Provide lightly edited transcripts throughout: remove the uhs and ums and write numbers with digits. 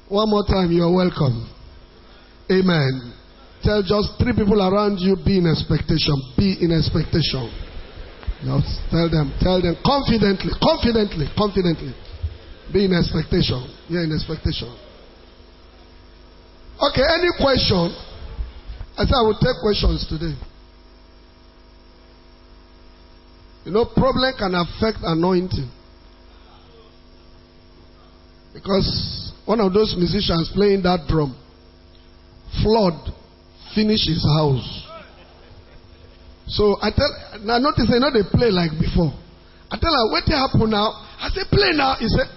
One more time, you are welcome. Amen. Tell just 3 people around you, be in expectation. Be in expectation. Just tell them confidently. Be in expectation. You're in expectation. Okay, any question? I said I will take questions today. You know, problem can affect anointing. Because one of those musicians playing that drum, flood, finished his house. So I notice they know they play like before. I tell her, what happened now? I say, play now. He said,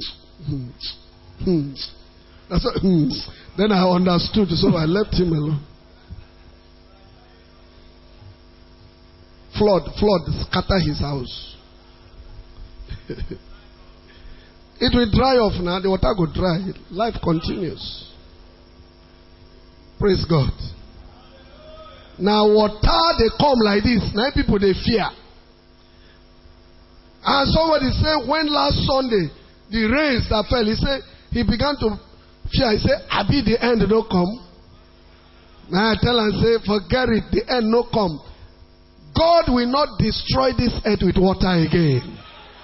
That's what, Then I understood, so I left him alone. Flood, scatter his house. It will dry off now. The water will dry. Life continues. Praise God. Now water they come like this. Now people they fear. And somebody said when last Sunday the rains that fell, he said he began to fear. He said, "Abi the end don't come." Now I tell and say, forget it. The end no come. God will not destroy this earth with water again.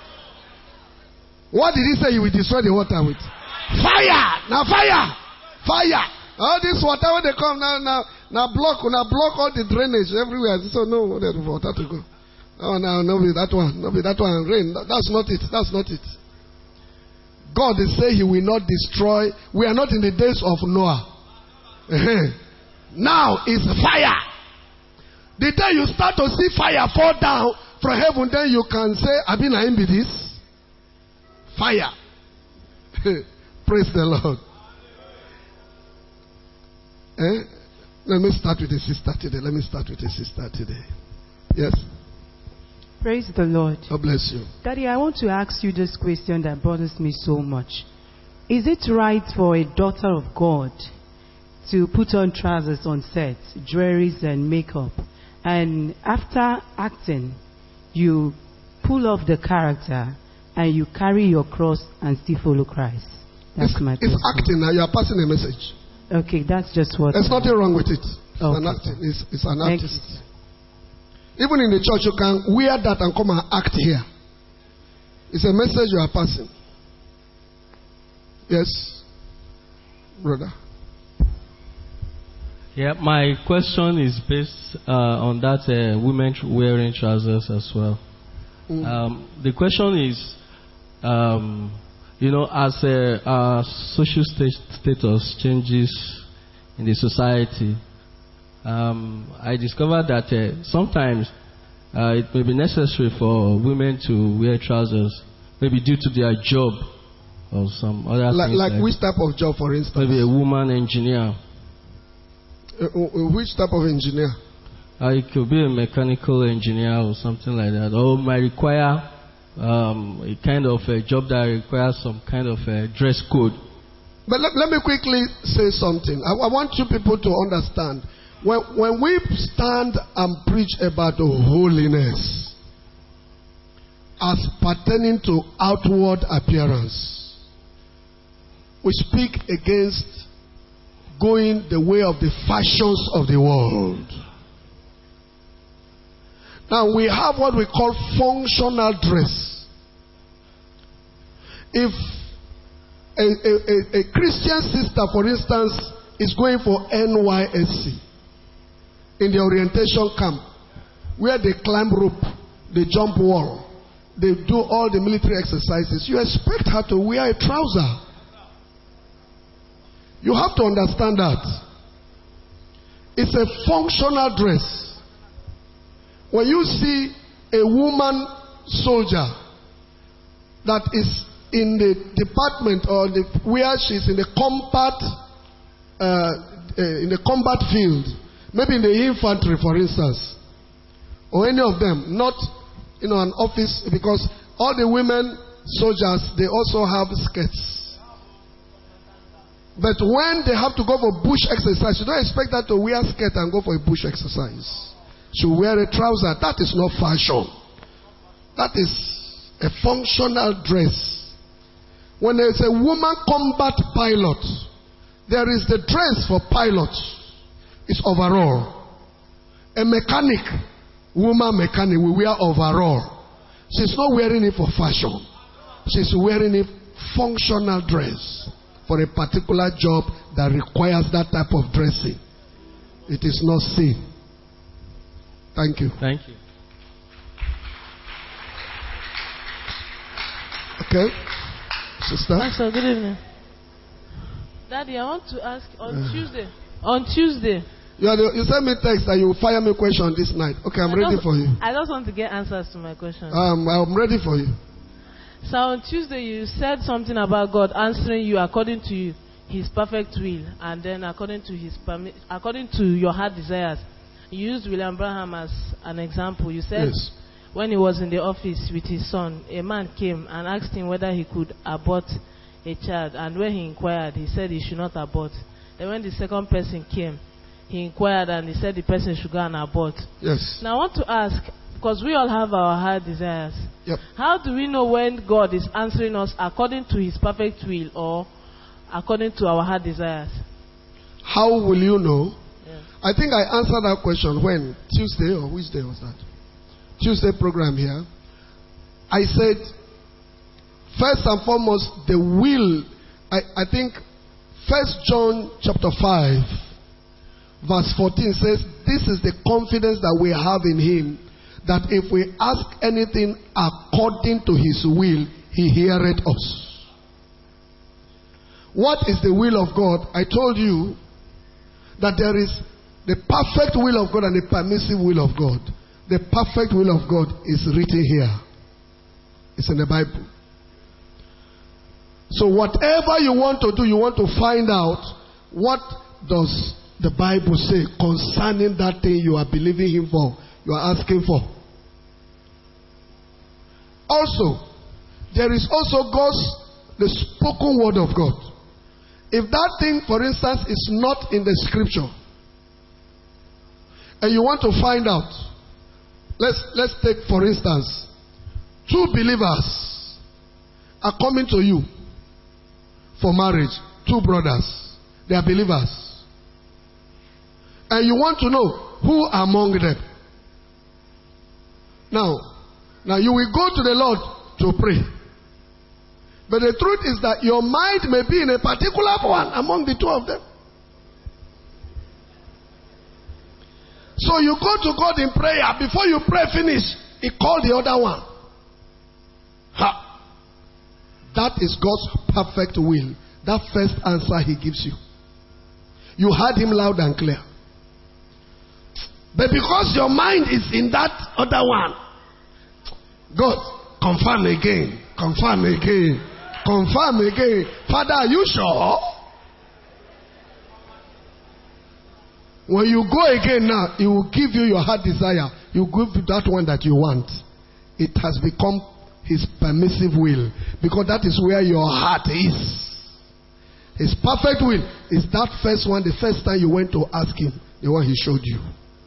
What did he say he will destroy the water with? Fire! Now fire! Fire! All this water when they come now block all the drainage everywhere. So no there's water to go. Oh no be that one. Rain. That's not it. God is saying he will not destroy. We are not in the days of Noah. Now it's fire. The day you start to see fire fall down from heaven, then you can say, I've been be this. Fire. Praise the Lord. Let me start with a sister today. Yes. Praise the Lord. God bless you. Daddy, I want to ask you this question that bothers me so much. Is it right for a daughter of God to put on trousers on set, jewelries and makeup, and after acting, you pull off the character and you carry your cross and still follow Christ? That's my question. It's acting now. You are passing a message. Okay, that's just what. There's nothing wrong with it. It's an acting. It's an artist. Even in the church, you can wear that and come and act here. It's a message you are passing. Yes, brother. Yeah, my question is based on that women wearing trousers as well. The question is, as our social status changes in the society, I discovered that sometimes it may be necessary for women to wear trousers, maybe due to their job or some other things. Like which type of job, for instance? Maybe a woman engineer. Which type of engineer? It could be a mechanical engineer or something like that, or might require a kind of a job that requires some kind of a dress code. But let me quickly say something. I want you people to understand. When we stand and preach about holiness as pertaining to outward appearance, we speak against going the way of the fashions of the world. Now we have what we call functional dress. If a Christian sister, for instance, is going for NYSC in the orientation camp, where they climb rope, they jump wall, they do all the military exercises, you expect her to wear a trouser. You have to understand that. It's a functional dress. When you see a woman soldier that is in the department or where she's in the combat field, maybe in the infantry, for instance, or any of them, not an office, because all the women soldiers, they also have skirts. But when they have to go for bush exercise, you don't expect her to wear a skirt and go for a bush exercise. She will wear a trouser. That is not fashion. That is a functional dress. When there is a woman combat pilot, There is the dress for pilots. It's overall. A mechanic, woman mechanic, will wear overall. She's not wearing it for fashion. She's wearing it functional dress for a particular job that requires that type of dressing. It is not sin. Thank you. Thank you. Okay. Sister? Pastor, good evening. Daddy, I want to ask on Tuesday. You sent me text that you will fire me question this night. Okay, I'm ready for you. I just want to get answers to my questions. I'm ready for you. So on Tuesday you said something about God answering you according to His perfect will, and then according to your heart desires. You used William Branham as an example. You said Yes. when he was in the office with his son, a man came and asked him whether he could abort a child, and when he inquired, he said he should not abort. Then when the second person came, he inquired and he said the person should go and abort. Yes. Now I want to ask, because we all have our heart desires, Yep. how do we know when God is answering us according to His perfect will or according to our heart desires? How will you know? Yes. I think I answered that question when? Tuesday, or which day was that? Tuesday program here. I said, first and foremost, the will. I think 1 John chapter 5, verse 14 says, this is the confidence that we have in Him, that if we ask anything according to His will, He heareth us. What is the will of God? I told you that there is the perfect will of God and the permissive will of God. The perfect will of God is written here. It's in the Bible. So whatever you want to do, you want to find out what does the Bible say concerning that thing you are believing Him for, you are asking for. Also, there is also the spoken word of God. If that thing, for instance, is not in the scripture, and you want to find out, let's take, for instance, two believers are coming to you for marriage. Two brothers, they are believers, and you want to know who among them. Now you will go to the Lord to pray. But the truth is that your mind may be in a particular one among the two of them. So you go to God in prayer. Before you pray finish, He called the other one. That is God's perfect will. That first answer He gives you. You heard Him loud and clear. But because your mind is in that other one, God, confirm again. Confirm again. Confirm again. Father, are you sure? When you go again now, He will give you your heart desire. He will give you that one that you want. It has become His permissive will. Because that is where your heart is. His perfect will is that first one, the first time you went to ask Him, the one He showed you.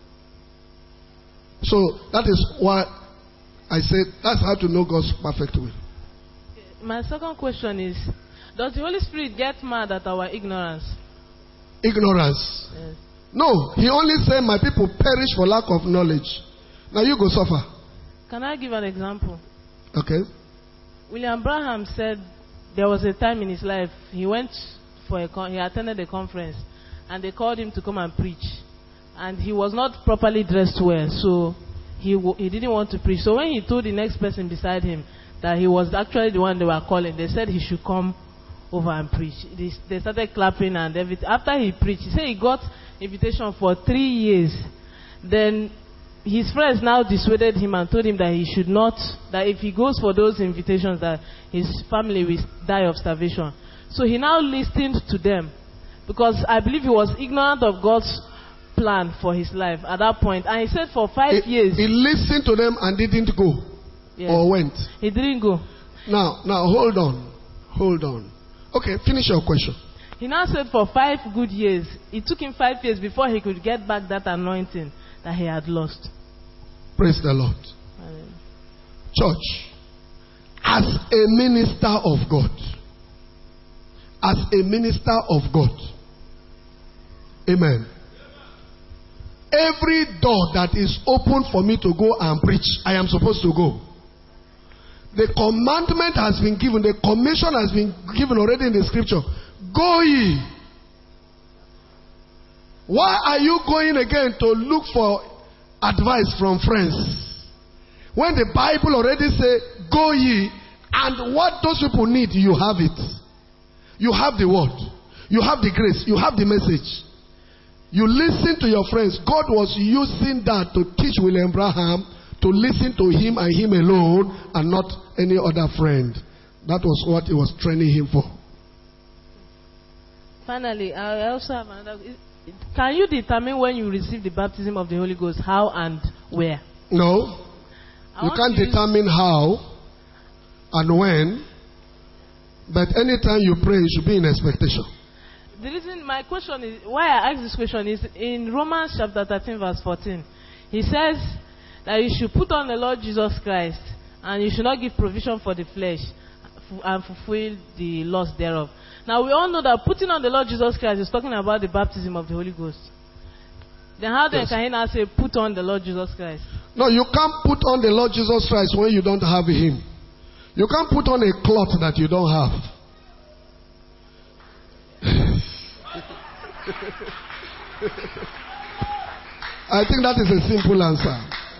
So that is why I said that's how to know God's perfect will. My second question is, does the Holy Spirit get mad at our ignorance? Ignorance? Yes. No, He only said my people perish for lack of knowledge. Now you go suffer. Can I give an example? Okay. William Branham said there was a time in his life he went for he attended a conference and they called him to come and preach, and he was not properly dressed well, so he didn't want to preach. So when he told the next person beside him that he was actually the one they were calling, they said he should come over and preach. They started clapping and everything. After he preached, he said he got invitation for 3 years. Then his friends now dissuaded him and told him that he should not, that if he goes for those invitations that his family will die of starvation. So he now listened to them, because I believe he was ignorant of God's plan for his life at that point. And he said for 5 years. He listened to them and didn't go. Yes. Or went. He didn't go. Now hold on. Okay, finish your question. He now said for 5 good years, it took him 5 years before he could get back that anointing that he had lost. Praise the Lord. Church, as a minister of God, Amen. Every door that is open for me to go and preach, I am supposed to go. The commandment has been given, the commission has been given already in the scripture. Go ye. Why are you going again to look for advice from friends? When the Bible already says, go ye, and what those people need, you have it. You have the word. You have the grace. You have the message. You listen to your friends. God was using that to teach William Branham to listen to him and him alone and not any other friend. That was what he was training him for. Finally, I also have another. Can you determine when you receive the baptism of the Holy Ghost, how and where? No. You can't determine how and when, but anytime you pray, you should be in expectation. The reason my question is, why I ask this question is in Romans chapter 13 verse 14. He says that you should put on the Lord Jesus Christ and you should not give provision for the flesh and fulfill the lust thereof. Now we all know that putting on the Lord Jesus Christ is talking about the baptism of the Holy Ghost. Then how then can he now say put on the Lord Jesus Christ? No, you can't put on the Lord Jesus Christ when you don't have him. You can't put on a cloth that you don't have. I think that is a simple answer.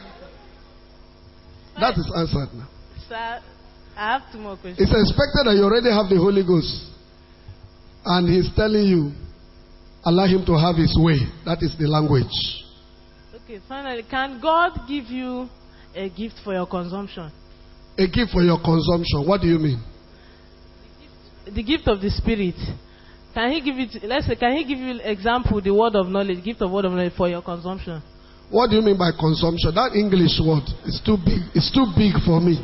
That is answered now. Sir, I have two more questions. It's expected that you already have the Holy Ghost. And he's telling you, allow him to have his way. That is the language. Okay, finally, can God give you a gift for your consumption? A gift for your consumption. What do you mean? The gift of the Spirit. Can he give it? Let's say, can he give you example the word of knowledge, gift of word of knowledge for your consumption? What do you mean by consumption? That English word is too big. It's too big for me.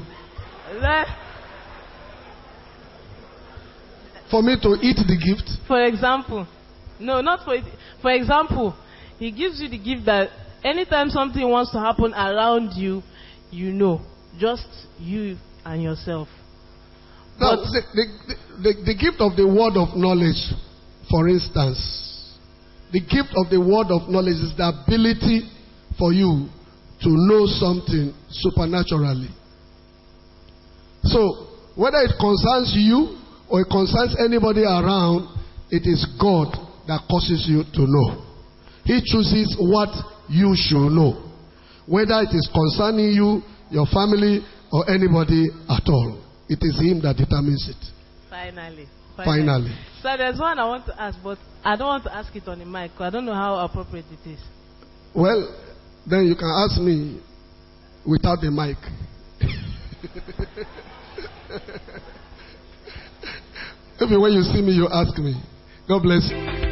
For me to eat the gift. For example, no, not for it. For example, he gives you the gift that anytime something wants to happen around you, you know, just you and yourself. Now, the gift of the word of knowledge, for instance, the gift of the word of knowledge is the ability for you to know something supernaturally. So, whether it concerns you or it concerns anybody around, it is God that causes you to know. He chooses what you should know, whether it is concerning you, your family, or anybody at all. It is him that determines it. Finally. Finally. So there's one I want to ask, but I don't want to ask it on the mic because I don't know how appropriate it is. Well, then you can ask me without the mic. Maybe when you see me, you ask me. God bless you.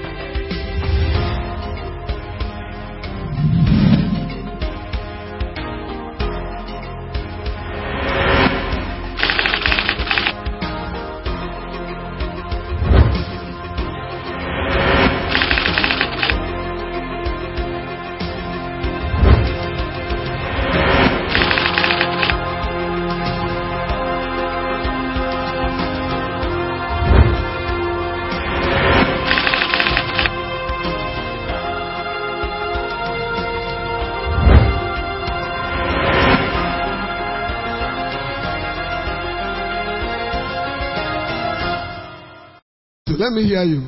Let me hear you.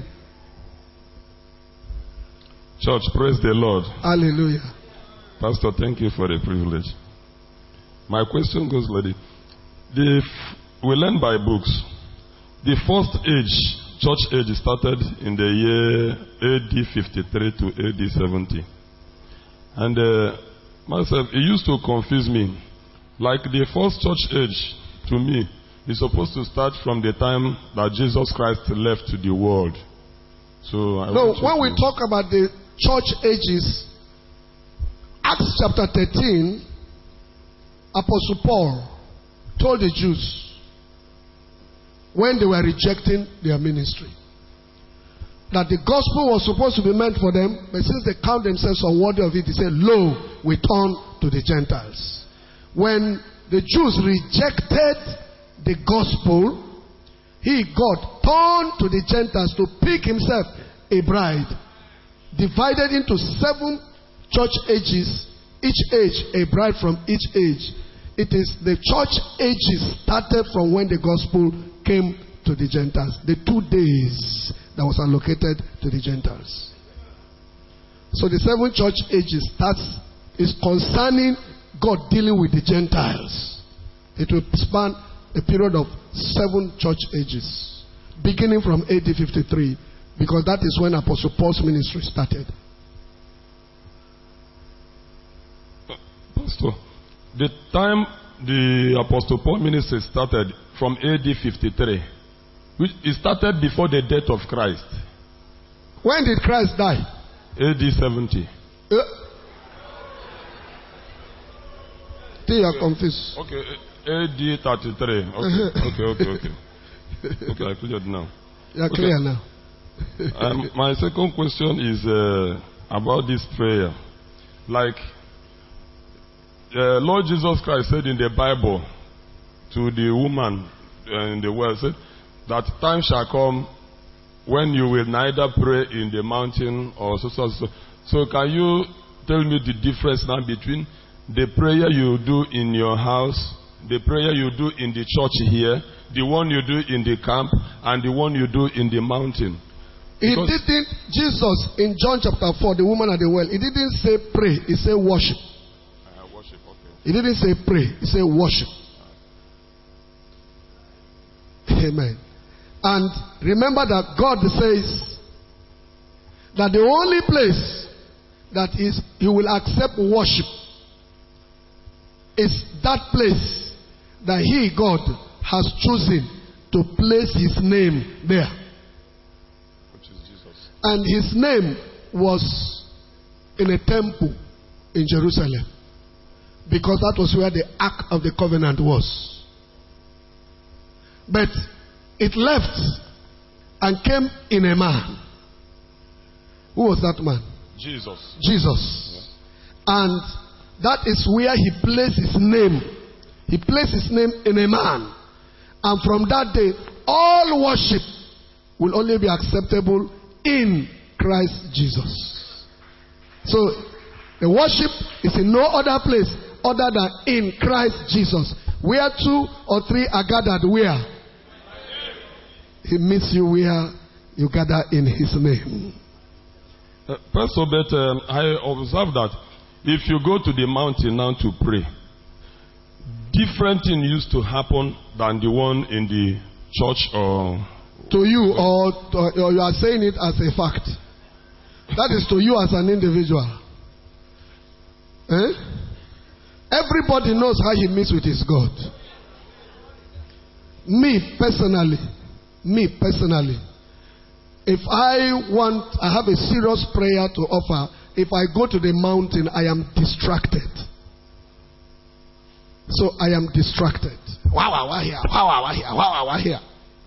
Church, praise the Lord. Hallelujah. Pastor, thank you for the privilege. My question goes like this. We learn by books. The first age, church age, started in the year AD 53 to AD 70. And myself, it used to confuse me. Like the first church age, to me, is supposed to start from the time that Jesus Christ left the world. So when we talk about the church ages, Acts chapter 13, Apostle Paul told the Jews when they were rejecting their ministry that the gospel was supposed to be meant for them, but since they count themselves unworthy of it, he said, "Lo, we turn to the Gentiles." When the Jews rejected the gospel, God turned to the Gentiles to pick himself a bride divided into 7 church ages, each age a bride from each age. It is the church ages started from when the gospel came to the Gentiles. The 2 days that was allocated to the Gentiles. So the 7 church ages is concerning God dealing with the Gentiles. It will span a period of 7 church ages, beginning from AD 53, because that is when Apostle Paul's ministry started. Pastor, the time the Apostle Paul ministry started from AD 53, which it started before the death of Christ. When did Christ die? AD 70. You are confused. Okay, AD 33. Okay. Okay, I cleared now. You are clear now. My second question is about this prayer. Like, Lord Jesus Christ said in the Bible to the woman in the well, said that time shall come when you will neither pray in the mountain or so. So can you tell me the difference now between the prayer you do in your house, the prayer you do in the church here, the one you do in the camp, and the one you do in the mountain? Jesus in John chapter 4, the woman at the well, he didn't say pray, he said worship. Worship, okay. He didn't say pray, he said worship. Amen. And remember that God says that the only place that He will accept worship is that place that He, God, has chosen to place His name there. Which is Jesus. And His name was in a temple in Jerusalem, because that was where the Ark of the Covenant was. But it left and came in a man. Who was that man? Jesus. Jesus. And that is where He placed His name. He placed His name in a man. And from that day, all worship will only be acceptable in Christ Jesus. So, the worship is in no other place other than in Christ Jesus. Where 2 or 3 are gathered, where? He meets you where you gather in His name. Pastor, but I observe that if you go to the mountain now to pray, different thing used to happen than the one in the church or... To you, or you are saying it as a fact. That is to you as an individual. Everybody knows how he meets with his God. Me personally, if I have a serious prayer to offer, if I go to the mountain, I am distracted. So I am distracted. Wow, here.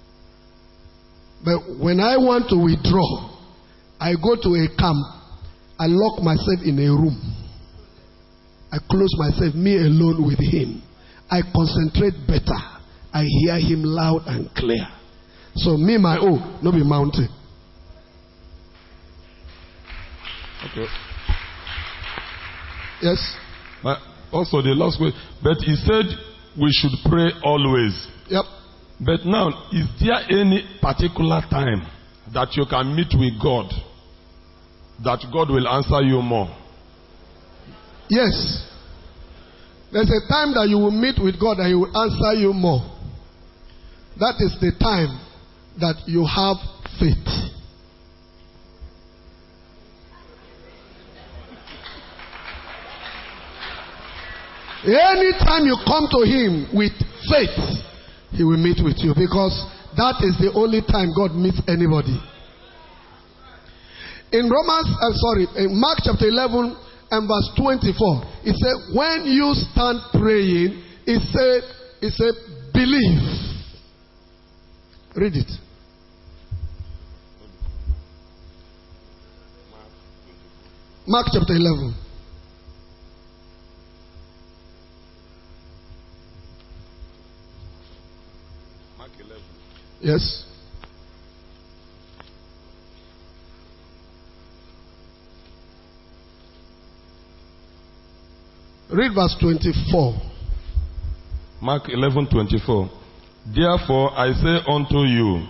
But when I want to withdraw, I go to a camp. I lock myself in a room. I close myself, me alone with Him. I concentrate better. I hear Him loud and clear. So me, my own, no be mountain. Okay. Yes. But also the last question. But He said we should pray always. Yep. But now, is there any particular time that you can meet with God that God will answer you more? Yes. There's a time that you will meet with God and He will answer you more. That is the time that you have faith. Anytime you come to Him with faith, He will meet with you, because that is the only time God meets anybody. In Mark chapter 11 and verse 24, it said, when you stand praying, it said, believe. Read it. Mark chapter 11. Mark 11. Yes. Read verse 24. Mark 11:24. Therefore I say unto you,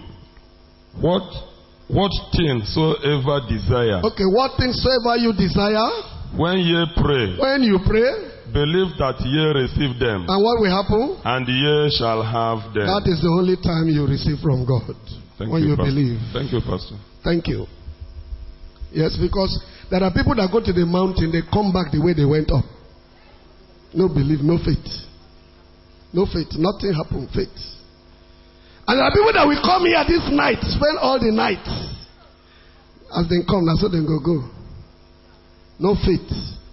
what things soever desire, Okay, what things soever you desire, when ye pray, when you pray, believe that ye receive them, and what will happen? and ye shall have them. That is the only time you receive from God. Thank when you Pastor. believe. Thank you, Pastor. Thank you. Yes, because there are people that go to the mountain, they come back the way they went up. No belief, no faith. No faith. Nothing happened. Faith. And there are people that will come here this night, spend all the night. As they come, that's how they go. No faith.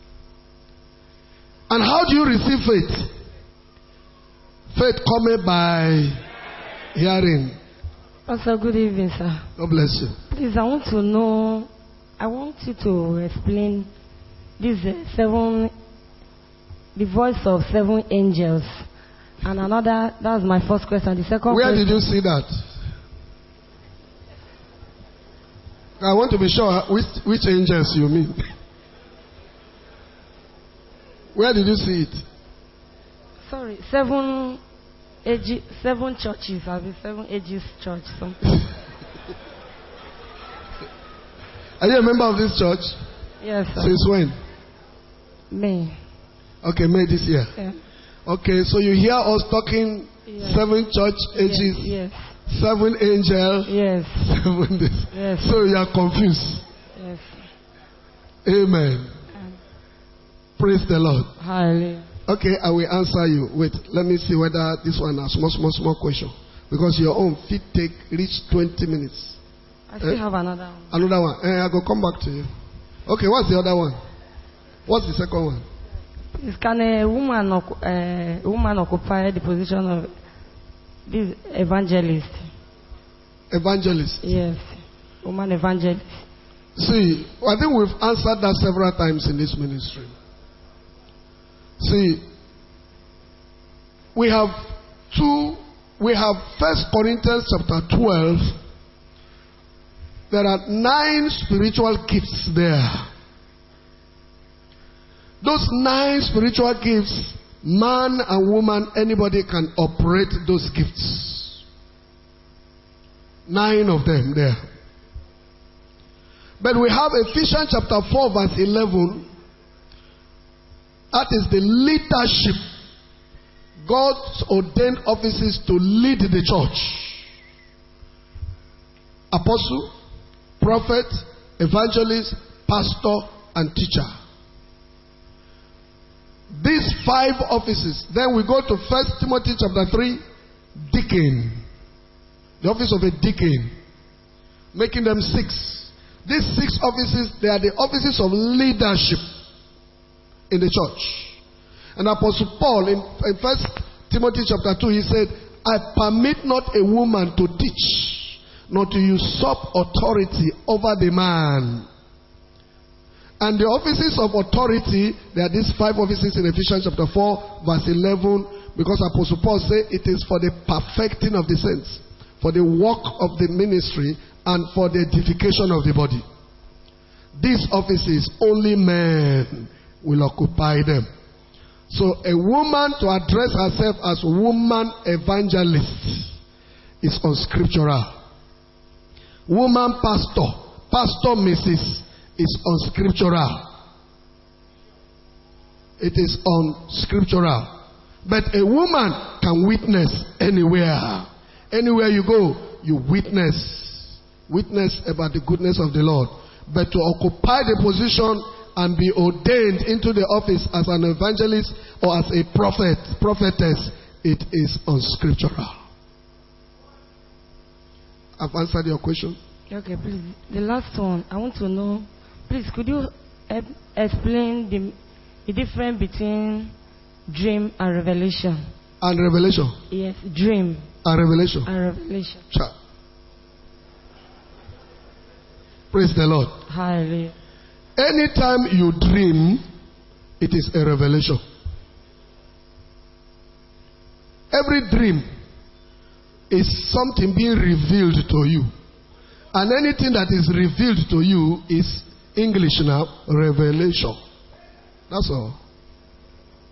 And how do you receive faith? Faith cometh by hearing. Pastor, good evening, sir. God bless you. Please, I want you to explain this the voice of 7 angels. And another, that's my first question. The second Where question. did you see that? I want to be sure which angels you mean. Where did you see it? Sorry, 7 churches. I'll be 7 ages church. Something. Are you a member of this church? Yes, sir. Since when? May. Okay, May this year. Yeah. Okay, so you hear us talking Yes. 7 church ages, Yes. 7 angels, Yes. 7 this. Yes. So you are confused. Yes. Amen. Praise the Lord. Hallelujah. Okay, I will answer you. Wait, let me see whether this one has small question. Because your own feet reach 20 minutes. I still have another one. Another one. I go come back to you. Okay, what's the other one? What's the second one? Can a woman occupy the position of this evangelist? Evangelist. Yes. Woman evangelist. See, I think we've answered that several times in this ministry. See, we have 1 Corinthians chapter 12. There are 9 spiritual gifts there. Those 9 spiritual gifts, man and woman, anybody can operate those gifts. 9 of them there. But we have Ephesians chapter 4 verse 11. That is the leadership. God's ordained offices to lead the church. Apostle, prophet, evangelist, pastor, and teacher. These 5 offices. Then we go to 1 Timothy chapter 3, deacon. The office of a deacon. Making them 6. These 6 offices, they are the offices of leadership in the church. And Apostle Paul in 1 Timothy chapter 2, he said, I permit not a woman to teach, nor to usurp authority over the man. And the offices of authority, there are these 5 offices in Ephesians chapter 4, verse 11, because Apostle Paul said it is for the perfecting of the saints, for the work of the ministry, and for the edification of the body. These offices, only men will occupy them. So a woman to address herself as woman evangelist is unscriptural. Woman pastor, pastor Mrs. is unscriptural. It is unscriptural. But a woman can witness anywhere. Anywhere you go, you witness. Witness about the goodness of the Lord. But to occupy the position and be ordained into the office as an evangelist or as a prophet, prophetess, it is unscriptural. I've answered your question. Okay, please. The last one, I want to know, please, could you explain the difference between dream and revelation? And revelation? Yes, dream. And revelation? And revelation. Sure. Praise the Lord. Hallelujah. Anytime you dream, it is a revelation. Every dream is something being revealed to you. And anything that is revealed to you is English now, revelation. That's all.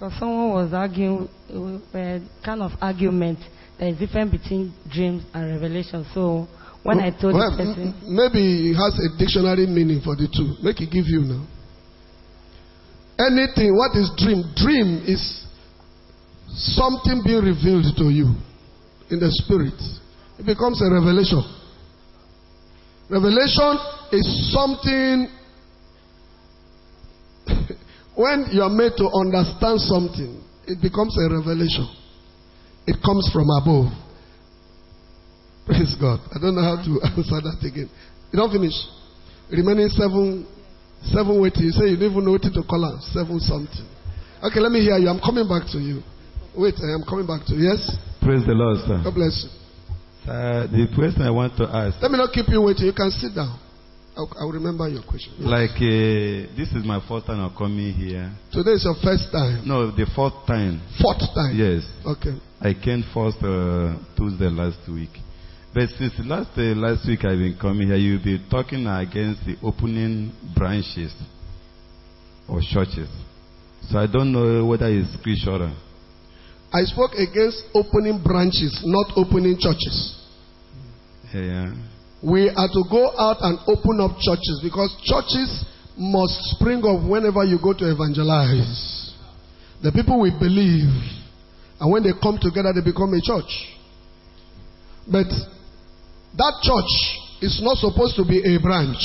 Because someone was arguing, kind of argument, there is difference between dreams and revelation. So when I told the person, maybe he has a dictionary meaning for the two. Make it give you now. Anything, what is dream? Dream is something being revealed to you in the spirit. It becomes a revelation. Revelation is something when you are made to understand something, it becomes a revelation. It comes from above. Praise God. I don't know how to answer that again. You don't finish. Remaining seven waiting. You say you don't even know what to call her. 7 something. Okay, let me hear you. I'm coming back to you. Wait, I am coming back to you. Yes? Praise the Lord, sir. God bless you. The question I want to ask. Let me not keep you waiting. You can sit down. I'll remember your question. Yes. Like, this is my first time I'm coming here. Today is your first time? No, the fourth time. Fourth time? Yes. Okay. I came first Tuesday last week. But since last week I've been coming here, you'll be talking against the opening branches of churches. So I don't know whether it's scriptural. I spoke against opening branches, not opening churches. Yeah. We are to go out and open up churches because churches must spring up whenever you go to evangelize. The people will believe, and when they come together, they become a church. But that church is not supposed to be a branch.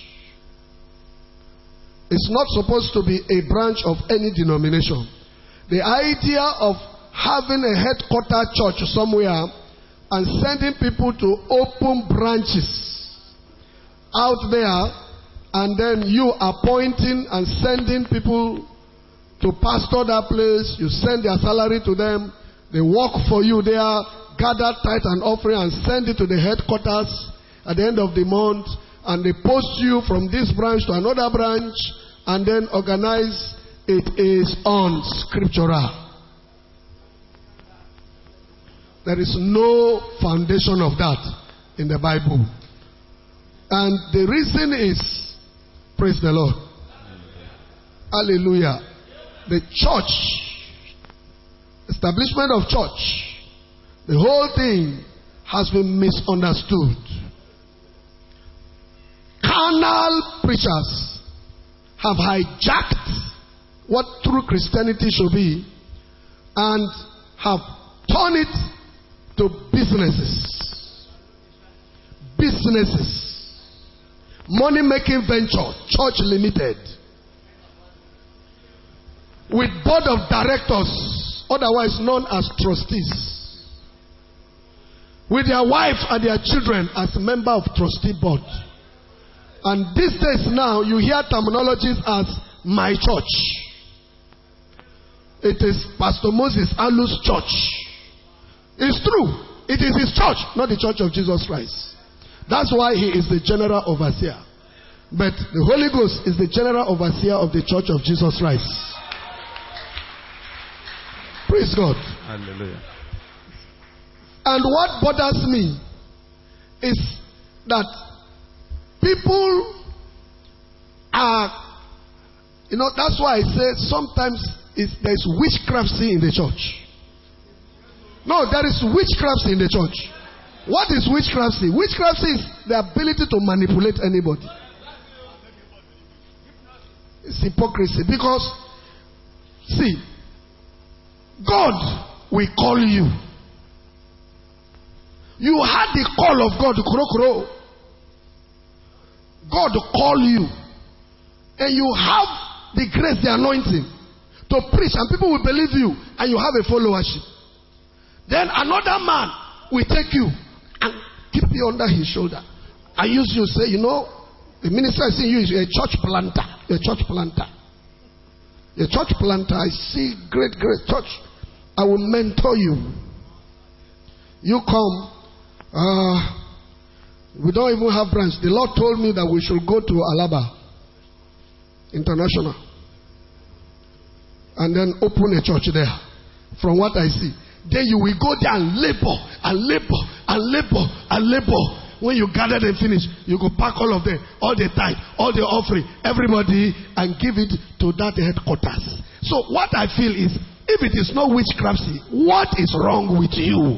It's not supposed to be a branch of any denomination. The idea of having a headquarter church somewhere and sending people to open branches out there, and then you appointing and sending people to pastor that place, you send their salary to them, they work for you there, gather tithe and offering and send it to the headquarters at the end of the month, and they post you from this branch to another branch and then organize. It is unscriptural. There is no foundation of that in the Bible. And the reason is, praise the Lord. Hallelujah. The church, establishment of church, the whole thing has been misunderstood. Carnal preachers have hijacked what true Christianity should be and have turned it to businesses. Businesses. Money-making venture, church limited. With board of directors, otherwise known as trustees. With their wife and their children as member of trustee board. And these days now, you hear terminologies as my church. It is Pastor Moses Alu's church. It's true. It is his church, not the church of Jesus Christ. That's why he is the general overseer. But the Holy Ghost is the general overseer of the church of Jesus Christ. Praise God. Hallelujah. And what bothers me is that people are, that's why I say sometimes there's witchcraft in the church. No, there is witchcraft in the church. What is witchcraft? Witchcraft is the ability to manipulate anybody. It's hypocrisy. Because, see, God will call you. You had the call of God. God call you. And you have the grace, the anointing to preach. And people will believe you. And you have a followership. Then another man will take you and keep you under his shoulder. I use you say, the minister is saying you is a church planter. You're a church planter. You're a church planter. I see great church. I will mentor you. You come. We don't even have branch. The Lord told me that we should go to Alaba International and then open a church there. From what I see. Then you will go there and labor and labor and labor and labor. When you gather and finish, you go pack all of them, all the tithe, all the offering, everybody, and give it to that headquarters. So what I feel is If it is not witchcrafty, what is wrong with you?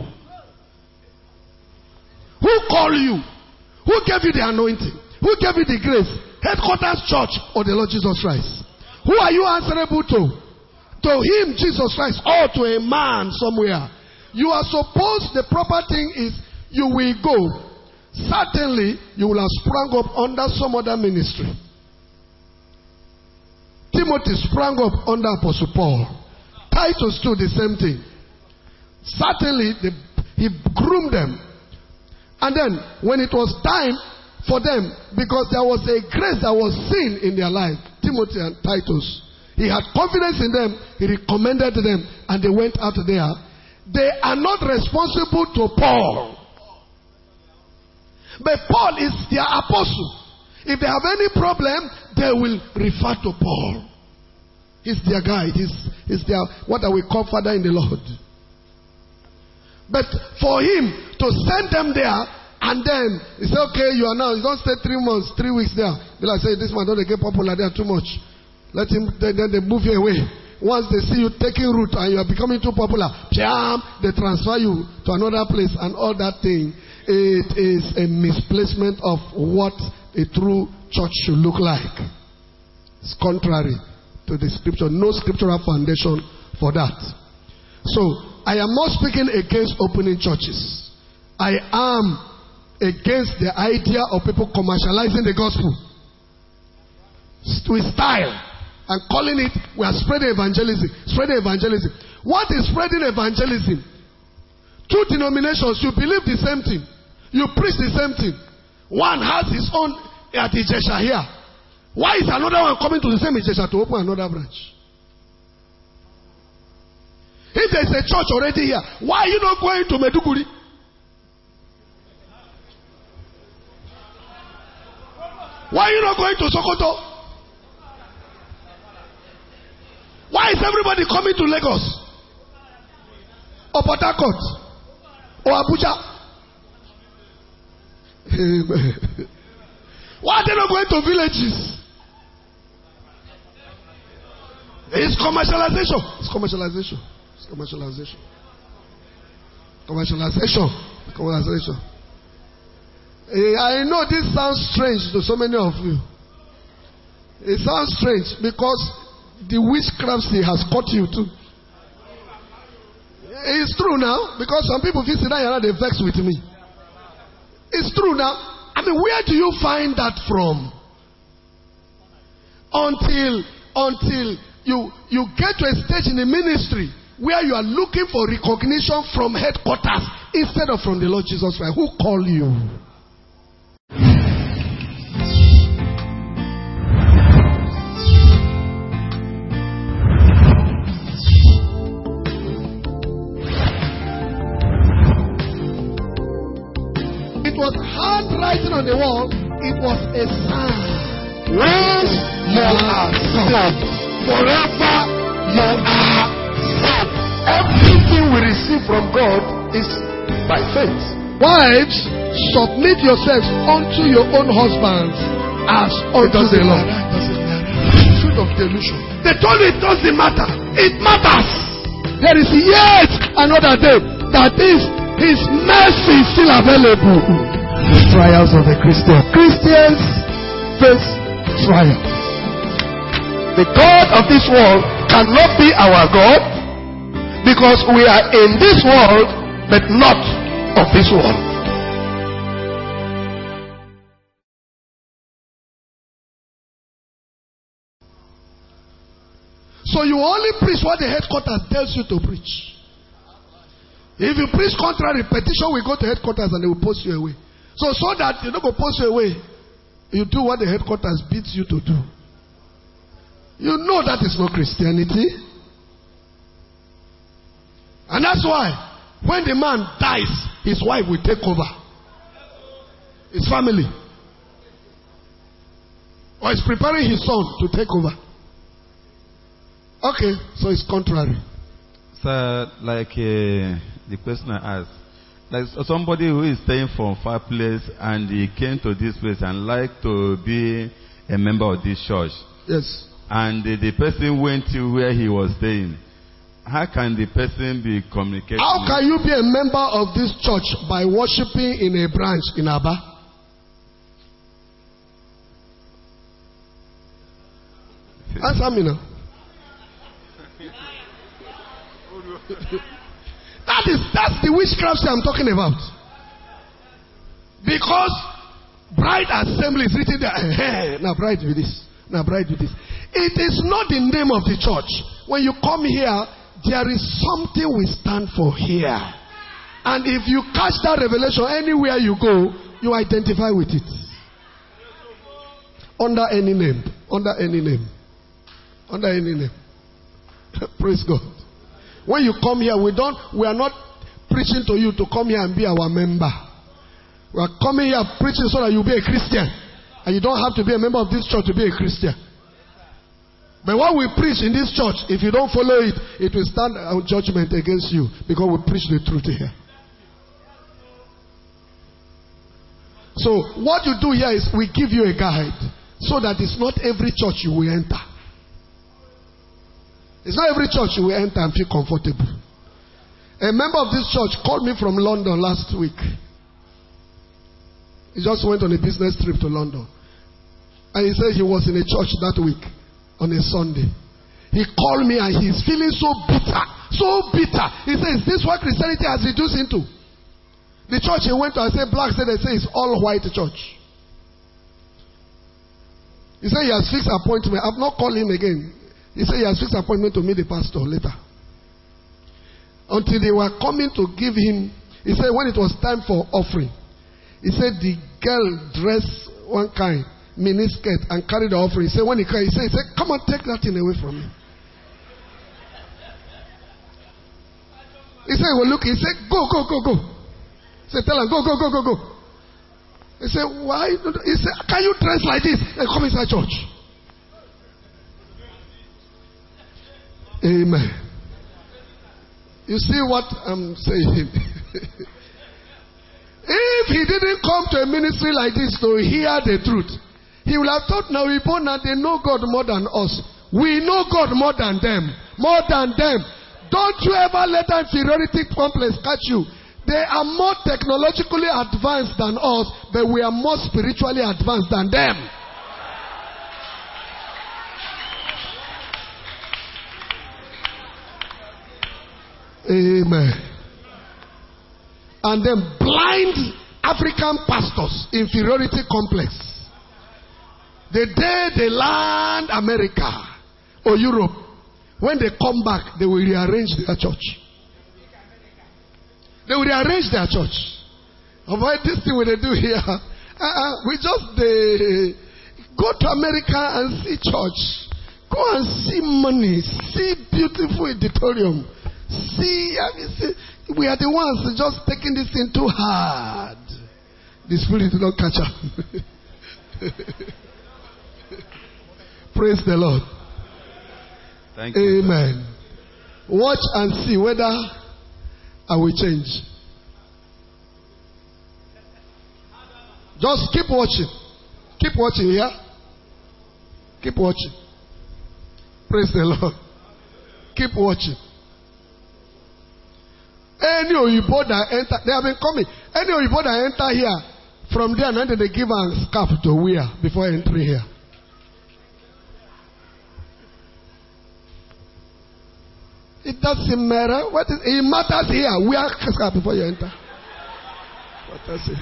Who called you? Who gave you the anointing? Who gave you the grace? Headquarters church or the Lord Jesus Christ? Who are you answerable to? To him, Jesus Christ, or to a man somewhere? You are supposed, the proper thing is, you will go. Certainly, you will have sprung up under some other ministry. Timothy sprang up under Apostle Paul. Titus too, the same thing. Certainly, he groomed them. And then, when it was time for them, because there was a grace that was seen in their life, Timothy and Titus, he had confidence in them, he recommended them, and they went out there. They are not responsible to Paul. But Paul is their apostle. If they have any problem, they will refer to Paul. He's their guide. He's their, what we call father in the Lord. But for him to send them there, and then he said, okay, you are now, you don't stay 3 months, 3 weeks there. They like say, this man don't get popular there too much. Let him, then they move you away. Once they see you taking root and you are becoming too popular, they transfer you to another place and all that thing. It is a misplacement of what a true church should look like. It's contrary to the scripture. No scriptural foundation for that. So, I am not speaking against opening churches. I am against the idea of people commercializing the gospel with style and calling it, we are spreading evangelism. Spreading evangelism. What is spreading evangelism? Two denominations, you believe the same thing. You preach the same thing. One has his own at Ijesha here. Why is another one coming to the same Ijesha to open another branch? If there is a church already here, why are you not going to Meduguri? Why are you not going to Sokoto? Why is everybody coming to Lagos? Or Port Harcourt? Or Abuja? Why are they not going to villages? It's commercialization. It's commercialization. It's commercialization. Commercialization. Commercialization. I know this sounds strange to so many of you. It sounds strange because the witchcraft has caught you too. It's true now because some people feel that they vex with me. It's true now. I mean, where do you find that from? Until you get to a stage in the ministry where you are looking for recognition from headquarters instead of from the Lord Jesus Christ. Who called you? It was handwriting on the wall. It was a sign. Once you are saved, forever you are saved. Everything we receive from God is by faith. Wives, submit yourselves unto your own husbands as unto the Lord. Truth of delusion. They told you it doesn't matter. It matters. There is yet another day. That is, His mercy is still available. The trials of the Christian. Christians face trials. The God of this world cannot be our God because we are in this world but not of this world. So you only preach what the headquarters tells you to preach. If you preach contrary, petition will go to headquarters and they will post you away. So that you don't go post you away, you do what the headquarters beats you to do. You know that is not Christianity. And that's why when the man dies, his wife will take over. His family. Or he's preparing his son to take over. Okay, so it's contrary. Sir, like the question I asked, like somebody who is staying from far place and he came to this place and like to be a member of this church. Yes. And the person went to where he was staying. how can the person be communicating? How can you be a member of this church by worshiping in a branch in Aba? Answer me now. That's the witchcraft I'm talking about. Because bride assembly is written there. Now bride with this. Now bride with this. It is not the name of the church. When you come here, there is something we stand for here. And if you catch that revelation anywhere you go, you identify with it. Under any name. Under any name. Under any name. Praise God. When you come here, we are not preaching to you to come here and be our member. We are coming here preaching so that you be a Christian. And you don't have to be a member of this church to be a Christian. But what we preach in this church, if you don't follow it, it will stand on judgment against you. Because we preach the truth here. So what you do here is we give you a guide. So that it's not every church you will enter. It's not every church you will enter and feel comfortable. A member of this church called me from London last week. He just went on a business trip to London. And he said he was in a church that week on a Sunday. He called me and he's feeling so bitter. So bitter. He says, "Is this what Christianity has reduced into?" The church he went to, I said, black, said, they say it's all white church. He said he has fixed appointment. I've not called him again. He said he has fixed appointment to meet the pastor later. Until they were coming to give him, he said when it was time for offering, he said the girl dressed one kind, miniskirt, and carried the offering. He said when he came, he said, "Come on, take that thing away from me." He said, "Well, look," he said, "Go. He said, "Tell her, go. He said, "Why?" He said, "Can you dress like this and come inside church?" Amen. You see what I'm saying? If he didn't come to a ministry like this to hear the truth, he would have thought, now we born and they know God more than us. We know God more than them. More than them. Don't you ever let that inferiority complex catch you. They are more technologically advanced than us, but we are more spiritually advanced than them. Amen. And then blind African pastors, inferiority complex. The day they land America or Europe, when they come back, they will rearrange their church. They will rearrange their church. Avoid this thing what they do here. We just go to America and see church. Go and see money. See beautiful auditorium. See, we are the ones just taking this thing too hard. The spirit will not catch up. Praise the Lord. Thank you. Amen. Watch and see whether I will change. Just keep watching. Keep watching here. Keep watching. Praise the Lord. Keep watching. Any Oyibo that enter, they have been coming. Any Oyibo that enter here, from there, and then they give a scarf to wear before entering here. It doesn't matter. It matters here. Wear a scarf before you enter. What does it?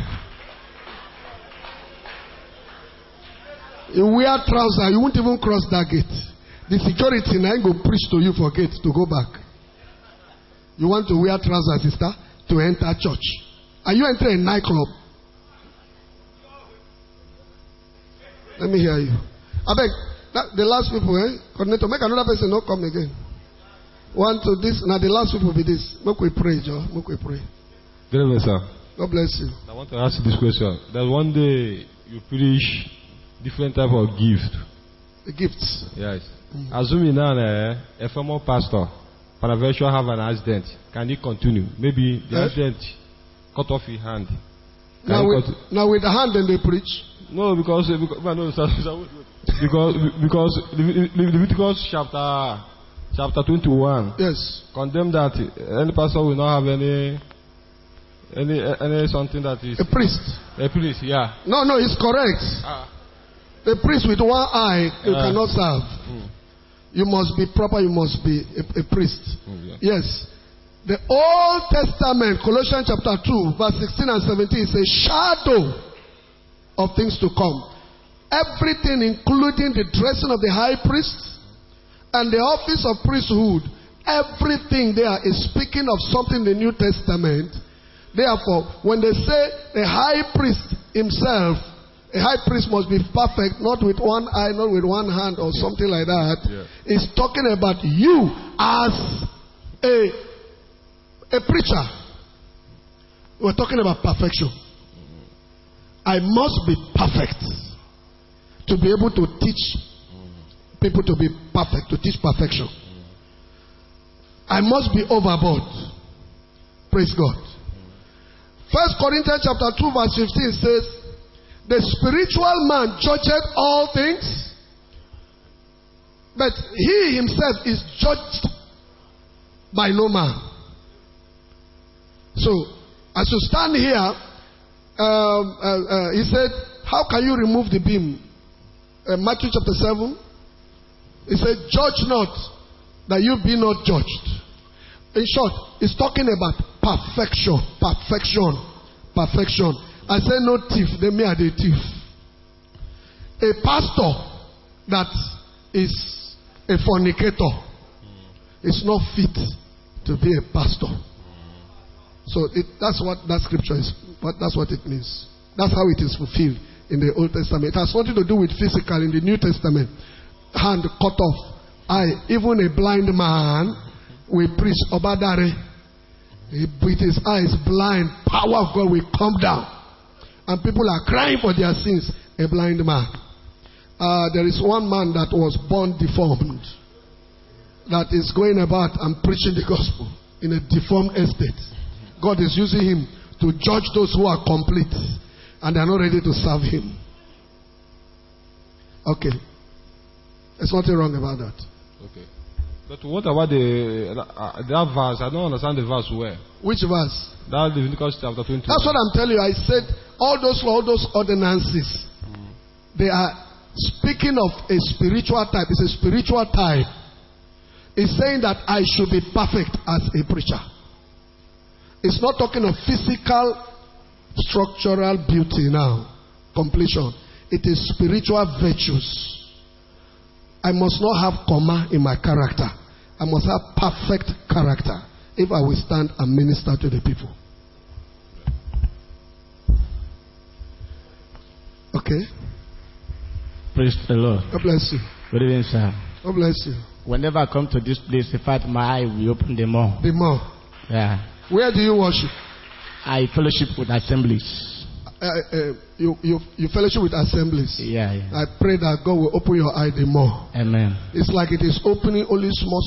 You wear trousers, you won't even cross that gate. The security now go preach to you for gate to go back. You want to wear trousers, sister, to enter church. Are you entering a nightclub? Let me hear you. I beg, the last people, coordinator, make another person not come again. One to this, now the last people be this. Make we pray, Joe. Make we pray. Good evening, sir. God bless you. I want to ask you this question. That one day you preach different type of gift. The gifts. Yes. Assuming now a former pastor, peradventure have an accident, can he continue? Maybe the accident cut off his hand. Now with the hand then they preach. No, because Leviticus chapter chapter 21. Yes. Condemn that any pastor will not have any something that is A priest. a priest. Yeah. No, it's correct. A priest with one eye, you cannot serve. You must be proper, you must be a priest. Yeah. Yes. The Old Testament, Colossians chapter 2, verse 16 and 17, is a shadow of things to come. Everything, including the dressing of the high priest and the office of priesthood, everything there is speaking of something in the New Testament. Therefore, when they say the high priest himself, a high priest must be perfect, not with one eye, not with one hand or something like that. It's talking about you as a preacher. We're talking about perfection. I must be perfect to be able to teach people to be perfect, to teach perfection. I must be overboard. Praise God. 1 Corinthians chapter 2 verse 15 says, the spiritual man judgeth all things, but he himself is judged by no man. So, as you stand here, he said, how can you remove the beam? Matthew chapter 7, he said, judge not, that you be not judged. In short, it's talking about perfection. I say no thief, they me are the thief. A pastor that is a fornicator is not fit to be a pastor. So that's what that scripture is. That's what it means. That's how it is fulfilled in the Old Testament. It has nothing to do with physical in the New Testament. Hand cut off. Even a blind man will preach Obadare. With his eyes blind, power of God will come down. And people are crying for their sins. A blind man. There is one man that was born deformed, that is going about and preaching the gospel in a deformed estate. God is using him to judge those who are complete and they are not ready to serve him. Okay. There's nothing wrong about that. Okay. But what about that verse? I don't understand the verse well. Which verse? That Leviticus chapter 20. That's what I'm telling you. I said all those ordinances, they are speaking of a spiritual type. It's a spiritual type. It's saying that I should be perfect as a preacher. It's not talking of physical, structural beauty now. Completion. It is spiritual virtues. I must not have comma in my character. I must have perfect character if I will stand and minister to the people. Okay? Praise the Lord. God bless you. Good evening, sir. God bless you. Whenever I come to this place, in fact, my eye will open the more. The more. Yeah. Where do you worship? I fellowship with assemblies. You fellowship with assemblies. Yeah. I pray that God will open your eye the more. Amen. It's like it is opening only small.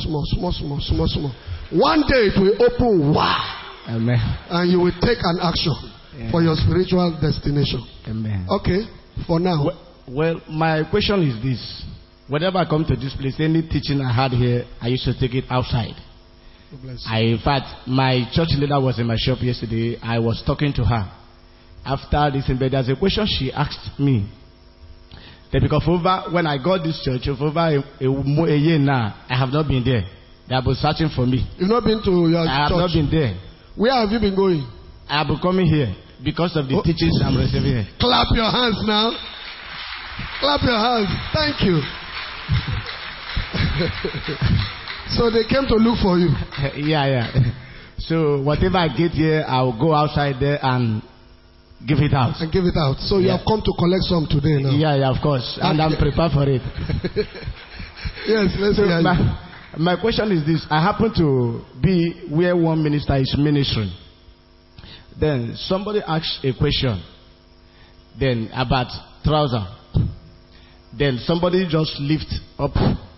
One day it will open wide. Amen. And you will take an action for your spiritual destination. Amen. Okay, for now. Well, my question is this. Whenever I come to this place, any teaching I had here, I used to take it outside. In fact, my church leader was in my shop yesterday. I was talking to her. After this, but there's a question she asked me. That because when I got this church, over a year now, I have not been there. They have been searching for me. You've not been to your church? I have not been there. Where have you been going? I have been coming here because of the teachings I'm receiving here. Clap your hands now. Clap your hands. Thank you. So they came to look for you. Yeah. So whatever I get here, I'll go outside there and give it out. And give it out. So you have come to collect some today now. Yeah, of course. And I'm prepared for it. Yes, let's hear you. My question is this. I happen to be where one minister is ministering. Then somebody asked a question. Then about trouser. Then somebody just lift up,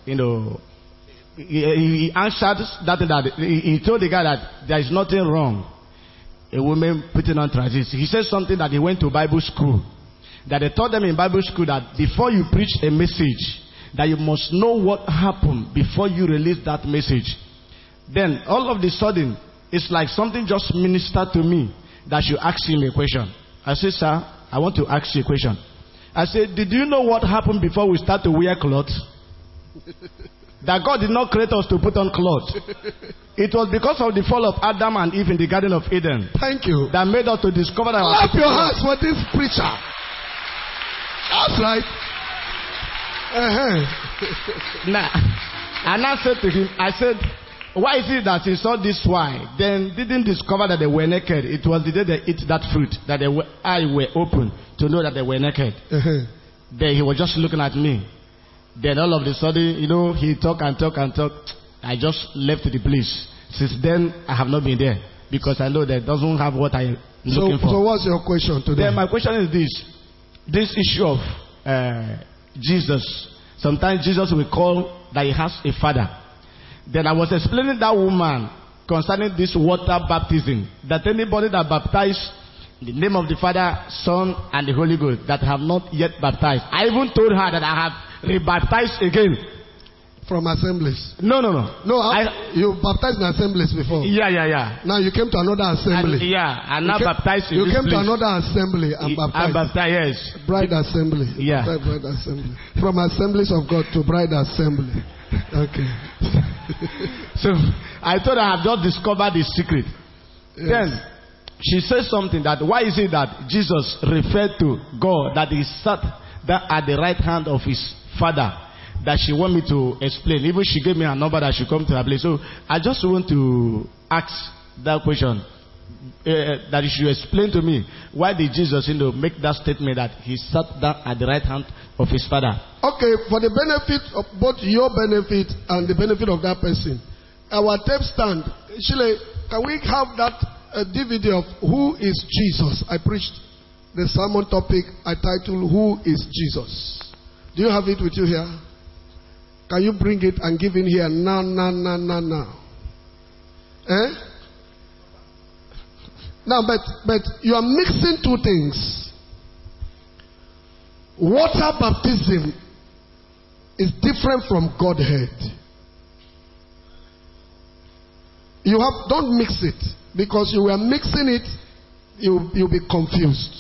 he answered that he told the guy that there is nothing wrong. A woman putting on trousers. He said something that he went to Bible school. That they taught them in Bible school that before you preach a message, that you must know what happened before you release that message. Then all of a sudden, it's like something just ministered to me that you ask him a question. I said, sir, I want to ask you a question. I said, did you know what happened before we start to wear clothes? That God did not create us to put on clothes. It was because of the fall of Adam and Eve in the Garden of Eden. Thank you. That made us to discover that. Clap your hands for this preacher. That's right. Now, and I said to him, I said, why is it that he saw this swine, then didn't discover that they were naked? It was the day they ate that fruit that their eyes were open to know that they were naked. Then he was just looking at me. Then all of a sudden, he talked and talked and talked. I just left the place. Since then, I have not been there because I know that it doesn't have what I'm looking for. So what's your question today? Then my question is this issue of Jesus. Sometimes Jesus will call that he has a father. Then I was explaining that woman concerning this water baptism, that anybody that baptized in the name of the Father, Son, and the Holy Ghost that have not yet baptized. I even told her that I have rebaptized again. From assemblies? No, you baptized in assemblies before? Yeah. Now you came to another assembly. And now baptized in you this came place. to another assembly and baptized. Yes. Bride assembly. Yeah. Bride assembly. From assemblies of God to bride assembly. Okay. So I thought I have just discovered the secret. Yes. Then she said something that why is it that Jesus referred to God that he sat that at the right hand of his father, that she want me to explain. Even she gave me a number that she come to her place. So I just want to ask that question. That you should explain to me why did Jesus make that statement that he sat down at the right hand of his father. Okay, for the benefit of both your benefit and the benefit of that person, our tape stand, Shile, can we have that DVD of Who is Jesus? I preached the sermon topic I titled Who is Jesus. Do you have it with you here? Can you bring it and give it here now? Now, but you are mixing two things. Water baptism is different from Godhead. Don't mix it, because you are mixing it, you'll be confused.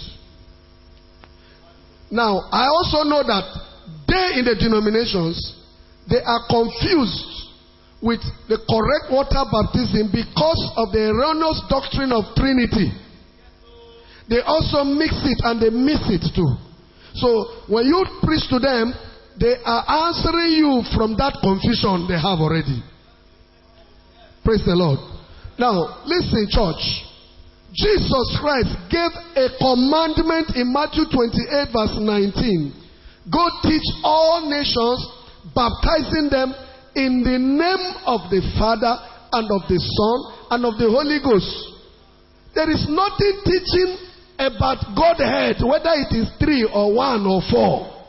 Now, I also know that they in the denominations, they are confused with the correct water baptism because of the erroneous doctrine of Trinity. They also mix it and they miss it too. So when you preach to them, they are answering you from that confusion they have already. Praise the Lord. Now, listen, church. Jesus Christ gave a commandment in Matthew 28 verse 19. Go teach all nations, baptizing them in the name of the Father and of the Son and of the Holy Ghost. There is nothing teaching about Godhead, whether it is 3 or 1 or 4.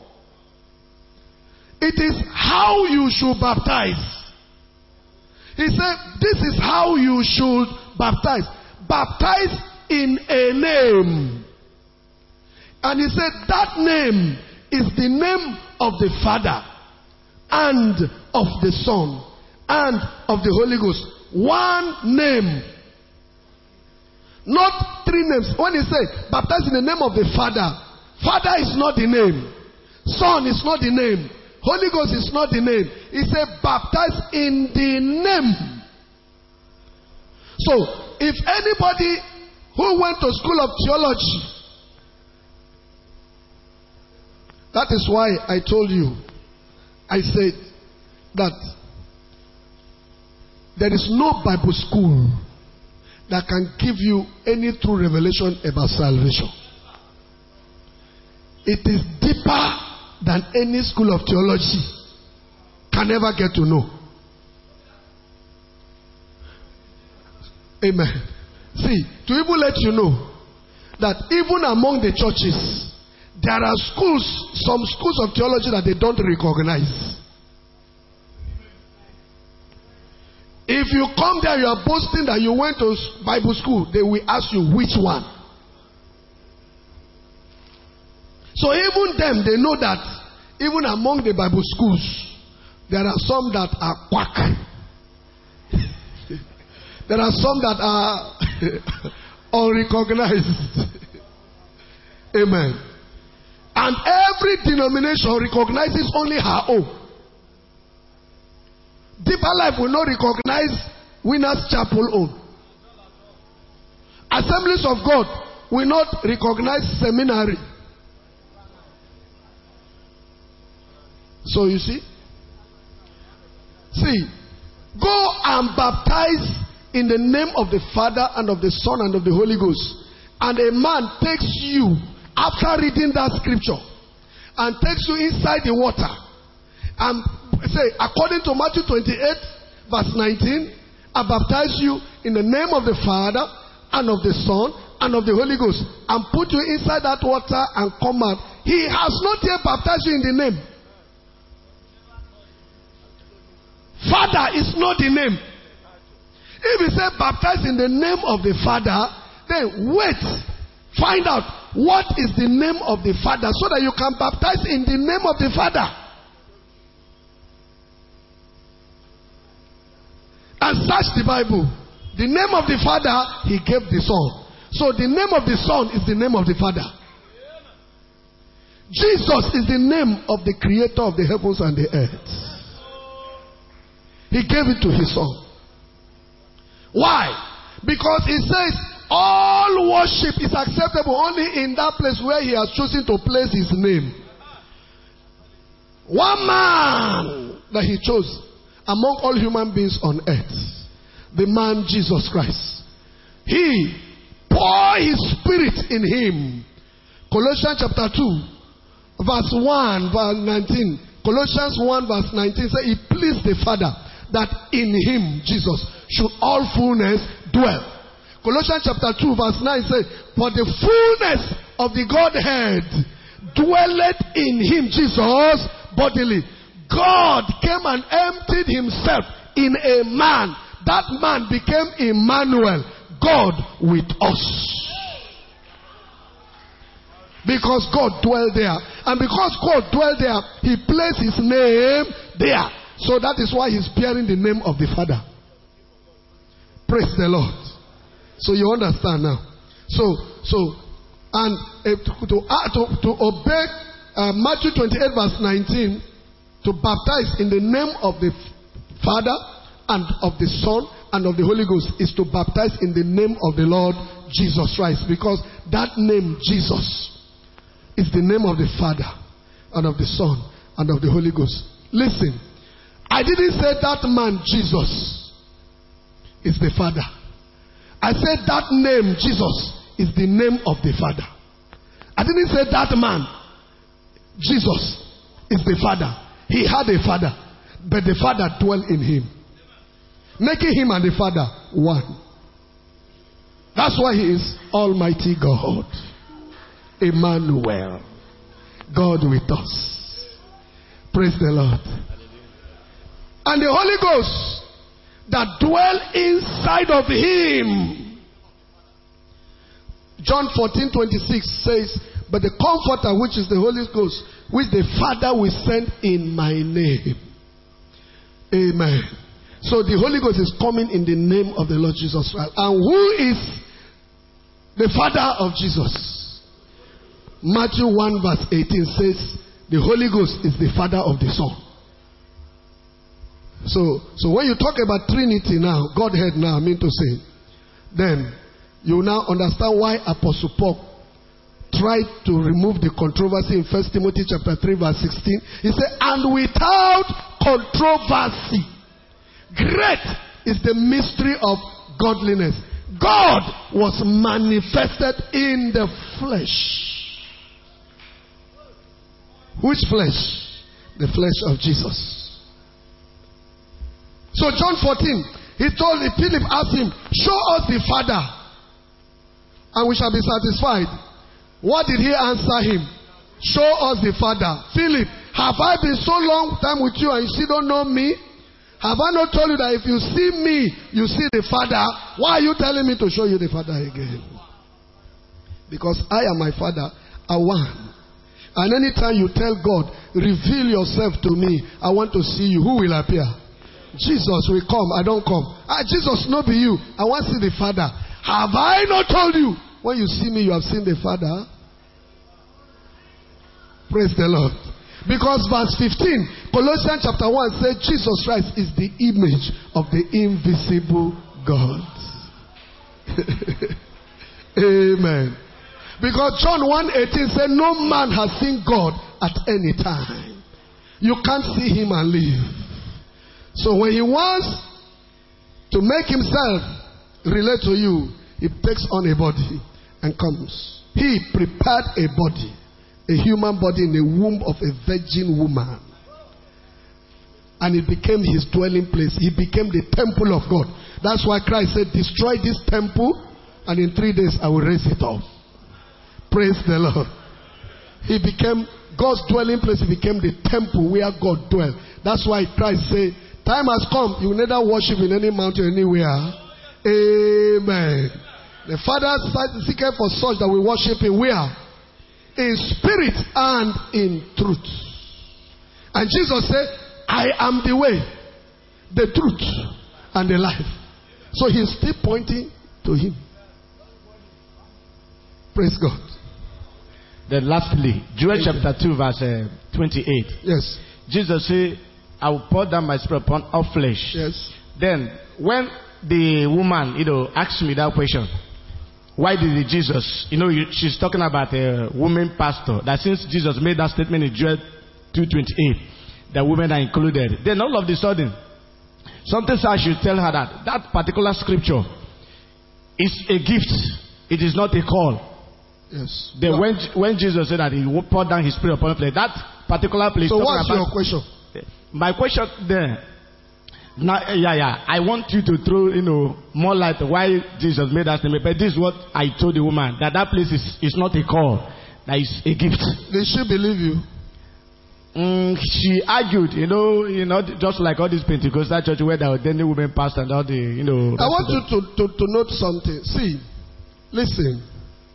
It is how you should baptize. He said, this is how you should baptize. Baptize in a name. And he said, that name is the name of the Father and of the Son and of the Holy Ghost. One name. Not 3 names. When he said, baptize in the name of the Father, Father is not the name. Son is not the name. Holy Ghost is not the name. He said, baptize in the name. So, if anybody who went to school of theology, that is why I told you, I said that there is no Bible school that can give you any true revelation about salvation. It is deeper than any school of theology can ever get to know. Amen. See, to even let you know that even among the churches, there are schools, some schools of theology that they don't recognize. If you come there, you are boasting that you went to Bible school, they will ask you which one. So even them, they know that even among the Bible schools, there are some that are quack. There are some that are unrecognized. Amen. And every denomination recognizes only her own. Deeper Life will not recognize Winners Chapel own. Assemblies of God will not recognize seminary. So you see, go and baptize in the name of the Father and of the Son and of the Holy Ghost. And a man takes you after reading that scripture and takes you inside the water and say, according to Matthew 28 verse 19, I baptize you in the name of the Father and of the Son and of the Holy Ghost, and put you inside that water and come out. He has not yet baptized you in the name. Father is not the name. If he said baptize in the name of the Father, then wait, find out what is the name of the Father, so that you can baptize in the name of the Father. And search the Bible. The name of the Father, he gave the Son. So the name of the Son is the name of the Father. Jesus is the name of the Creator of the heavens and the earth. He gave it to his Son. Why? Because he says all worship is acceptable only in that place where he has chosen to place his name. One man that he chose among all human beings on earth, the man Jesus Christ. He poured his spirit in him. Colossians chapter 2 verse 1 verse 19. Colossians 1 verse 19 says it pleased the Father that in him, Jesus, should all fullness dwell. Colossians chapter 2 verse 9 says, for the fullness of the Godhead dwelleth in him, Jesus, bodily. God came and emptied himself in a man. That man became Emmanuel, God with us. Because God dwelled there. And because God dwelled there, he placed his name there. So that is why he's bearing the name of the Father. Praise the Lord. So you understand now. To obey Matthew 28 verse 19, to baptize in the name of the Father and of the Son and of the Holy Ghost is to baptize in the name of the Lord Jesus Christ. Because that name, Jesus, is the name of the Father and of the Son and of the Holy Ghost. Listen, I didn't say that man, Jesus, is the Father. I said that name, Jesus, is the name of the Father. I didn't say that man, Jesus, is the Father. He had a father, but the Father dwelt in him, making him and the Father one. That's why he is Almighty God, Emmanuel, God with us. Praise the Lord. And the Holy Ghost that dwell inside of him. John 14:26 says, but the Comforter, which is the Holy Ghost, which the Father will send in my name. Amen. So the Holy Ghost is coming in the name of the Lord Jesus Christ. And who is the Father of Jesus? Matthew 1 verse 18 says, the Holy Ghost is the Father of the Son. So when you talk about Trinity now, Godhead now, I mean to say, then you now understand why Apostle Paul tried to remove the controversy in 1 Timothy chapter 3 verse 16. He said, and without controversy, great is the mystery of godliness. God was manifested in the flesh. Which flesh? The flesh of Jesus. So John 14, Philip asked him, show us the Father, and we shall be satisfied. What did he answer him? Show us the Father. Philip, have I been so long time with you and you still don't know me? Have I not told you that if you see me, you see the Father? Why are you telling me to show you the Father again? Because I and my Father are one. And anytime you tell God, reveal yourself to me, I want to see you, who will appear? Jesus will come. I don't come. Jesus, no be you. I want to see the Father. Have I not told you? When you see me, you have seen the Father. Praise the Lord. Because verse 15, Colossians chapter 1 says Jesus Christ is the image of the invisible God. Amen. Because John 1:18 said no man has seen God at any time. You can't see him and live. So when he wants to make himself relate to you, he takes on a body and comes. He prepared a body, a human body in the womb of a virgin woman. And it became his dwelling place. He became the temple of God. That's why Christ said, destroy this temple and in 3 days I will raise it up. Praise the Lord. He became God's dwelling place. He became the temple where God dwelt. That's why Christ said, time has come. You will neither worship in any mountain anywhere. Amen. The Father seeketh for such that we worship him where? In spirit and in truth. And Jesus said, I am the way, the truth, and the life. So he's still pointing to him. Praise God. Then lastly, Joel chapter 2 verse 28. Yes. Jesus said, I will pour down my spirit upon all flesh. Yes. Then when the woman, asked me that question, why did Jesus, she's talking about a woman pastor, that since Jesus made that statement in Joel 2:28, the women are included. Then all of a sudden, something says I should tell her that particular scripture is a gift. It is not a call. Yes. Then when Jesus said that he would pour down his spirit upon flesh, that particular place. So what's your question? My question there. Now, I want you to throw, more light why Jesus made that statement. But this is what I told the woman, that place is not a call, that is a gift. Did she believe you? She argued, just like all these Pentecostal church where the ordaining women pastor and all the, I want you to note something. See, listen.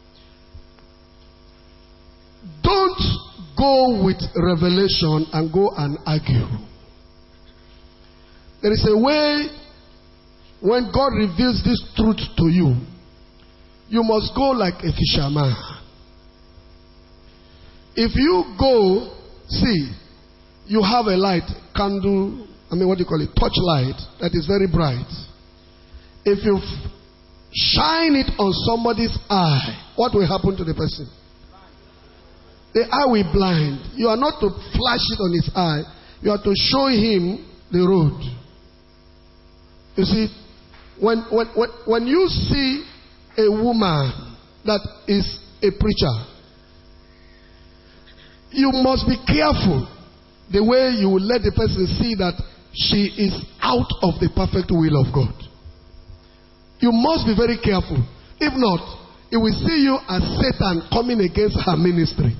Don't go with revelation and go and argue. There is a way when God reveals this truth to you, you must go like a fisherman. If you go, see, you have a light, candle, torch light that is very bright. If you shine it on somebody's eye, what will happen to the person? The eye will blind. You are not to flash it on his eye. You are to show him the road. You see, when you see a woman that is a preacher, you must be careful the way you will let the person see that she is out of the perfect will of God. You must be very careful. If not, it will see you as Satan coming against her ministry.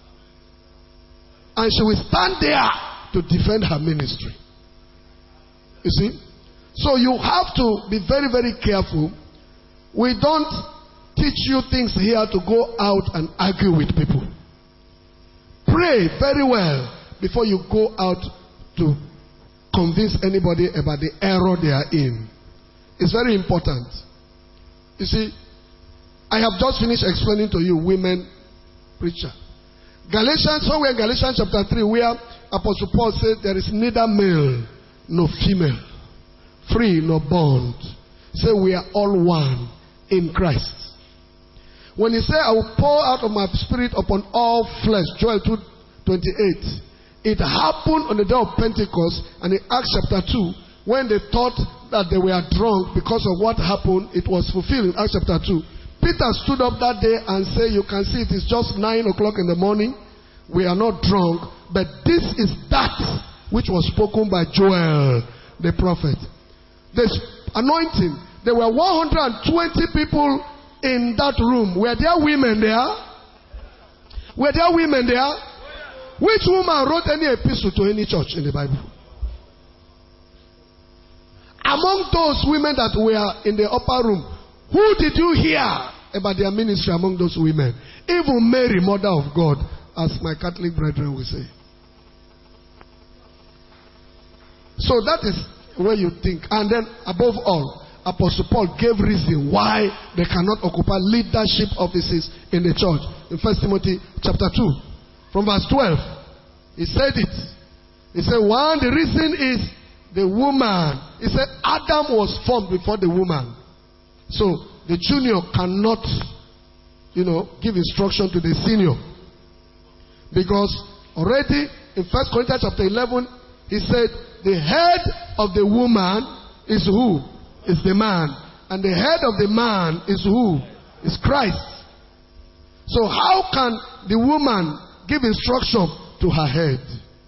And she will stand there to defend her ministry. You see? So you have to be very, very careful. We don't teach you things here to go out and argue with people. Pray very well before you go out to convince anybody about the error they are in. It's very important. You see, I have just finished explaining to you women preacher. When we're in Galatians chapter 3, where Apostle Paul said there is neither male nor female, free nor bond. Say we are all one in Christ. When he said, I will pour out of my spirit upon all flesh, Joel 2:28, it happened on the day of Pentecost, and in Acts chapter 2, when they thought that they were drunk because of what happened, it was fulfilled in Acts chapter 2. Peter stood up that day and said, you can see it is just 9 o'clock in the morning. We are not drunk, but this is that which was spoken by Joel the prophet. This anointing, there were 120 people in that room. Were there women there? Were there women there? Which woman wrote any epistle to any church in the Bible? Among those women that were in the upper room, who did you hear about their ministry among those women? Even Mary, mother of God, as my Catholic brethren will say. So that is where you think. And then above all, Apostle Paul gave reason why they cannot occupy leadership offices in the church. In 1 Timothy chapter 2, from verse 12, he said it. He said, one, the reason is the woman. He said, Adam was formed before the woman. So, the junior cannot, give instruction to the senior. Because already in 1 Corinthians chapter 11, he said, the head of the woman is who? Is the man. And the head of the man is who? Is Christ. So how can the woman give instruction to her head?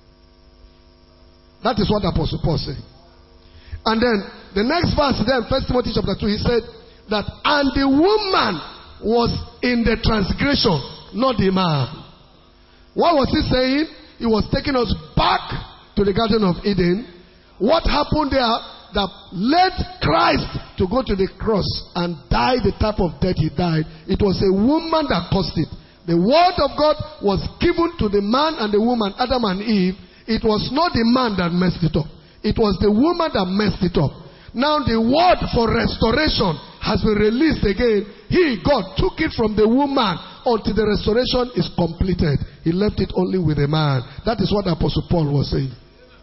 That is what Apostle Paul said. And then the next verse then, 1 Timothy chapter 2, he said that, and the woman was in the transgression, not the man. What was he saying? He was taking us back to the Garden of Eden. What happened there that led Christ to go to the cross and die the type of death he died? It was a woman that caused it. The word of God was given to the man and the woman, Adam and Eve. It was not the man that messed it up. It was the woman that messed it up. Now the word for restoration has been released again. God, took it from the woman until the restoration is completed. He left it only with the man. That is what Apostle Paul was saying.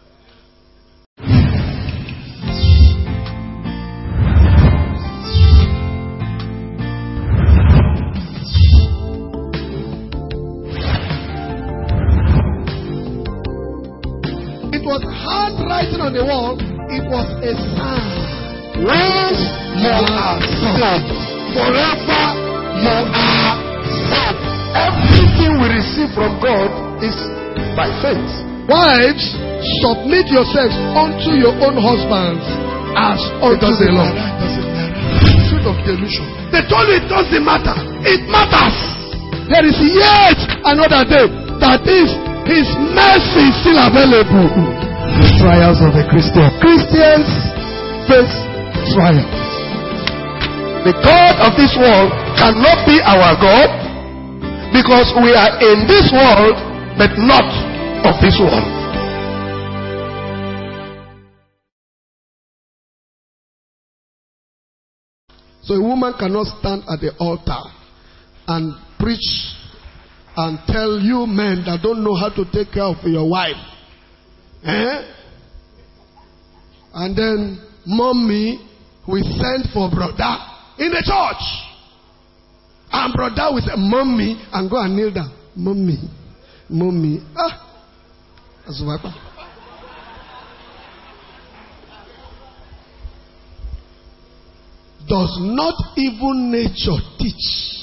It was handwriting on the wall. It was a sign. Once you are saved, forever you are saved. Everything we receive from God is by faith. Wives, submit yourselves unto your own husbands as unto the Lord. Spirit of delusion. They told you it doesn't matter. It matters. There is yet another day. That is, His mercy is still available. The trials of the Christian. Christians face trials. The God of this world cannot be our God because we are in this world but not of this world. So a woman cannot stand at the altar and preach and tell you men that don't know how to take care of your wife. And then mommy will send for brother in the church. And brother will say, mommy, and go and kneel down. Mommy. That's what happened. Does not even nature teach?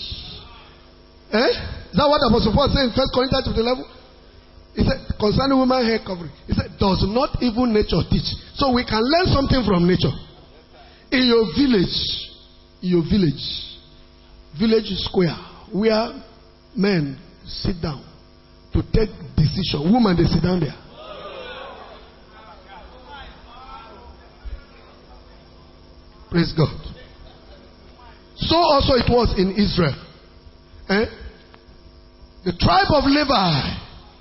Is that what Apostle Paul said in 1 Corinthians chapter 11? He said, concerning woman hair covering. He said, does not even nature teach? So we can learn something from nature. In your village square, where men sit down to take decision. Women, they sit down there. Praise God. So also it was in Israel. The tribe of Levi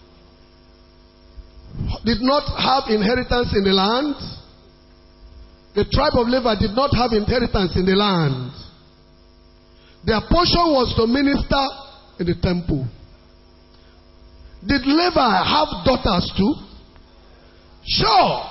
did not have inheritance in the land. The tribe of Levi did not have inheritance in the land. Their portion was to minister in the temple. Did Levi have daughters too? Sure.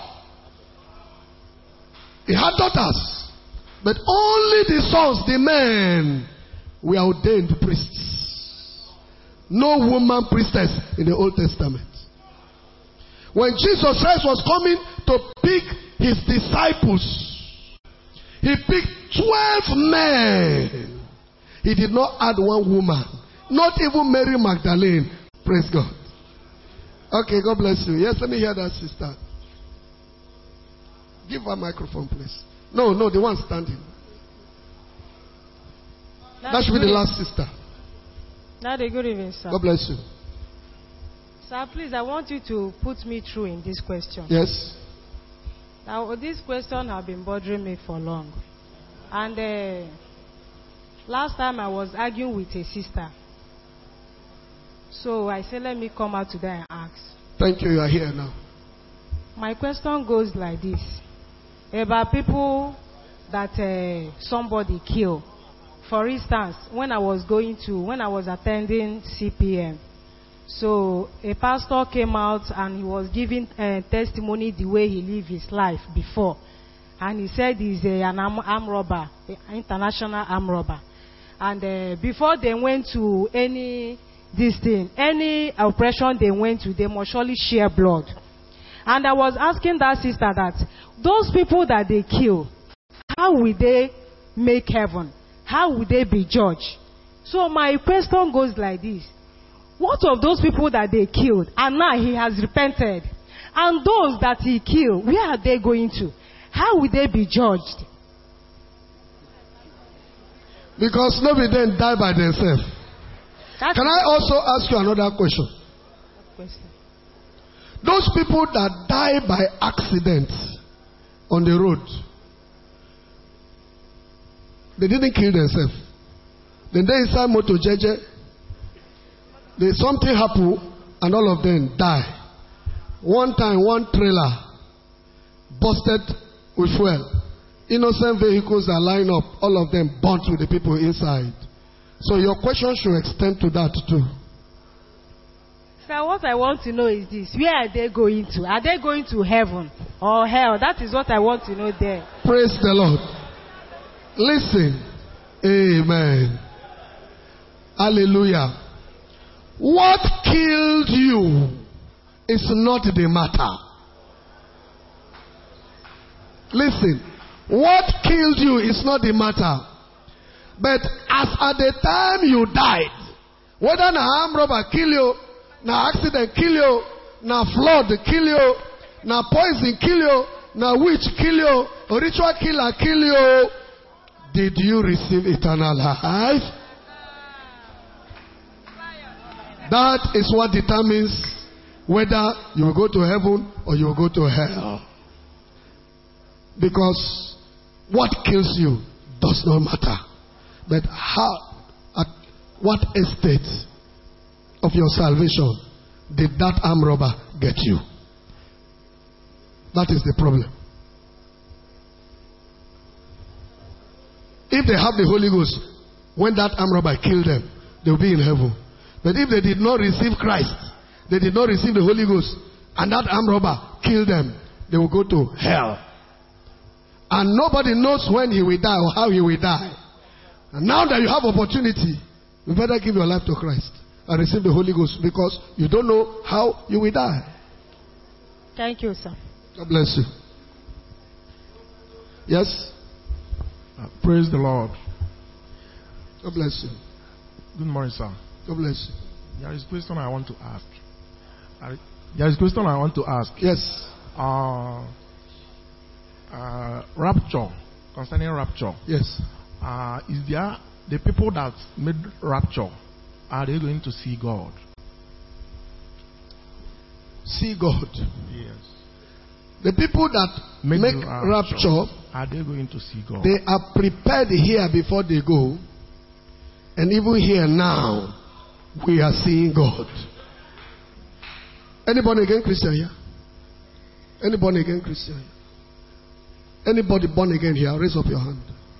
He had daughters. But only the sons, the men, were ordained priests. No woman priestess in the Old Testament. When Jesus Christ was coming to pick his disciples, he picked 12 men. He did not add one woman. Not even Mary Magdalene. Praise God. Okay, God bless you. Yes, let me hear that sister. Give her a microphone, please. No, the one standing. That should be the last sister. Good evening, sir. God bless you. Sir, please, I want you to put me through in this question. Yes. Now, this question has been bothering me for long. And last time I was arguing with a sister. So I said, let me come out today and ask. Thank you. You are here now. My question goes like this. About people that somebody killed. For instance, when I was attending CPM, so a pastor came out and he was giving testimony the way he lived his life before. And he said he's an armed robber, an international armed robber. And before they went to any operation they went to, they must surely share blood. And I was asking that sister that those people that they kill, how will they make heaven? How will they be judged? So my question goes like this. What of those people that they killed and now he has repented? And those that he killed, where are they going to? How will they be judged? Because nobody then die by themselves. Can I also ask you another question? Those people that die by accident on the road, they didn't kill themselves. Then they inside motor jeje, something happened and all of them die. One time, one trailer busted with fuel. Innocent vehicles are lined up, all of them burnt with the people inside. So your question should extend to that too. Sir, what I want to know is this. Where are they going to? Are they going to heaven or hell? That is what I want to know there. Praise the Lord. Listen. Amen. Hallelujah. What killed you is not the matter. Listen. What killed you is not the matter. But as at the time you died, whether an armed robber kill you, na accident kill you, na flood kill you, na poison kill you, na witch kill you, or ritual killer kill you, did you receive eternal life? That is what determines whether you will go to heaven or you will go to hell. Because what kills you does not matter. But at what estate of your salvation did that armed robber get you? That is the problem. If they have the Holy Ghost, when that armed robber killed them, they will be in heaven. But if they did not receive Christ, they did not receive the Holy Ghost, and that armed robber killed them, they will go to hell. And nobody knows when he will die or how he will die. And now that you have opportunity, you better give your life to Christ and receive the Holy Ghost, because you don't know how you will die. Thank you, sir. God bless you. Yes? Praise the Lord. God bless you. Good morning, sir. God bless you. There is a question I want to ask. Yes. Rapture. Concerning rapture. Yes. Is there the people that made rapture, are they going to see God? See God? Yes. The people that make rapture, are they going to see God? They are prepared here before they go. And even here now, we are seeing God. Any born again Christian here? Any born again Christian here? Anybody born again here? Raise up your hand.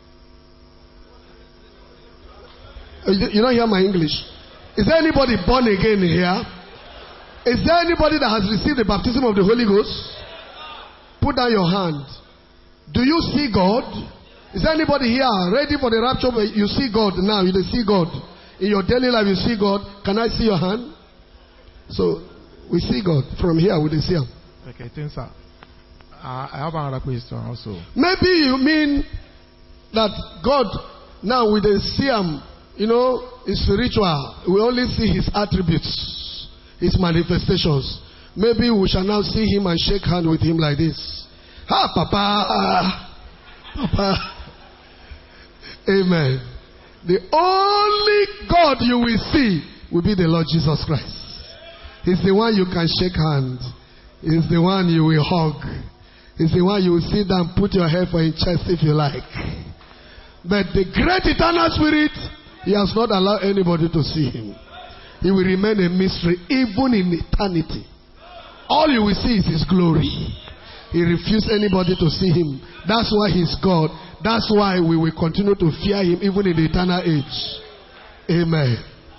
You don't hear my English. Is there anybody born again here? Is there anybody that has received the baptism of the Holy Ghost? Put down your hand. Do you see God? Is there anybody here ready for the rapture? You see God now. You see God. In your daily life, you see God. Can I see your hand? So, we see God. From here, we see Him. Okay, thanks, sir. I have another question also. Maybe you mean that God, now we see Him, is spiritual. We only see His attributes, His manifestations. Maybe we shall now see Him and shake hands with Him like this. Ha, Papa. Papa. Amen. The only God you will see will be the Lord Jesus Christ. He's the one you can shake hands. He's the one you will hug. He's the one you will sit down, put your head for His chest if you like. But the great eternal Spirit, He has not allowed anybody to see Him. He will remain a mystery even in eternity. All you will see is His glory. He refused anybody to see Him. That's why He's God. That's why we will continue to fear Him even in the eternal age. Amen.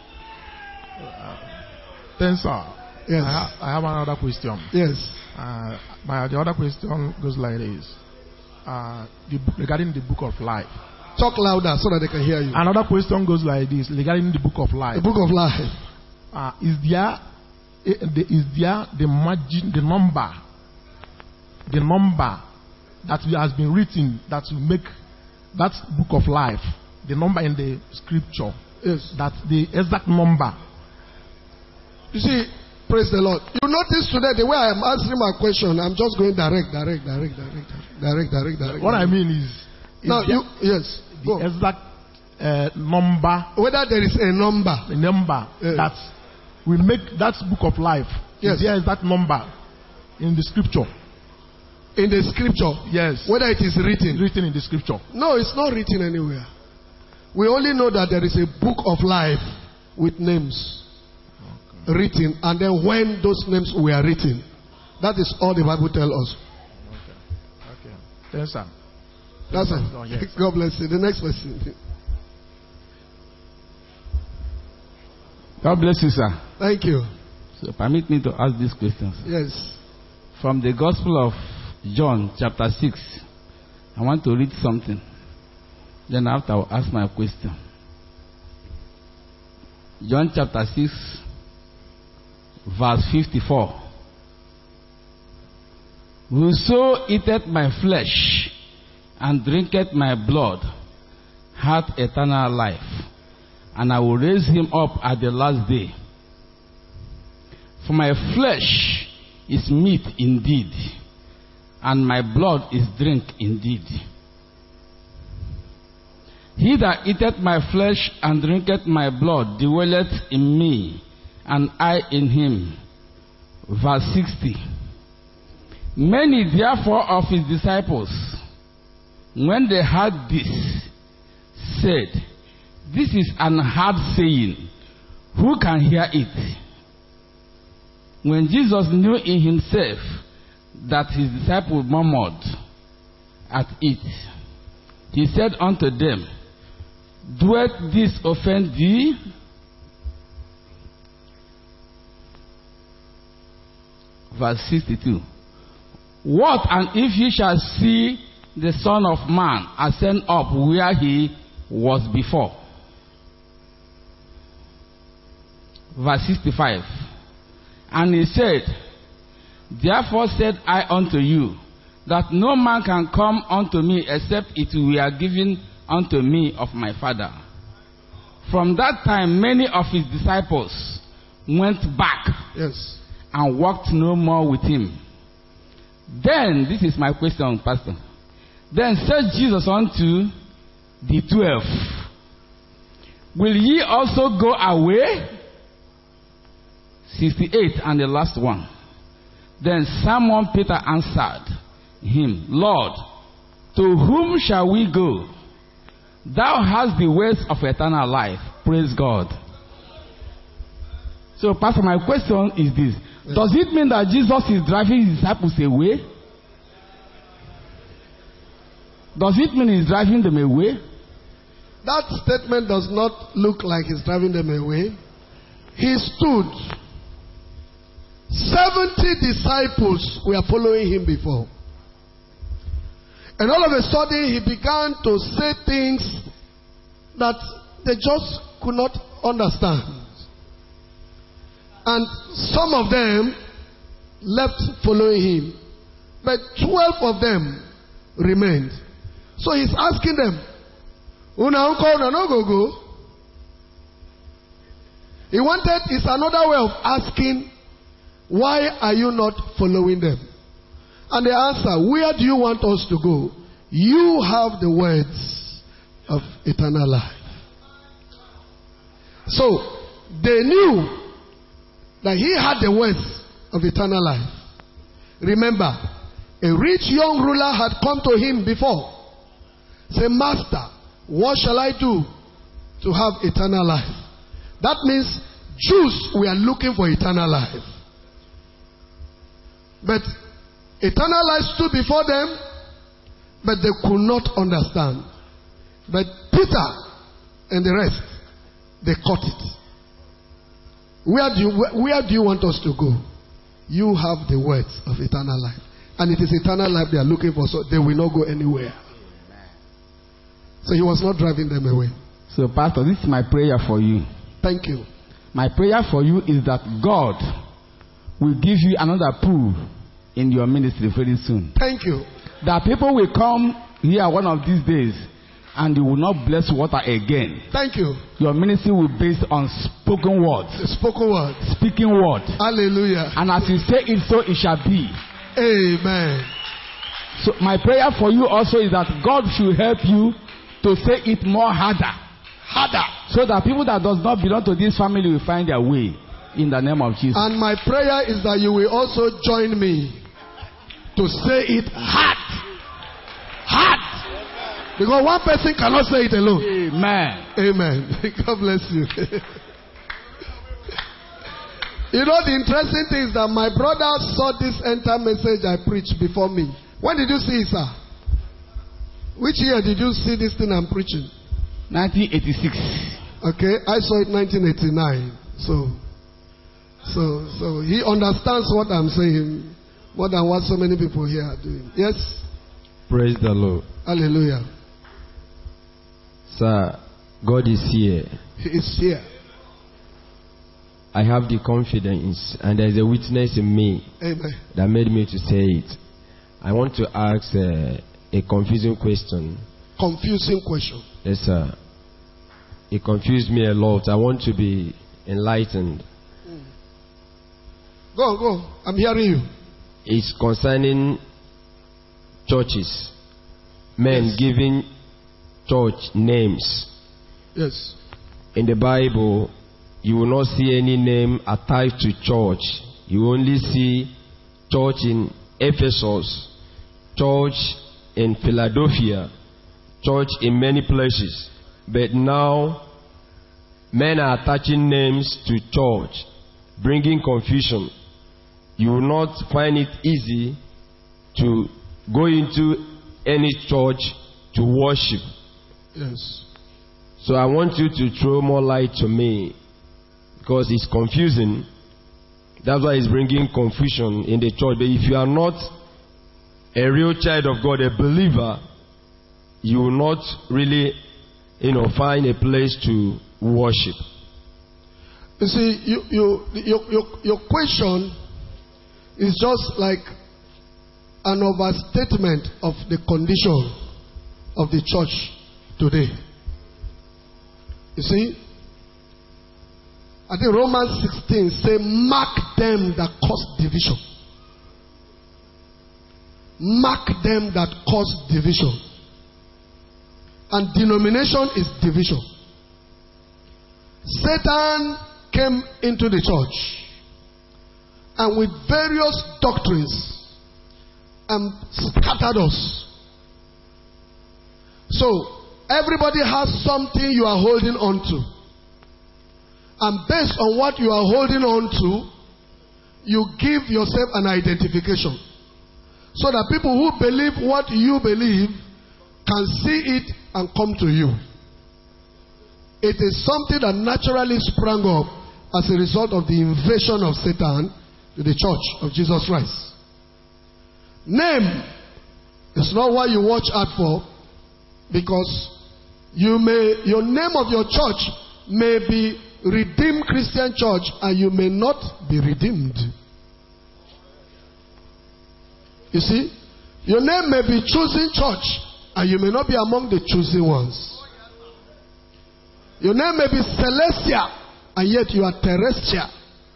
Thanks, sir. Yes. I have another question. Yes. The other question goes like this. Regarding the book of life. Talk louder so that they can hear you. Another question goes like this regarding the book of life. The book of life. Is there the number that has been written that will make that book of life, the number in the scripture? Yes. That's the exact number. You see, praise the Lord. You notice today the way I am answering my question, I'm just going direct. What I mean is now yes. The exact number. Whether there is a number. A number that will make that book of life. Yes. There is that number in the scripture. In the scripture? Yes. Whether it is written. Written in the scripture. No, it's not written anywhere. We only know that there is a book of life with names written, and then when those names were written. That is all the Bible tells us. Okay. Yes, sir. That's it. Oh, yes. God bless you. The next question. God bless you, sir. Thank you. So permit me to ask these questions. Yes. From the Gospel of John, chapter 6, I want to read something. Then after I'll ask my question. John chapter 6, verse 54. Whoso eateth my flesh and drinketh my blood hath eternal life, and I will raise him up at the last day. For my flesh is meat indeed, and my blood is drink indeed. He that eateth my flesh and drinketh my blood dwelleth in me, and I in him. Verse 60. Many therefore of his disciples, when they heard this, said, This is an hard saying. Who can hear it? When Jesus knew in himself that his disciples murmured at it, he said unto them, Doeth this offend thee? Verse 62. What and if ye shall see the Son of Man ascend up where he was before? Verse 65. And he said, Therefore said I unto you, that no man can come unto me except it were given unto me of my Father. From that time many of his disciples went back, yes, and walked no more with him. Then, this is my question, Pastor. Then said Jesus unto the 12, Will ye also go away? 68, and the last one. Then Simon Peter answered him, Lord, to whom shall we go? Thou hast the words of eternal life. Praise God. So, Pastor, my question is this. Yes. Does it mean that Jesus is driving his disciples away? Does it mean he's driving them away? That statement does not look like he's driving them away. He stood. 70 disciples were following him before. And all of a sudden he began to say things that they just could not understand. And some of them left following him. But 12 of them remained. So he's asking them, Una no go. He wanted, it's another way of asking, why are you not following them? And they answer, where do you want us to go? You have the words of eternal life. So, they knew that he had the words of eternal life. Remember, a rich young ruler had come to him before. Say, Master, what shall I do to have eternal life? That means Jews were looking for eternal life. But eternal life stood before them, but they could not understand. But Peter and the rest, they caught it. Where do you want us to go? You have the words of eternal life. And it is eternal life they are looking for, so they will not go anywhere. So he was not driving them away. So, Pastor, this is my prayer for you. Thank you. My prayer for you is that God will give you another proof in your ministry very soon. Thank you. That people will come here one of these days and you will not bless water again. Thank you. Your ministry will be based on spoken words. Spoken words. Speaking words. Hallelujah. And as you say it, so it shall be. Amen. So my prayer for you also is that God should help you to say it more harder. Harder. So that people that does not belong to this family will find their way in the name of Jesus. And my prayer is that you will also join me to say it hard. Hard. Because one person cannot say it alone. Amen. Amen. God bless you. You know, the interesting thing is that my brother saw this entire message I preached before me. When did you see it, sir? Which year did you see this thing I'm preaching? 1986. Okay, I saw it 1989. So he understands what I'm saying more than what so many people here are doing. Yes? Praise the Lord. Hallelujah. Sir, God is here. He is here. I have the confidence, and there is a witness in me. Amen. That made me to say it. I want to ask a confusing question. Confusing question? Yes, sir. It confused me a lot. I want to be enlightened. Go. I'm hearing you. It's concerning churches. Men Yes. giving church names. Yes. In the Bible, you will not see any name attached to church. You only see church in Ephesus, church in Philadelphia, church in many places. But now, men are attaching names to church, bringing confusion. You will not find it easy to go into any church to worship. Yes. So I want you to throw more light to me, because it's confusing. That's why it's bringing confusion in the church. But if you are not a real child of God, a believer, you will not really, find a place to worship. You see, your question is just like an overstatement of the condition of the church today. You see, I think Romans 16 say, mark them that cause division. Mark them that cause division. And denomination is division. Satan came into the church and with various doctrines and scattered us. So everybody has something you are holding on to. And based on what you are holding on to, you give yourself an identification. So that people who believe what you believe can see it and come to you. It is something that naturally sprang up as a result of the invasion of Satan to the church of Jesus Christ. Name is not what you watch out for, because your name of your church may be Redeemed Christian Church and you may not be redeemed. You see, your name may be Chosen Church and you may not be among the chosen ones. Your name may be Celestial and yet you are terrestrial.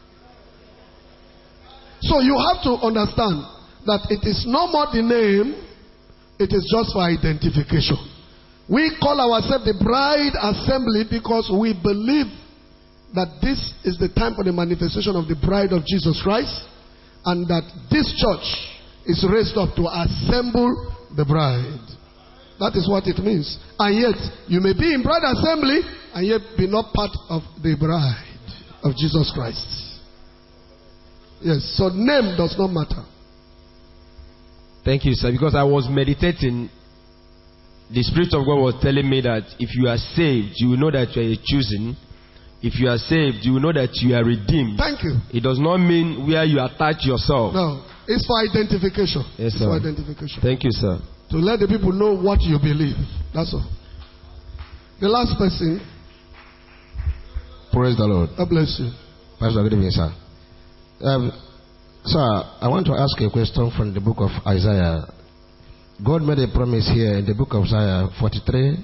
So you have to understand that it is no more the name, it is just for identification. We call ourselves the Bride Assembly because we believe that this is the time for the manifestation of the bride of Jesus Christ, and that this church is raised up to assemble the bride. That is what it means. And yet, you may be in bride assembly and yet be not part of the bride. of Jesus Christ. Yes, so name does not matter. Thank you, sir. Because I was meditating, the Spirit of God was telling me that if you are saved, you will know that you are a chosen. If you are saved, you will know that you are redeemed. Thank you. It does not mean where you attach yourself. No, it's for identification. Yes, it's sir. for identification. Thank you, sir. To let the people know what you believe. That's all. The last person. Praise the Lord. God bless you. Pastor, good evening, sir. Sir, I want to ask a question from the book of Isaiah. God made a promise here in the book of Isaiah 43,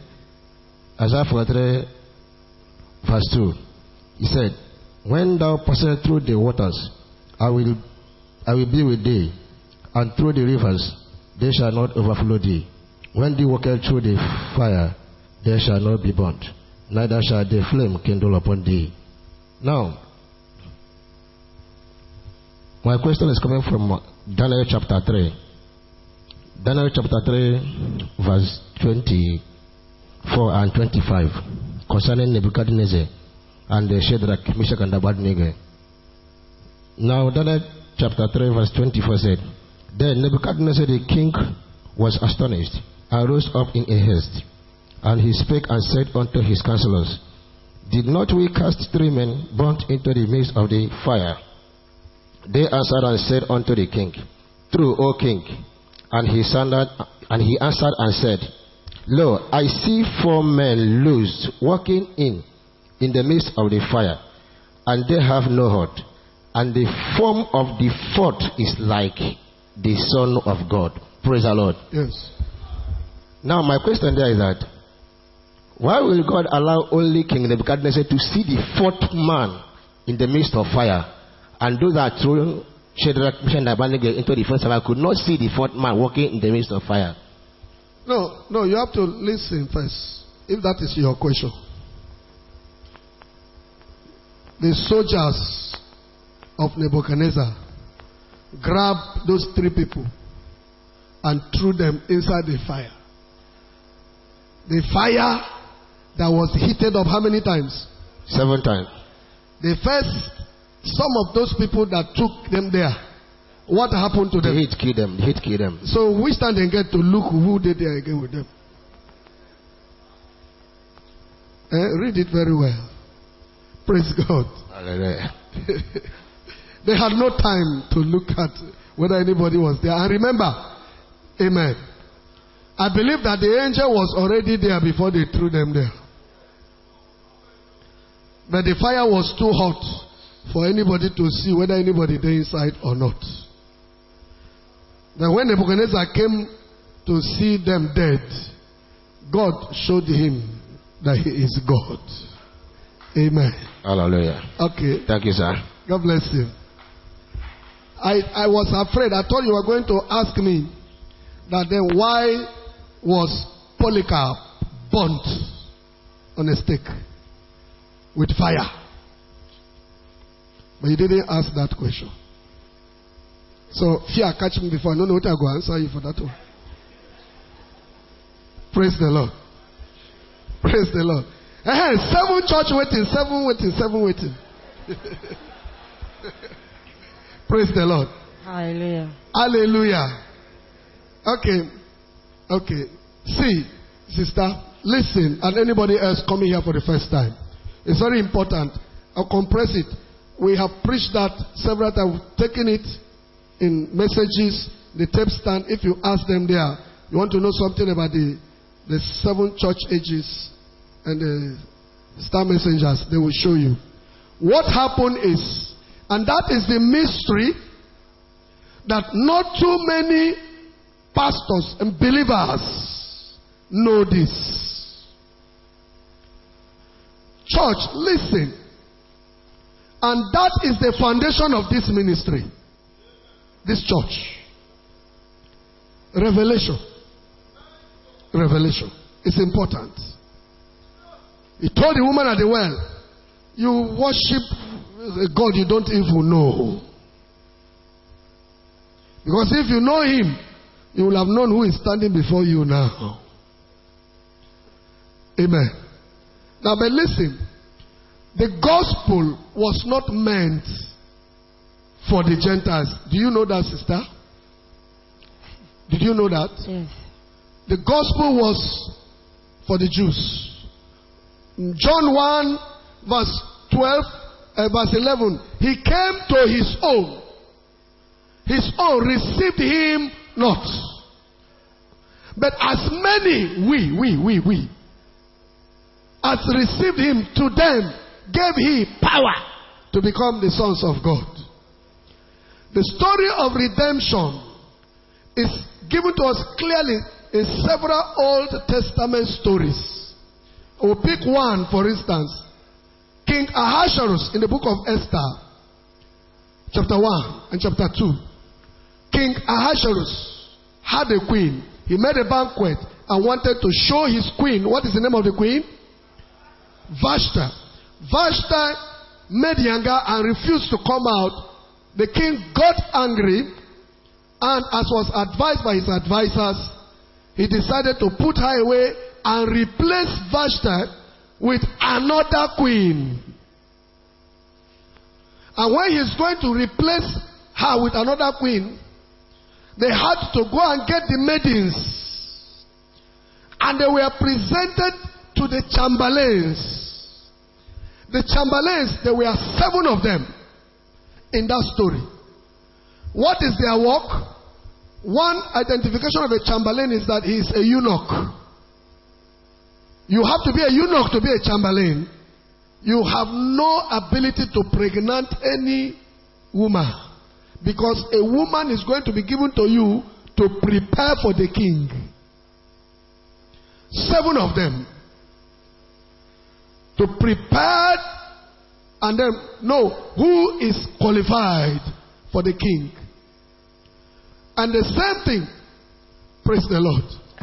verse 2. He said, when thou passest through the waters, I will be with thee, and through the rivers, they shall not overflow thee. When thou walkest through the fire, they shall not be burnt, neither shall the flame kindle upon thee. Now, my question is coming from Daniel chapter 3. Daniel chapter 3, verse 24 and 25, concerning Nebuchadnezzar and the Shadrach, Meshach, and Abednego. Now, Daniel chapter 3, verse 24 said, then Nebuchadnezzar the king was astonished, and rose up in a haste. And he spake and said unto his counselors, did not we cast 3 men burnt into the midst of the fire? They answered and said unto the king, true, O king. And he answered and said, lo, I see 4 men loosed, walking in the midst of the fire, and they have no hurt, and the form of the 4th is like the Son of God. Praise the Lord. Yes. Now my question there is that, why will God allow only King Nebuchadnezzar to see the 4th man in the midst of fire, and those that threw Shadrach, Meshach, and Abednego into the furnace of fire could not see the 4th man walking in the midst of fire? No, you have to listen first, if that is your question. The soldiers of Nebuchadnezzar grabbed those 3 people and threw them inside the fire. The fire that was heated up how many times? 7 times. Some of those people that took them there, what happened to them? The heat killed them. So which time they get to look who did there again with them? Read it very well. Praise God. Hallelujah. They had no time to look at whether anybody was there. And remember, amen, I believe that the angel was already there before they threw them there. But the fire was too hot for anybody to see whether anybody there inside or not. Then when Nebuchadnezzar came to see them dead, God showed him that he is God. Amen. Hallelujah. Okay. Thank you, sir. God bless you. I was afraid. I thought you were going to ask me that then why was Polycarp burnt on a stake with fire? But you didn't ask that question. So fear catch me before I don't know what I go answer you for that one. Praise the Lord. Praise the Lord. 7 church waiting, 7 waiting. Praise the Lord. Hallelujah. Hallelujah. Okay. See, sister, listen, and anybody else coming here for the first time. It's very important. I'll compress it. We have preached that several times. We've taken it in messages, the tape stand. If you ask them there, you want to know something about the 7 church ages and the star messengers, they will show you. What happened is, and that is the mystery, that not too many pastors and believers know this. Church, listen. And that is the foundation of this ministry. This church. Revelation. It's important. He told the woman at the well, you worship a God you don't even know. Because if you know him, you will have known who is standing before you now. Amen. Now, but listen. the gospel was not meant for the Gentiles. Do you know that, sister? Did you know that? Yes. The gospel was for the Jews. John 1 verse 11. He came to his own. His own received him not. But as many, we, as received him, to them gave he power to become the sons of God. The story of redemption is given to us clearly in several Old Testament stories. We'll pick one, for instance. King Ahasuerus in the book of Esther, chapter 1 and chapter 2. King Ahasuerus had a queen. He made a banquet and wanted to show his queen. What is the name of the queen? Vashti. Vashti made younger and refused to come out. The king got angry, and as was advised by his advisors, he decided to put her away and replace Vashti with another queen. And when he's going to replace her with another queen, they had to go and get the maidens. And they were presented to the chamberlains. The chamberlains, there were 7 of them in that story. What is their work? One identification of a chamberlain is that he is a eunuch. You have to be a eunuch to be a chamberlain. You have no ability to pregnant any woman, because a woman is going to be given to you to prepare for the king. 7 of them. To prepare and then know who is qualified for the king. And the same thing, praise the Lord.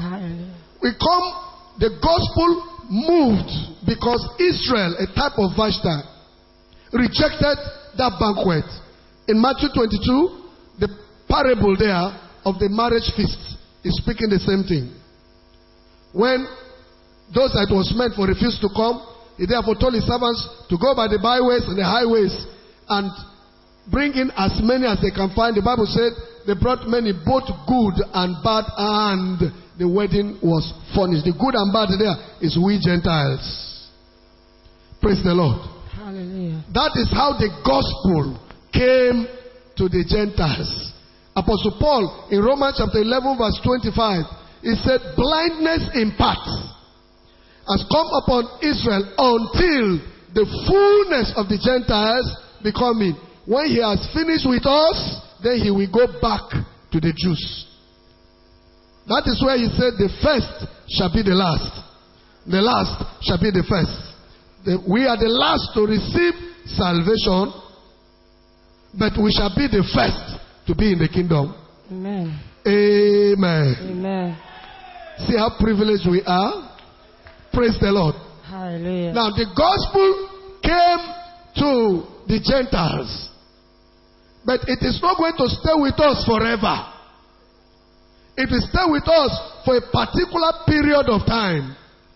The gospel moved because Israel, a type of Vashti, rejected that banquet. In Matthew 22, the parable there of the marriage feast is speaking the same thing. When those that was meant for refused to come, he therefore told his servants to go by the byways and the highways and bring in as many as they can find. The Bible said they brought many, both good and bad, and the wedding was furnished. The good and bad there is we Gentiles. Praise the Lord. Hallelujah. That is how the gospel came to the Gentiles. Apostle Paul in Romans chapter 11 verse 25, he said, blindness in part has come upon Israel until the fullness of the Gentiles become in. When he has finished with us, then he will go back to the Jews. That is where he said the first shall be the last. The last shall be the first. We are the last to receive salvation, but we shall be the first to be in the kingdom. Amen. Amen. Amen. See how privileged we are? Praise the Lord. Hallelujah. Now the gospel came to the Gentiles, but it is not going to stay with us forever. It will stay with us for a particular period of time.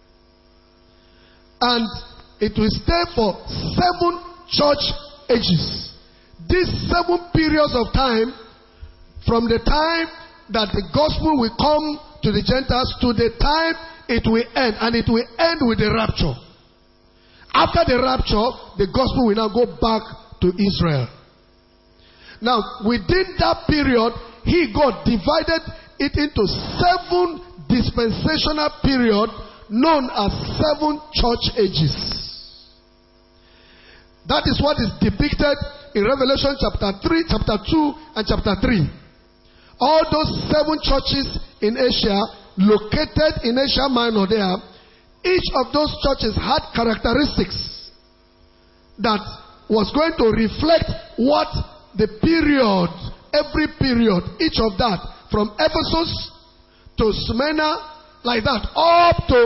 And it will stay for 7 church ages. These 7 periods of time, from the time that the gospel will come to the Gentiles to the time it will end. And it will end with the rapture. After the rapture, the gospel will now go back to Israel. Now, within that period, God divided it into 7 dispensational periods known as 7 church ages. That is what is depicted in Revelation chapter 3, chapter 2, and chapter 3. All those 7 churches in Asia, located in Asia Minor there, each of those churches had characteristics that was going to reflect what the period, every period, each of that, from Ephesus to Smyrna, like that, up to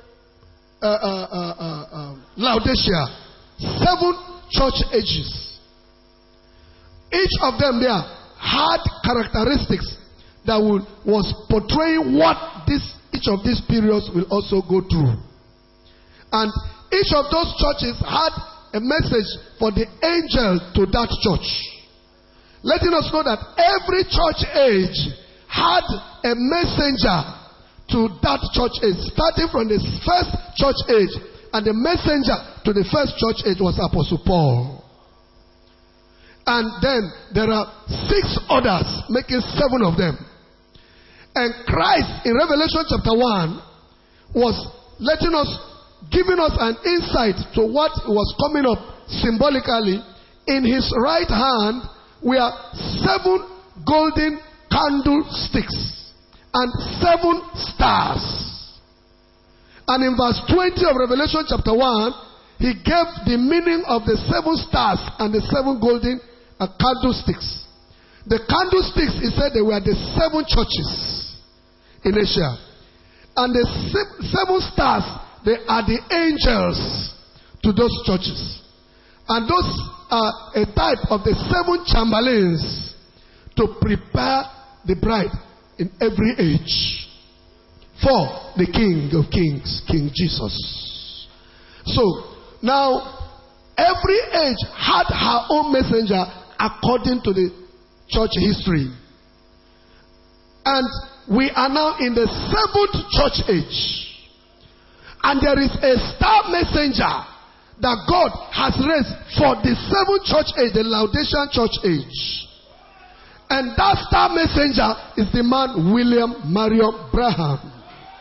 Laodicea. 7 church ages. Each of them there had characteristics that was portraying what each of these periods will also go through. And each of those churches had a message for the angel to that church, letting us know that every church age had a messenger to that church age, starting from the first church age, and the messenger to the first church age was Apostle Paul. And then there are 6 others, making 7 of them. And Christ in Revelation chapter 1 was letting us, giving us an insight to what was coming up symbolically. In his right hand were 7 golden candlesticks and 7 stars. And in verse 20 of Revelation chapter 1, he gave the meaning of the 7 stars and the 7 golden candlesticks. The candlesticks, he said, they were the 7 churches in Asia. And the 7 stars, they are the angels to those churches. And those are a type of the 7 chamberlains to prepare the bride in every age for the King of Kings, King Jesus. So, now, every age had her own messenger according to the church history. And we are now in the 7th church age. And there is a star messenger that God has raised for the 7th church age, the Laodicean church age. And that star messenger is the man William Marion Branham.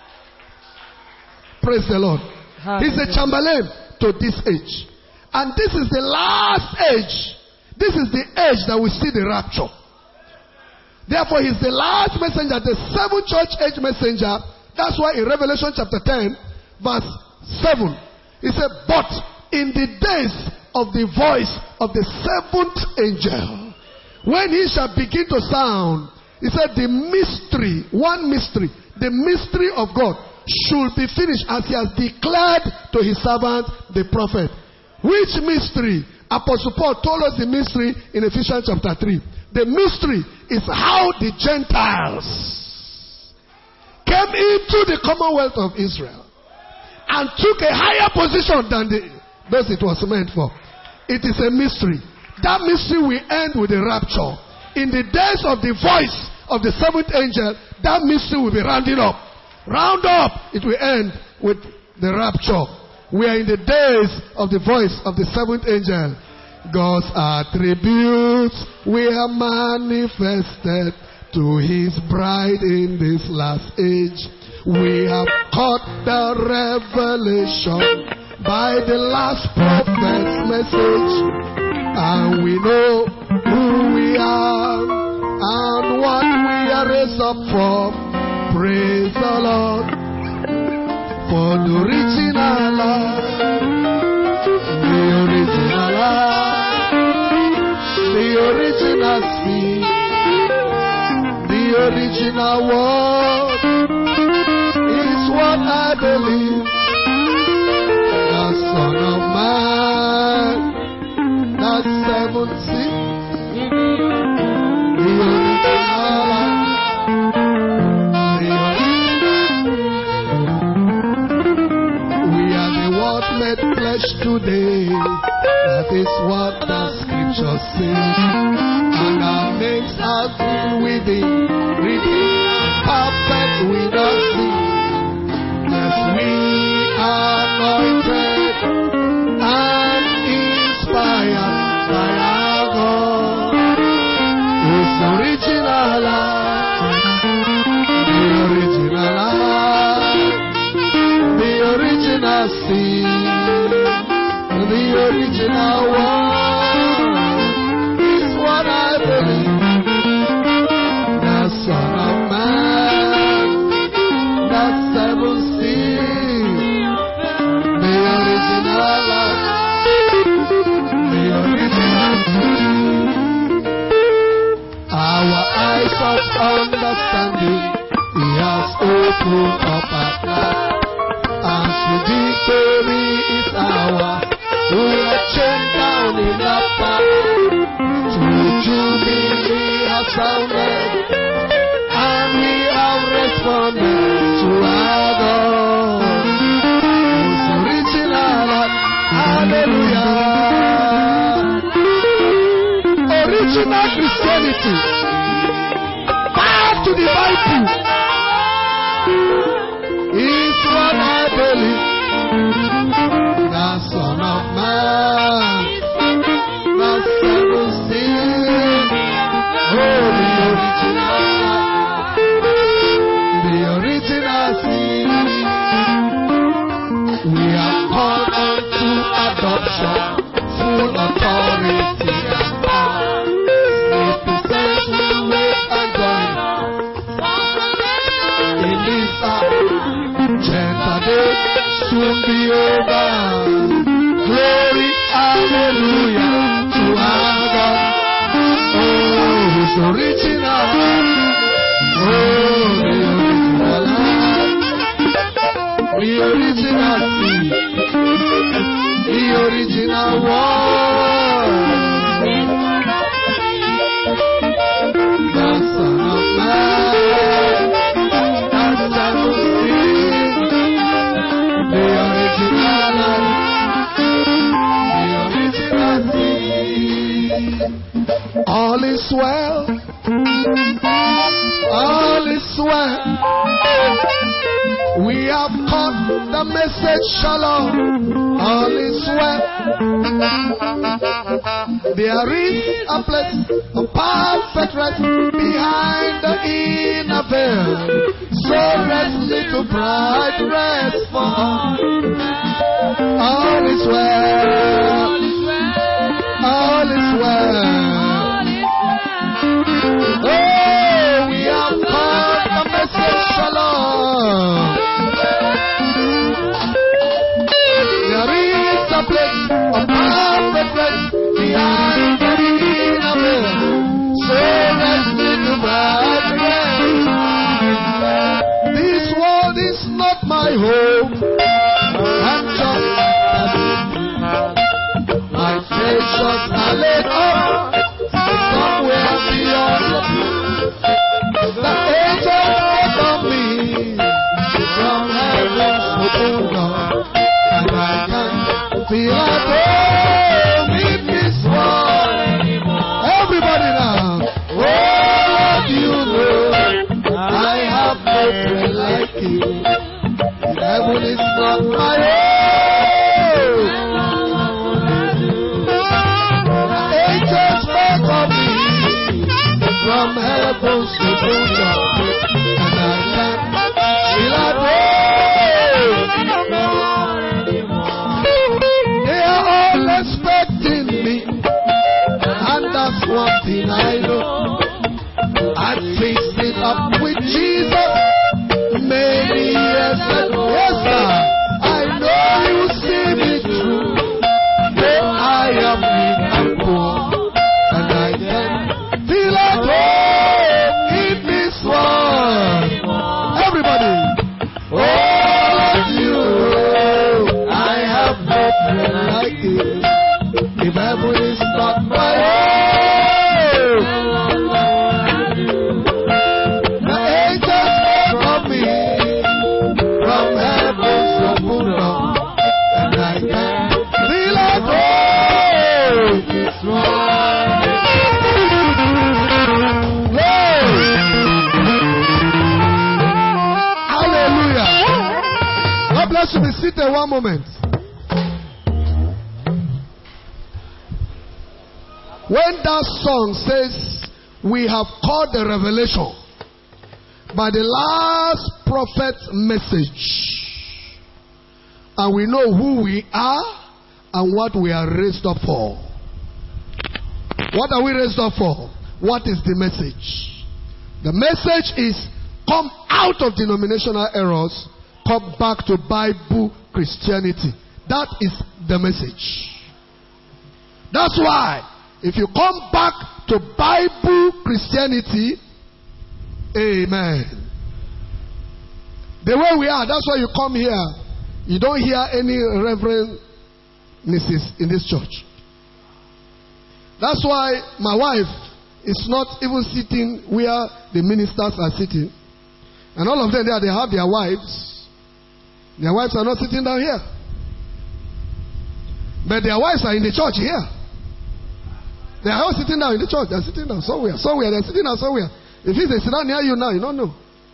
Praise the Lord. He's a chamberlain to this age. And this is the last age. This is the age that we see the rapture. Therefore, he's the last messenger, the 7th church age messenger. That's why in Revelation chapter 10, verse 7, he said, but in the days of the voice of the 7th angel, when he shall begin to sound, he said, the mystery, one mystery, the mystery of God should be finished as he has declared to his servant, the prophet. Which mystery? Apostle Paul told us the mystery in Ephesians chapter 3. The mystery is how the Gentiles came into the commonwealth of Israel and took a higher position than those it was meant for. It is a mystery. That mystery will end with the rapture. In the days of the voice of the 7th angel, that mystery will be rounding up. Round up, it will end with the rapture. We are in the days of the voice of the 7th angel. God's attributes were manifested to his bride in this last age. We have caught the revelation by the last prophet's message, and we know who we are and what we are raised up for. Praise the Lord. For the original life, the original life, the original seed, the original word is what I believe. The Son of Man, the 7th seed, the original life. Made flesh today, that is what the scriptures say. And our names are filled within, perfect without sin. Yes, we are anointed and inspired by our God. It's original life, the original life, the original sin. The original one is what I believe. The Son of Man, the 7th seal, the original life, the original seal. Our eyes of understanding, he has opened up at last. As the victory is ours, we are chained down in the past. True jubilee has sounded, and we have responded to our God. It's original, hallelujah. original Christianity. Back to the Bible. Is what I believe. The Son of Man. The Son of Sin. Oh, the original sin. We are called unto adoption, full authority and power. His presence will wait and join in this gentle day soon be over. Glory, hallelujah to our God. Oh, His original. Oh, the original seed, the original word, the Son of Man, the Son of Sin, the original seed. All is well, all is well. We have caught the message, shalom, all is well. There is a place of perfect rest behind the inner veil. So rest, little bride, rest for all. All is well, all is well. Oh, we have caught the message, shalom. A place of perfect rest behind the inner veil. So rest, little bride, rest. This world is not my home. I'm just my treasures are laid up somewhere beyond. The angels wait on me from heaven's open door, and I can feel at home in this world. Everybody now. Oh, you know I have no friend like you. Heaven is not my home. Angels welcome me from heaven's open door, and I can feel at home. Expecting me, and that's one thing I know. I fixed it up with Jesus many years ago. Yes, sir. I know you see me through. Though I am weak and poor, and I can feel at home in this world. Everybody, oh, you, I have no friend like you. If heaven is not my home, the angels welcome me from heaven's open door, and I can feel at home. It's Hallelujah. God bless you. Be seated one moment. When that song says, we have caught the revelation by the last prophet's message, and we know who we are and what we are raised up for. What are we raised up for? What is the message? The message is, come out of denominational errors, come back to Bible Christianity. That is the message. That's why, if you come back to Bible Christianity, amen. The way we are, that's why you come here. You don't hear any reverend Mrs. in this church. That's why my wife is not even sitting where the ministers are sitting. And all of them there, they have their wives. Their wives are not sitting down here. But their wives are in the church here. They are all sitting down in the church. They are sitting down somewhere. They are sitting down somewhere. If they sit down near you now, you don't know.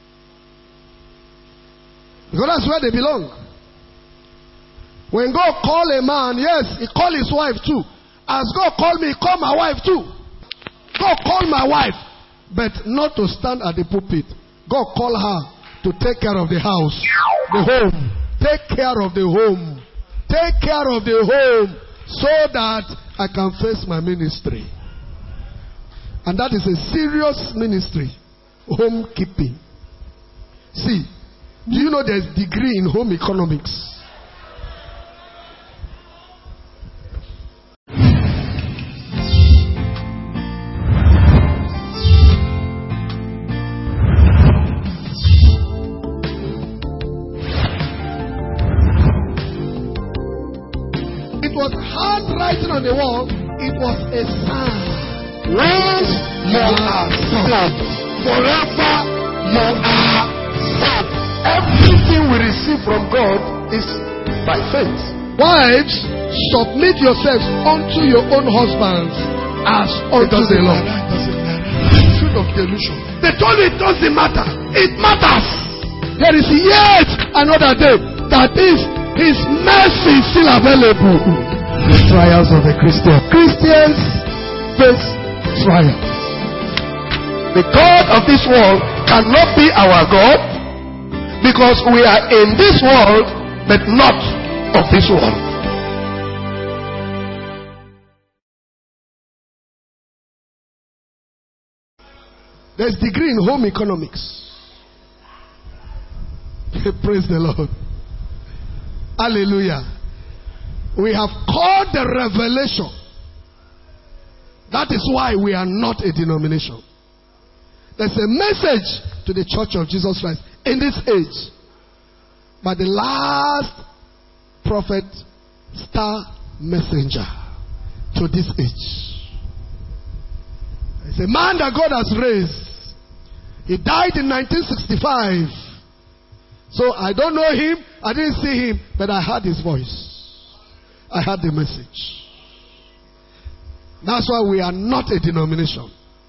Because that's where they belong. When God call a man, yes, he call his wife too. As God called me, he called my wife too. God called my wife, but not to stand at the pulpit. God called her to take care of the house, the home. Take care of the home. Take care of the home so that I can face my ministry. And that is a serious ministry. Homekeeping. See, do you know there's degree in home economics? It was handwriting on the wall. It was a sign. Once you are saved, forever you are saved. Everything we receive from God is by faith. Wives, submit yourselves unto your own husbands as unto the Lord. Fruit of delusion. They told you it doesn't matter. It matters. There is yet another day. That is, His mercy is still available. The trials of the Christian. Christians face trials. The God of this world cannot be our God, because we are in this world, but not of this world. There's degree in home economics. Praise the Lord. Hallelujah. We have called the revelation. That is why we are not a denomination. There's a message to the Church of Jesus Christ in this age. But the last prophet, star messenger to this age. It's a man that God has raised. He died in 1965. So I don't know him, I didn't see him, but I heard his voice. I heard the message. That's why we are not a denomination.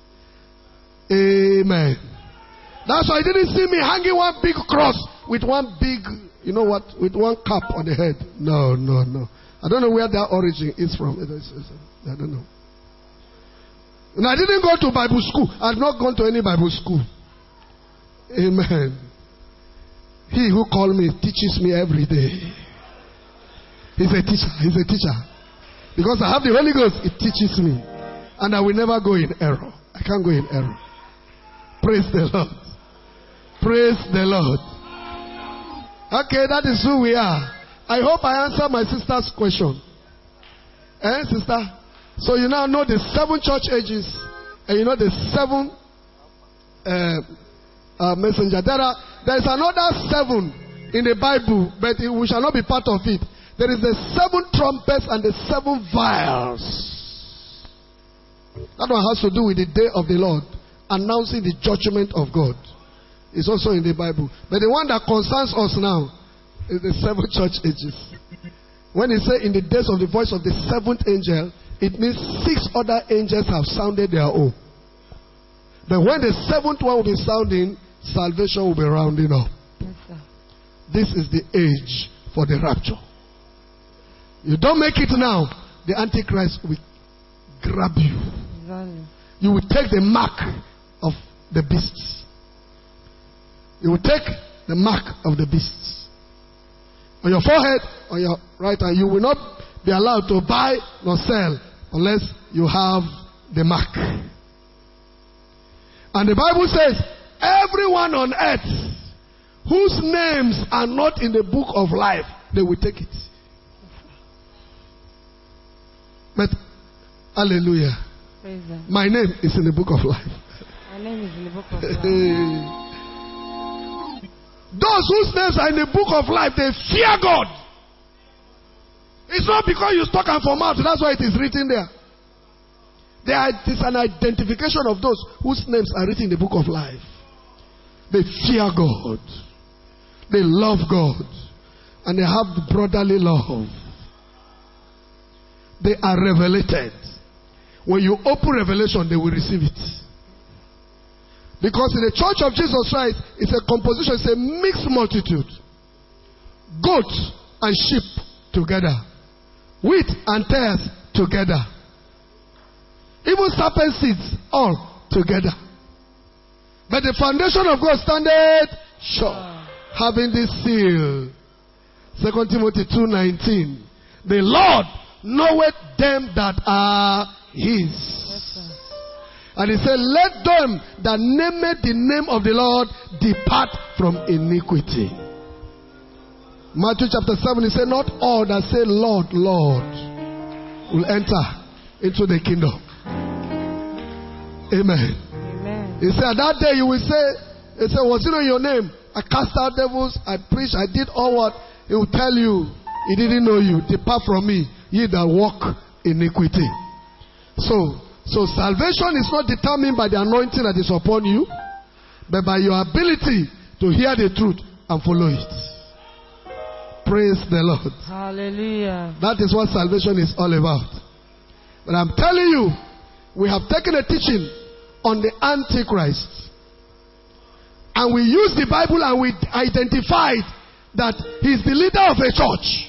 Amen. That's why you didn't see me hanging one big cross with one big, you know what, with one cap on the head. No. I don't know where that origin is from. I don't know. And I didn't go to Bible school. I've not gone to any Bible school. Amen. He who called me teaches me every day. He's a teacher. Because I have the Holy Ghost, it teaches me. And I will never go in error. I can't go in error. Praise the Lord. Praise the Lord. Okay, that is who we are. I hope I answered my sister's question. Sister? So you now know the 7 church ages. And you know the 7 messenger. There is another 7 in the Bible, but we shall not be part of it. There is the 7 trumpets and the 7 vials. That one has to do with the day of the Lord, announcing the judgment of God. It's also in the Bible. But the one that concerns us now is the 7 church ages. When he said in the days of the voice of the 7th angel, it means 6 other angels have sounded their own. But when the 7th one will be sounding, salvation will be rounding up. Yes, sir. This is the age for the rapture. You don't make it now, the Antichrist will grab you. Exactly. You will take the mark of the beasts. You will take the mark of the beasts. On your forehead, on your right hand, you will not be allowed to buy nor sell unless you have the mark. And the Bible says, everyone on earth whose names are not in the book of life, they will take it. But, hallelujah. My name is in the book of life. My name is in the book of life. Those whose names are in the book of life, they fear God. It's not because you talk and from out, that's why it is written there. It is an identification of those whose names are written in the book of life. They fear God. They love God. And they have brotherly love. They are revelated. When you open revelation, they will receive it. Because in the church of Jesus Christ, it's a composition, it's a mixed multitude. Goats and sheep together. Wheat and tares together. Even serpent seeds, all together. But the foundation of God standeth sure, having this seal. 2 Timothy 2:19. The Lord knoweth them that are his. Yes, and he said, let them that name the name of the Lord depart from iniquity. Matthew chapter 7, he said, not all that say Lord, Lord will enter into the kingdom. Amen. Amen. He said, that day you will say, he said, was it on your name? I cast out devils, I preached, I did all what? He will tell you, he didn't know you. Depart from me, ye that walk iniquity. So salvation is not determined by the anointing that is upon you, but by your ability to hear the truth and follow it. Praise the Lord. Hallelujah. That is what salvation is all about. But I'm telling you, we have taken a teaching on the Antichrist. And we use the Bible and we identified that he's the leader of a church.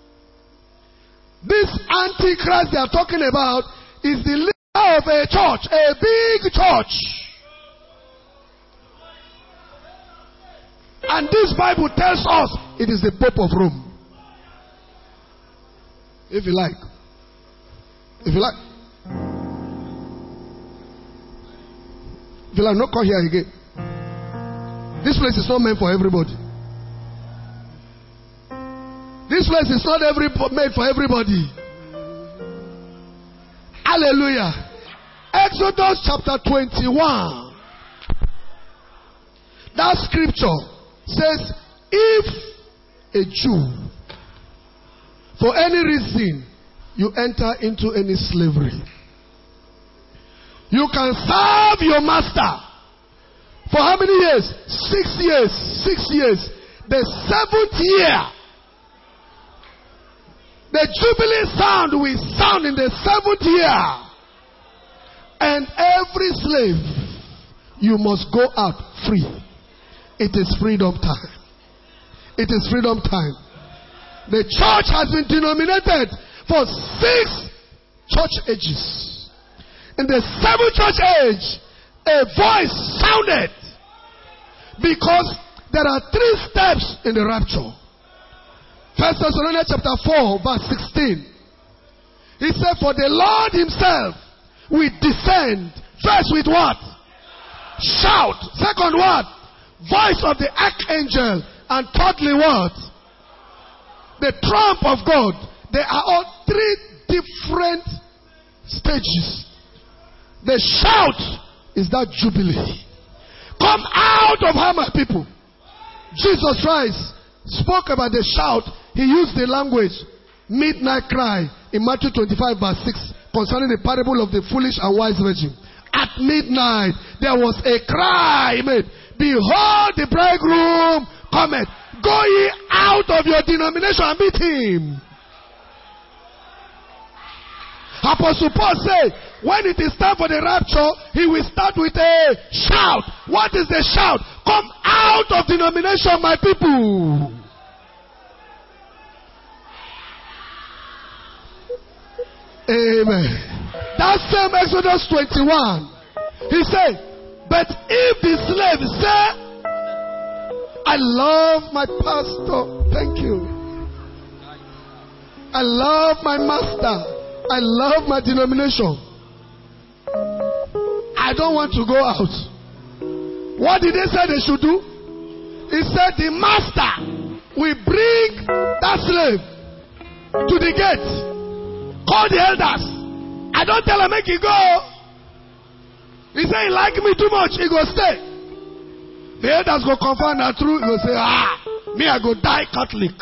This Antichrist they are talking about is the leader of a church, a big church. And this Bible tells us it is the Pope of Rome. If you like. If you like. If you like, not come here again. This place is not meant for everybody. This place is not made for everybody. Hallelujah. Exodus chapter 21. That scripture says, if a Jew, for any reason, you enter into any slavery, you can serve your master for how many years? 6 years. 6 years. The 7th year, the Jubilee sound will sound in the 7th year. And every slave, you must go out free. It is freedom time. It is freedom time. The church has been denominated for 6 church ages. In the 7th church age, a voice sounded. Because there are 3 steps in the rapture. 1 Thessalonians chapter 4 verse 16. He said, for the Lord himself will descend. First with what? Shout. Second what? Voice of the archangel. And thirdly what? The trump of God. There are all 3 different stages. The shout is that Jubilee. Come out of her, my people. Jesus Christ spoke about the shout. He used the language midnight cry in Matthew 25 verse 6 concerning the parable of the foolish and wise virgin. At midnight there was a cry made, behold the bridegroom cometh. Go ye out of your denomination and meet him. Apostle Paul said, when it is time for the rapture, he will start with a shout. What is the shout? Come out of denomination, my people. Amen. That same Exodus 21. He said, but if the slave say, I love my pastor. Thank you. I love my master. I love my denomination. I don't want to go out. What did they say they should do? He said the master will bring that slave to the gate. Call the elders. I don't tell him make he go. He said he like me too much. He go stay. The elders go confirm that truth. He go say, me I go die Catholic.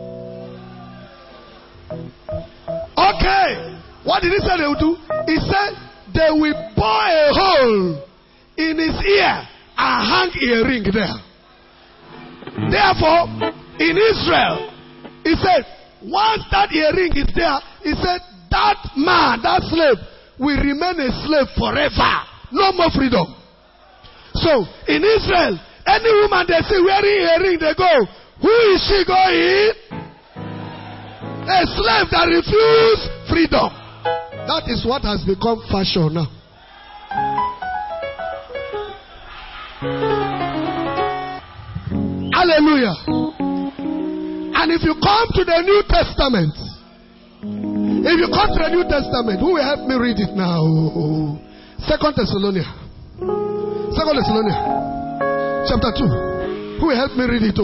Okay. What did he say they will do? He said they will bore a hole in his ear and hang earring there. Therefore, in Israel, he said, once that earring is there, he said, that man, that slave, will remain a slave forever. No more freedom. So, in Israel, any woman they see wearing a ring, they go, who is she going? A slave that refuses freedom. That is what has become fashion now. Hallelujah. And if you come to the New Testament, who will help me read it now? 2 Thessalonians chapter 2. Who will help me read it?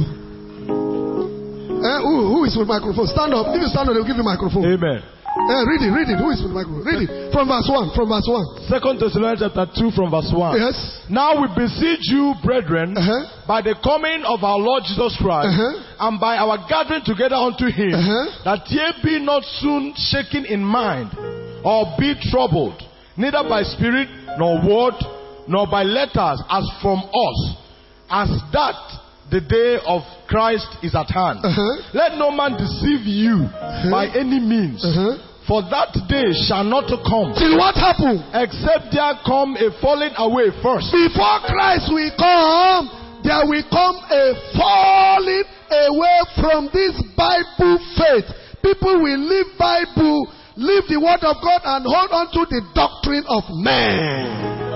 Who is with microphone? Stand up. If you stand up, they'll give you microphone. Amen. Read it. Who is with microphone? Read it. From verse 1. 2 Thessalonians chapter 2 from verse 1. Yes. Now we beseech you, brethren, by the coming of our Lord Jesus Christ, and by our gathering together unto him, that ye be not soon shaken in mind, or be troubled, neither by spirit, nor word, nor by letters, as from us, as that the day of Christ is at hand. Let no man deceive you by any means. For that day shall not come. Till what happened? Except there come a falling away first. Before Christ will come, there will come a falling away from this Bible faith. People will leave Bible, leave the word of God, and hold on to the doctrine of man.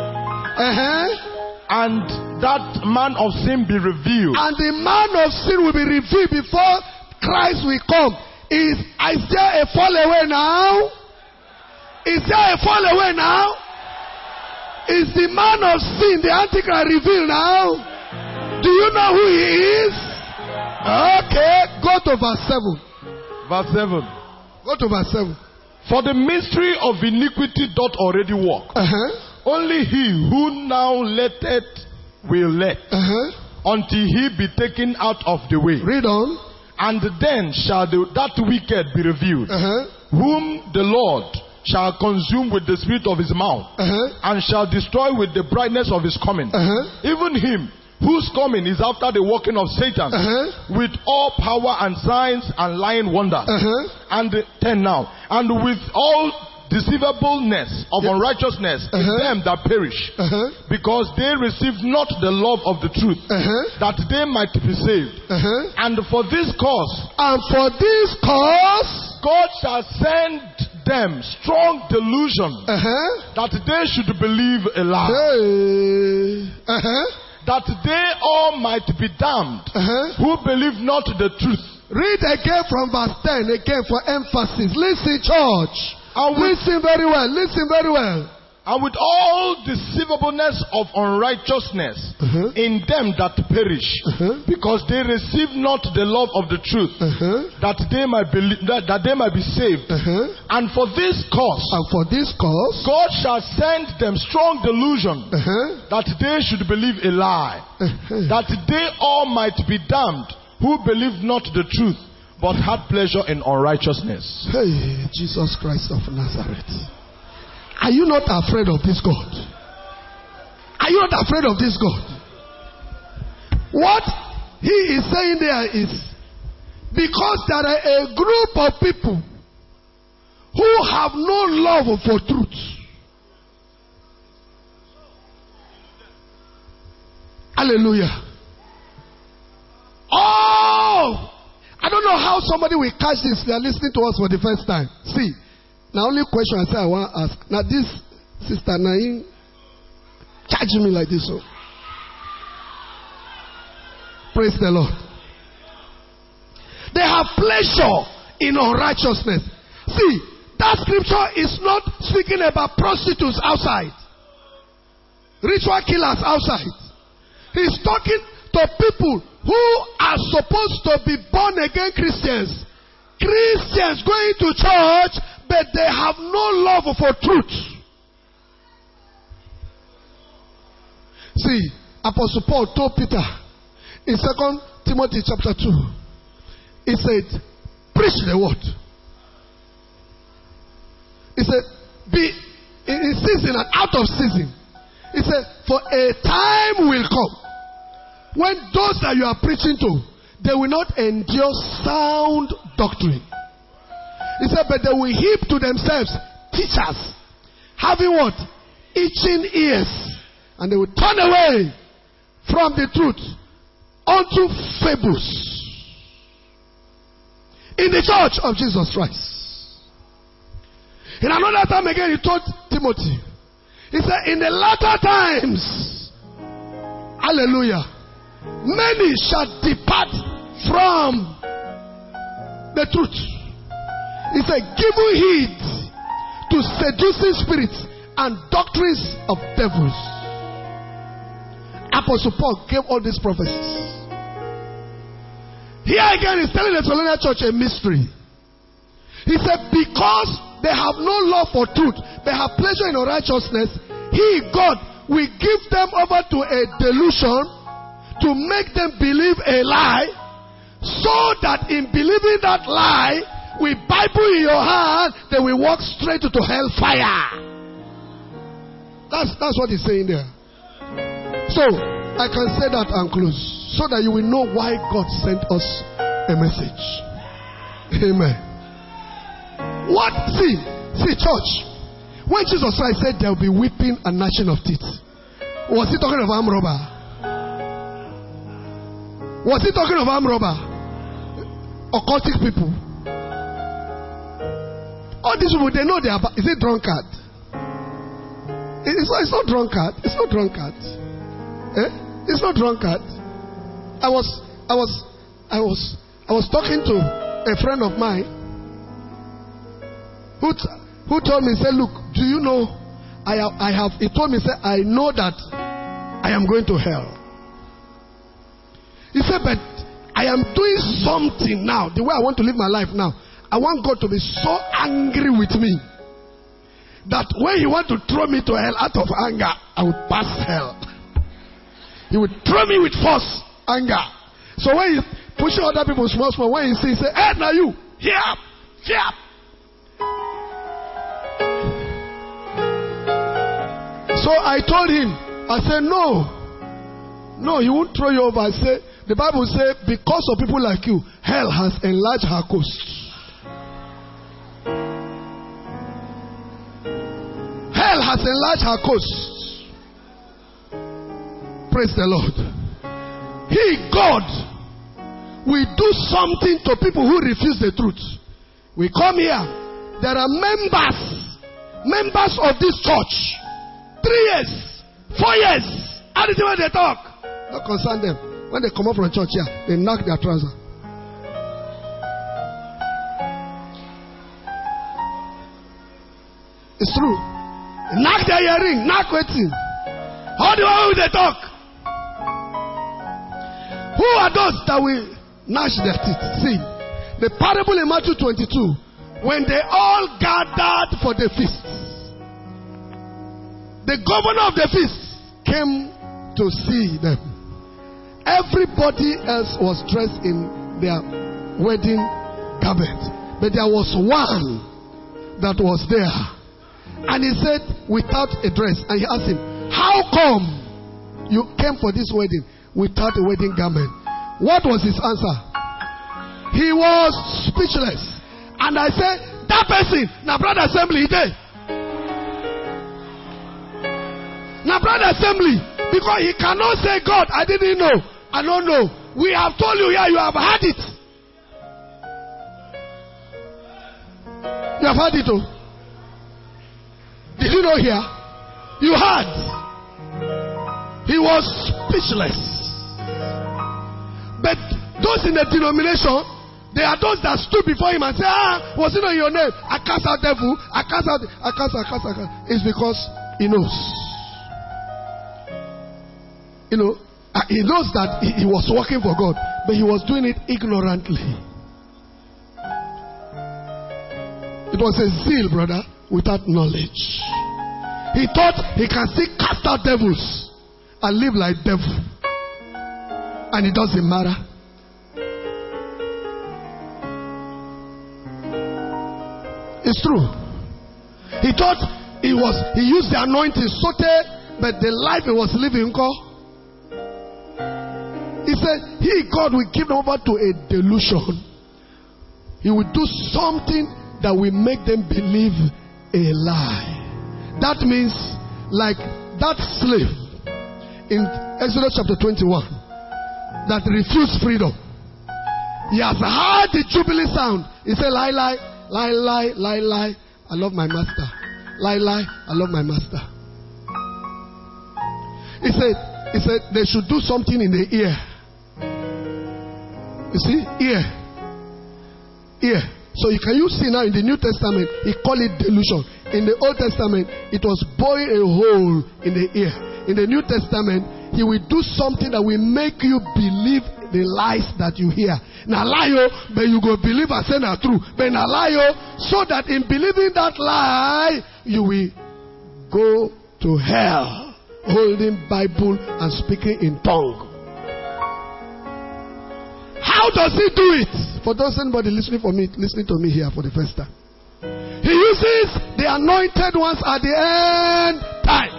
And that man of sin be revealed. And the man of sin will be revealed before Christ will come. Is there a fall away now? Is there a fall away now? Is the man of sin, the Antichrist, revealed now? Do you know who he is? Okay, go to verse 7. Verse 7. Go to verse 7. For the mystery of iniquity doth already work. Only he who now letteth will let, until he be taken out of the way. Read on. And then shall that wicked be revealed, whom the Lord shall consume with the spirit of his mouth, and shall destroy with the brightness of his coming. Even him whose coming is after the working of Satan, with all power and signs and lying wonders. And 10 now. And with all deceivableness of unrighteousness in them that perish, because they received not the love of the truth, that they might be saved. And for this cause, God shall send them strong delusion, that they should believe a lie, that they all might be damned, who believe not the truth. Read again from verse 10 again for emphasis. Listen, church. Listen very well. Listen very well. And with all deceivableness of unrighteousness in them that perish, because they receive not the love of the truth, that they might be saved. And for this cause, God shall send them strong delusion, that they should believe a lie, that they all might be damned, who believe not the truth, but had pleasure in unrighteousness. Hey, Jesus Christ of Nazareth. Are you not afraid of this God? Are you not afraid of this God? What he is saying there is, because there are a group of people who have no love for truth. Hallelujah. Oh! I don't know how somebody will catch this. They are listening to us for the first time. See, now only question I say I want to ask. Now this sister Naim charging me like this. So. Praise the Lord. They have pleasure in unrighteousness. See, that scripture is not speaking about prostitutes outside, ritual killers outside. He's talking to people who are supposed to be born again Christians. Christians going to church, but they have no love for truth. See, Apostle Paul told Peter in 2 Timothy chapter 2, he said, preach the word. He said, be in season and out of season. He said, for a time will come when those that you are preaching to, they will not endure sound doctrine. He said, but they will heap to themselves teachers having what? Itching ears. And they will turn away from the truth unto fables. In the church of Jesus Christ. In another time again, he told Timothy, he said, in the latter times, hallelujah, many shall depart from the truth. He said, giving heed to seducing spirits and doctrines of devils. Apostle Paul gave all these prophecies. Here again, he's telling the Thessalonian church a mystery. He said, because they have no love for truth, they have pleasure in unrighteousness, He, God, will give them over to a delusion to make them believe a lie, so that in believing that lie, with Bible in your hand, they will walk straight to hellfire. That's what he's saying there. So, I can say that and close, so that you will know why God sent us a message. Amen. What? See, church. When Jesus Christ said there will be weeping and gnashing of teeth, was he talking of armed robber? Was he talking of armed robber? Occultic people? All these people, they know they are. Is it drunkard? It's not drunkard. It's not drunkard. It's not drunkard. I was talking to a friend of mine who told me, say, look, do you know, he told me, say, I know that I am going to hell. He said, but I am doing something now, the way I want to live my life now. I want God to be so angry with me that when He want to throw me to hell out of anger, I would pass hell. He would throw me with force, anger. So when He pushing other people small, when He say, hey, now you, here up, here up. So I told him, I said, no, He won't throw you over. I said, the Bible says, because of people like you, hell has enlarged her coast. Hell has enlarged her coast. Praise the Lord. He, God, will do something to people who refuse the truth. We come here. There are members of this church. 3 years, 4 years. Anything when they talk, don't concern them. When they come up from church here, they knock their trouser. It's true. Knock their earring, knock waiting. How do they talk? Who are those that will gnash their teeth? See, the parable in Matthew 22, when they all gathered for the feast, the governor of the feast came to see them. Everybody else was dressed in their wedding garment, but there was one that was there. And he said, without a dress. And he asked him, how come you came for this wedding without a wedding garment? What was his answer? He was speechless. And I said, that person, now brother assembly, he did. Now brother assembly, because he cannot say, God, I didn't know. I don't know. We have told you here, you have had it. You have had it, oh. Did you know here? You had. He was speechless. But those in the denomination, they are those that stood before him and said, was it not your name? I cast out devil. I cast out. It's because he knows. You know, he knows that he was working for God, but he was doing it ignorantly. It was a zeal, brother, without knowledge. He thought he can still cast out devils and live like devil. And it doesn't matter. It's true. He thought he used the anointing, but the life he was living, he said, God will give them over to a delusion. He will do something that will make them believe a lie. That means, like that slave in Exodus chapter 21 that refused freedom. He has heard the jubilee sound. He said, lie, lie, lie, lie, lie, lie. I love my master. Lie, lie, I love my master. He said they should do something in the ear. You see, ear. Ear. So can you see now in the New Testament, he called it delusion. In the Old Testament, it was boring a hole in the ear. In the New Testament, he will do something that will make you believe the lies that you hear. Now lie, but you go believe and say not true. But now lie, so that in believing that lie, you will go to hell, holding Bible and speaking in tongue. How does he do it? For those anybody listening to me here for the first time. He uses the anointed ones at the end time.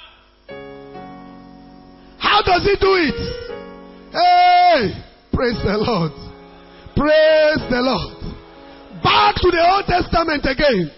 How does he do it? Hey, praise the Lord. Praise the Lord. Back to the Old Testament again.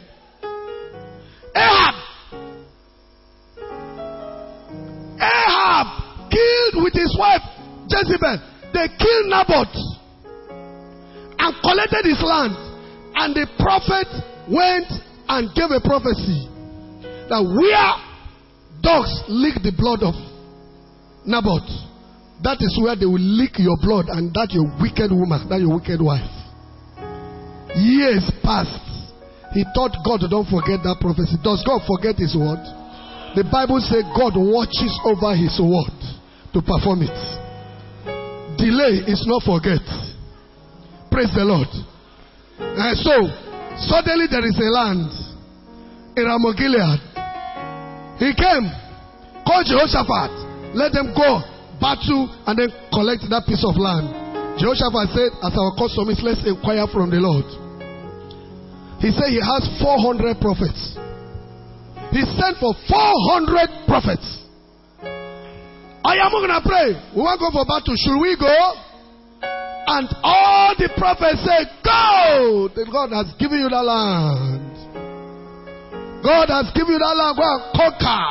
Ahab killed with his wife Jezebel. They killed Naboth and collected his land. And the prophet went and gave a prophecy that where dogs lick the blood of Naboth, that is where they will lick your blood, and that your wicked woman, that your wicked wife. Years passed. He thought God don't forget that prophecy. Does God forget his word? The Bible says God watches over his word to perform it. Delay is not forget. Praise the Lord. And so, suddenly there is a land in Ramoth Gilead. He came, called Jehoshaphat, let them go, battle, and then collect that piece of land. Jehoshaphat said, as our custom is, let's inquire from the Lord. He said he has 400 prophets. He sent for 400 prophets. I am going to pray. We want to go for battle. Should we go? And all the prophets say, go! Then God has given you that land. God has given you that land. Go and conquer.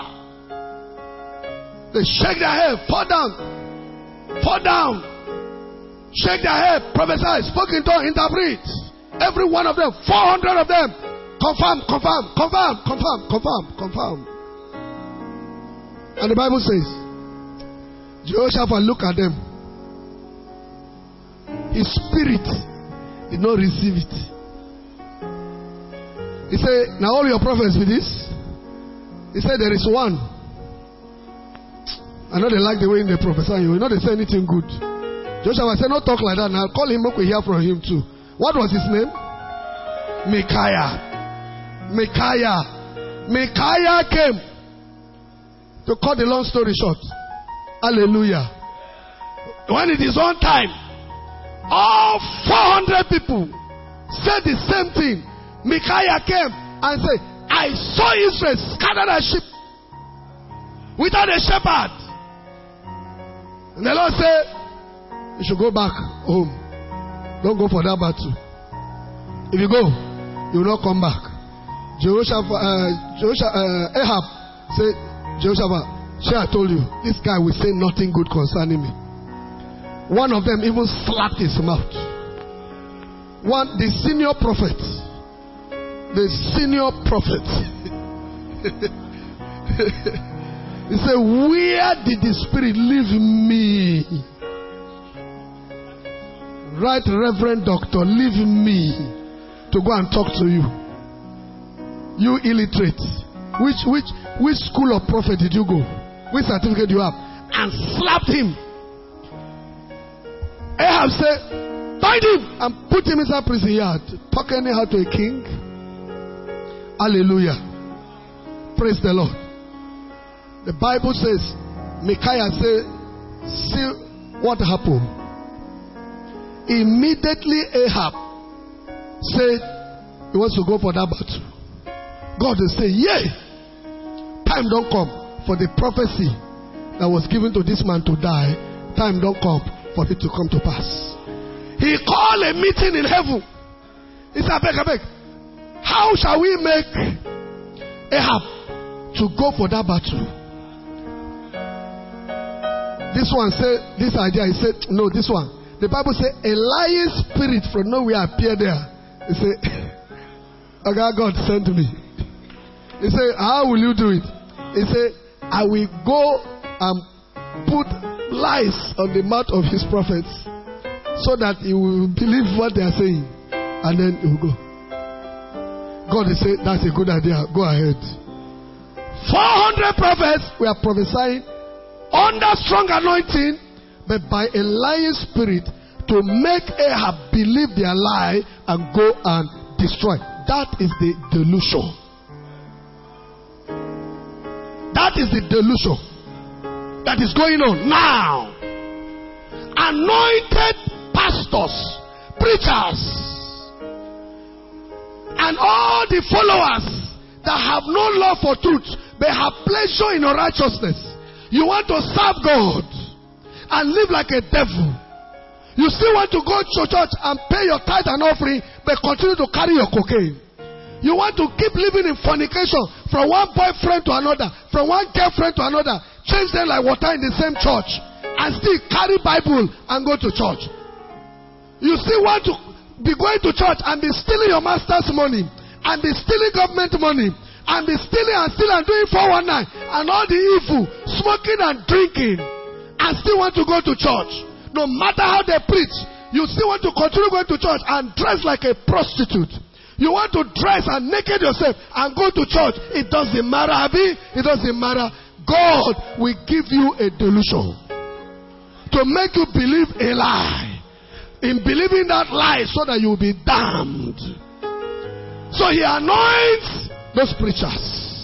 They shake their head. Fall down. Fall down. Shake their head. Prophesy. Spoke in tongue. Interpret. Every one of them. 400 of them. Confirm. Confirm. Confirm. Confirm. Confirm. Confirm. And the Bible says, Jehoshaphat looked at them. His spirit did not receive it. He said, now all your prophets with this? He said, there is one. I know they like the way they prophesy. You know they say anything good. Jehoshaphat said, no talk like that now. Call him up, we hear from him too. What was his name? Micaiah. Micaiah. Micaiah came. To cut the long story short. Hallelujah. When it is on time, all 400 people said the same thing. Micaiah came and said, I saw Israel scattered as sheep without a shepherd. And the Lord said, you should go back home. Don't go for that battle. If you go, you will not come back. Ahab said, Jehoshaphat, I told you, this guy will say nothing good concerning me. One of them even slapped his mouth. The senior prophet. He said, where did the Spirit leave me? Right, Reverend Doctor, leave me to go and talk to you. You illiterate. Which school of prophet did you go? Which certificate do you have? And slapped him. Ahab said, bind him and put him inside prison yard. Talk anyhow to a king. Hallelujah. Praise the Lord. The Bible says, Micaiah said, see what happened. Immediately Ahab said he wants to go for that battle. God will say, yea, time don't come for the prophecy that was given to this man to die. Time don't come for it to come to pass. He called a meeting in heaven. He said, I beg, how shall we make Ahab to go for that battle. This one said, this idea, he said, no, this one. The Bible said, a lying spirit from nowhere appeared there. He said, okay, God sent me. He said, how will you do it? He said, I will go and put lies on the mouth of his prophets so that he will believe what they are saying. And then he will go. God said, that's a good idea. Go ahead. 400 prophets were prophesying under strong anointing, but by a lying spirit to make Ahab believe their lie and go and destroy. That is the delusion. That is the delusion that is going on now. Anointed pastors, preachers, and all the followers that have no love for truth, they have pleasure in unrighteousness. You want to serve God and live like a devil. You still want to go to church and pay your tithe and offering, but continue to carry your cocaine. You want to keep living in fornication from one boyfriend to another, from one girlfriend to another, change them like water in the same church, and still carry Bible and go to church. You still want to be going to church and be stealing your master's money, and be stealing government money, and be stealing and doing 419 and all the evil, smoking and drinking, and still want to go to church. No matter how they preach, you still want to continue going to church and dress like a prostitute. You want to dress and naked yourself and go to church. It doesn't matter, Abby. It doesn't matter. God will give you a delusion to make you believe a lie. In believing that lie so that you will be damned. So he anoints those preachers.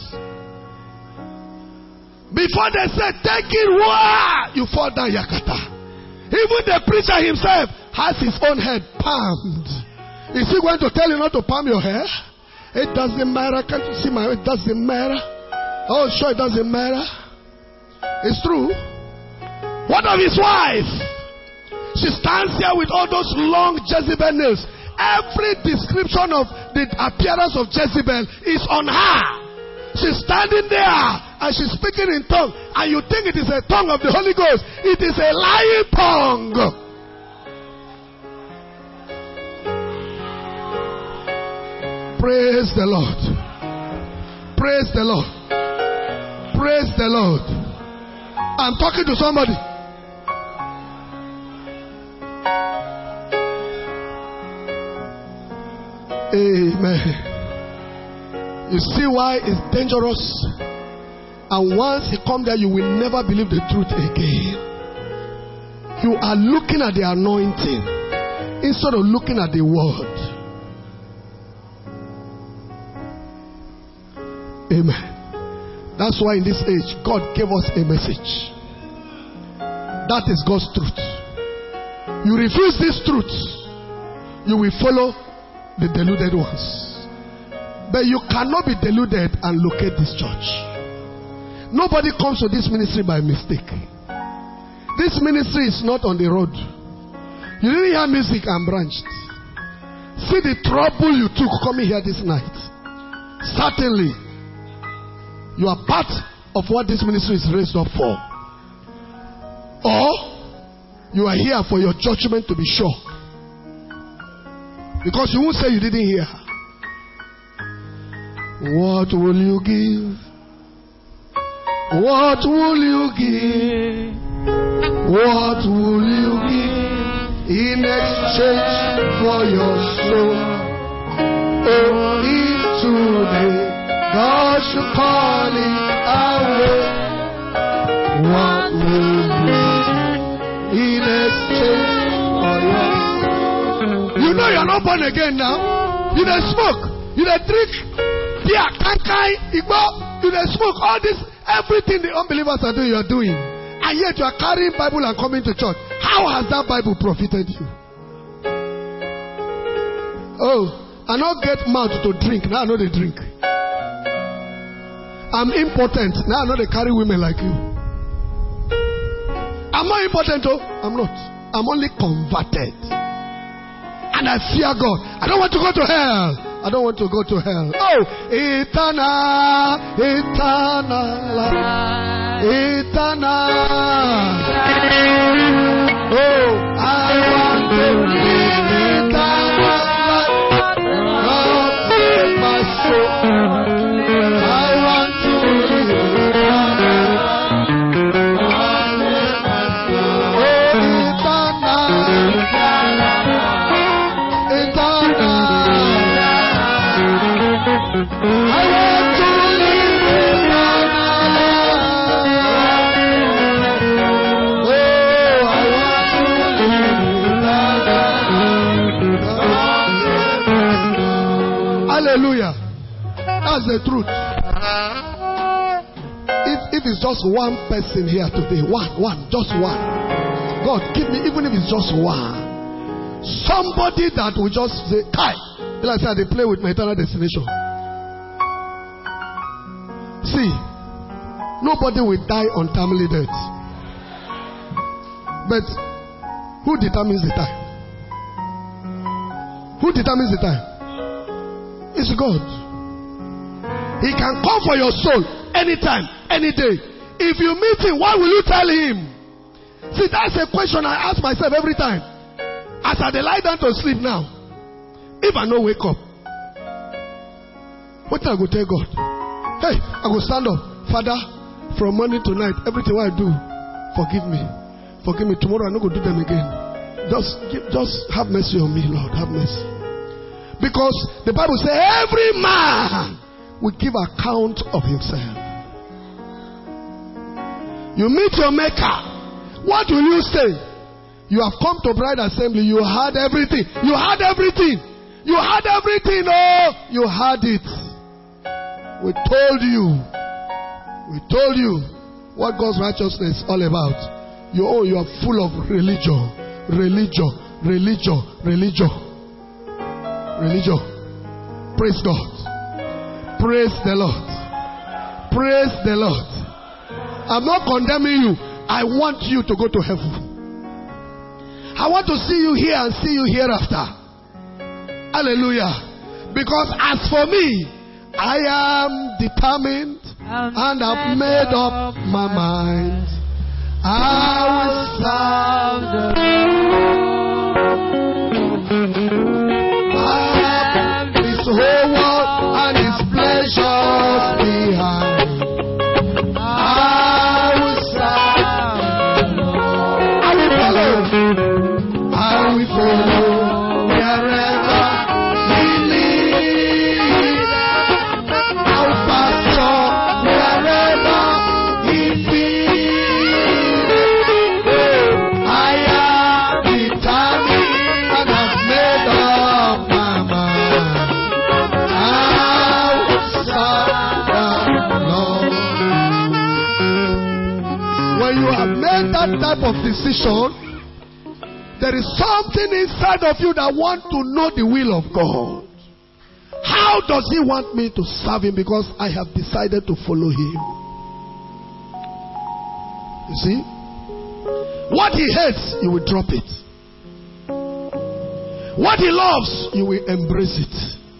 Before they say, take it, wah, you fall down, Yakata. Even the preacher himself has his own head palmed. Is he going to tell you not to palm your hair? It doesn't matter. Can't you see my? It doesn't matter. Oh, sure, it doesn't matter. It's true. What of his wife? She stands here with all those long Jezebel nails. Every description of the appearance of Jezebel is on her. She's standing there and she's speaking in tongue, and you think it is a tongue of the Holy Ghost. It is a lying tongue. Praise the Lord. Praise the Lord. Praise the Lord. I'm talking to somebody. Amen. You see why it's dangerous? And once you come there, you will never believe the truth again. You are looking at the anointing instead of looking at the word. Amen. That's why in this age, God gave us a message. That is God's truth. You refuse this truth, you will follow the deluded ones. But you cannot be deluded and locate this church. Nobody comes to this ministry by mistake. This ministry is not on the road. You didn't hear music and branched. See the trouble you took coming here this night. Certainly, you are part of what this ministry is raised up for. Or you are here for your judgment to be sure. Because you won't say you didn't hear. What will you give? What will you give? What will you give in exchange for your soul? Oh, if today God should call it away, what will you give in exchange for your soul? You know you're not born again now. You don't smoke. You don't drink. Yeah, kankai, igbo, you don't smoke. All this, everything the unbelievers are doing, you are doing. And yet you are carrying Bible and coming to church. How has that Bible profited you? Oh, I not get mouth to drink. Now I know they drink. I'm important. Now I know they carry women like you. I'm not important, oh. I'm not. I'm only converted. And I fear God. I don't want to go to hell. I don't want to go to hell. Oh, eternal, eternal life. Eternal. Oh, I want to live eternal life. God save my soul. I want to live eternal life. Oh, eternal. I want to live eternal life. Oh, I want to live eternal life. Hallelujah. That's the truth. If it's just one person here today, just one. God, give me, even if it's just one. Somebody that will just say, Kai. Like I said, they play with my eternal destination. See, nobody will die untimely death. But who determines the time? Who determines the time? It's God. He can come for your soul anytime, any day. If you meet him, what will you tell him? See, that's a question I ask myself every time. As I lie down to sleep now, if I no wake up, what I go tell God? Hey, I go stand up. Father, from morning to night, everything I do, forgive me. Forgive me. Tomorrow I no go do them again. Just have mercy on me, Lord. Have mercy. Because the Bible says every man will give account of himself. You meet your maker. What will you say? You have come to Bride Assembly. You had everything. You had everything. You had everything. Oh, you had it. We told you. We told you what God's righteousness is all about. You are full of religion. Religion. Religion. Religion. Religion. Praise God. Praise the Lord. Praise the Lord. I'm not condemning you. I want you to go to heaven. I want to see you here and see you hereafter. Hallelujah. Because as for me, I am determined and I've made up my mind. I will serve the Lord. I have this whole world and its pleasures behind. I will serve the Lord. I will follow. I will follow wherever He leads. I'll pastor wherever He feeds. I am determined and I've made up my mind. I will serve the Lord. When you have made that type of decision, there is something inside of you that wants to know the will of God. How does He want me to serve Him? Because I have decided to follow Him. You see? What He hates, you will drop it. What He loves, you will embrace it.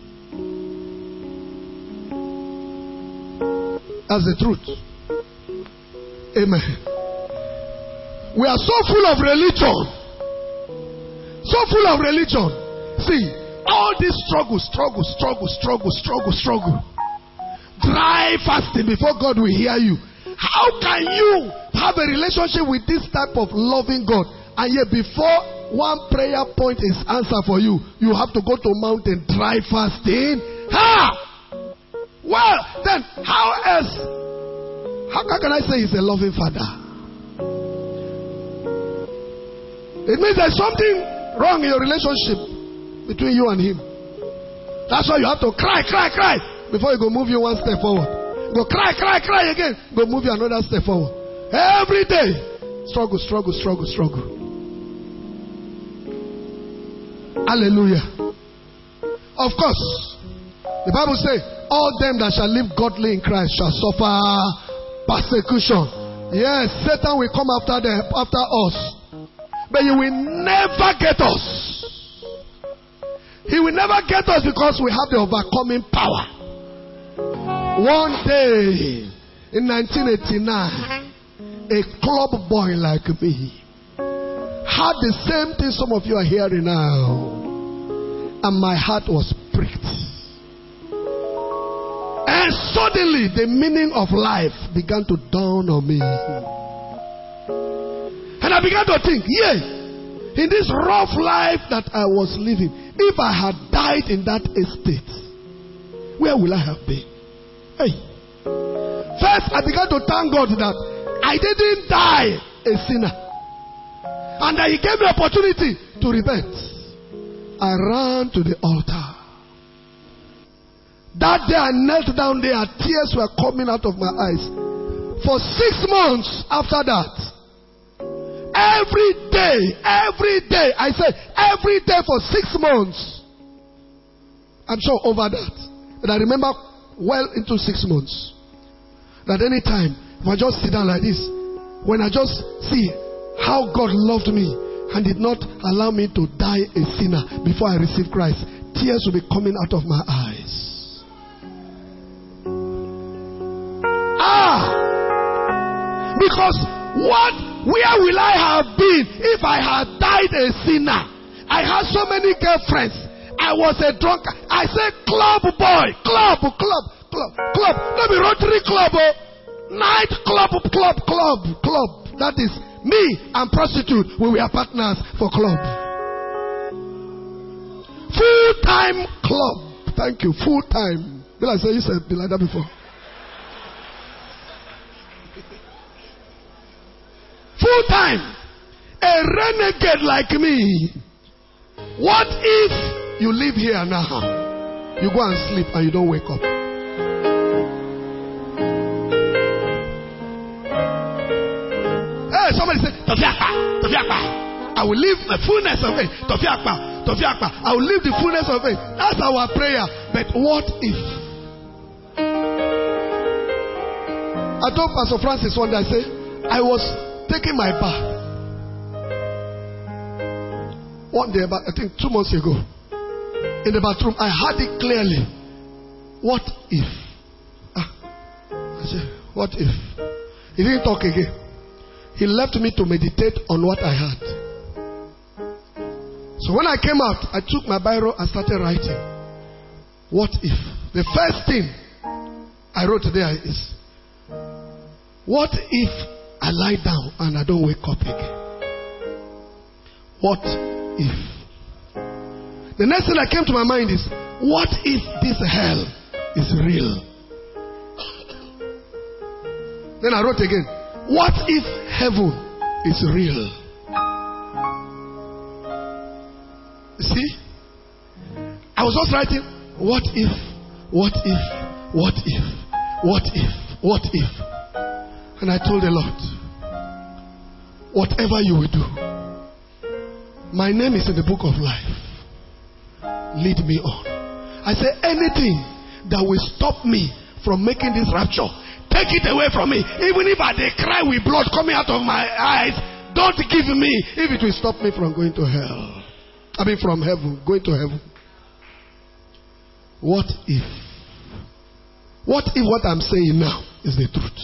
That's the truth. Amen. We are so full of religion. So full of religion. See, all this struggle. Dry fasting before God will hear you. How can you have a relationship with this type of loving God, and yet before one prayer point is answered for you, you have to go to mountain dry fasting? Well, then how else? How can I say He's a loving Father? It means there's something wrong in your relationship between you and Him. That's why you have to cry before He go move you one step forward. Go cry again, go move you another step forward. Every day, struggle. Hallelujah. Of course, the Bible says, all them that shall live godly in Christ shall suffer persecution. Yes, Satan will come after us, but you will never get us. He will never get us because we have the overcoming power. One day in 1989, a club boy like me had the same thing some of you are hearing now. And my heart was pricked. And suddenly the meaning of life began to dawn on me. And I began to think, in this rough life that I was living, if I had died in that estate, where will I have been? First, I began to thank God that I didn't die a sinner. And that He gave me opportunity to repent. I ran to the altar. That day I knelt down there, tears were coming out of my eyes. For 6 months after that, every day, I said every day for 6 months. I'm sure over that. But I remember well into 6 months. That any time, if I just sit down like this, when I just see how God loved me and did not allow me to die a sinner before I received Christ, tears will be coming out of my eyes. Because where will I have been if I had died a sinner? I had so many girlfriends. I was a drunkard. I said club boy, club. Not be Rotary Club, night club. That is me and prostitute. We were partners for club. Full-time club. Thank you, full-time. Bill, I said you said like that before. Full-time. A renegade like me. What if you live here now? You go and sleep and you don't wake up. Hey, somebody say, Tofiakpa. I will live the fullness of it. Tofiakpa. I will live the fullness of it. That's our prayer. But what if? I told Pastor Francis one day, I said, I was taking my bath. One day, about I think 2 months ago, in the bathroom, I heard it clearly. What if? I said, what if? He didn't talk again. He left me to meditate on what I had. So when I came out, I took my biro and started writing. What if? The first thing I wrote there is, what if I lie down and I don't wake up again? What if? The next thing that came to my mind is, what if this hell is real? Then I wrote again, what if heaven is real? You see? I was just writing, what if? And I told the Lord, whatever you will do, my name is in the book of life. Lead me on. I said, anything that will stop me from making this rapture, take it away from me. Even if I cry with blood coming out of my eyes, don't give me if it will stop me from going to hell. I mean from heaven, going to heaven. What if? What if what I'm saying now is the truth?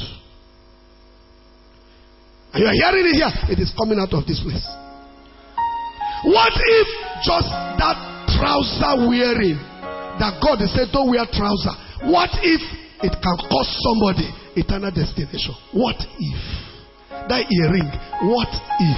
And you are hearing it here, it is coming out of this place. What if just that trouser wearing, that God has said don't wear trouser, what if it can cost somebody eternal destination? What if? That earring, what if?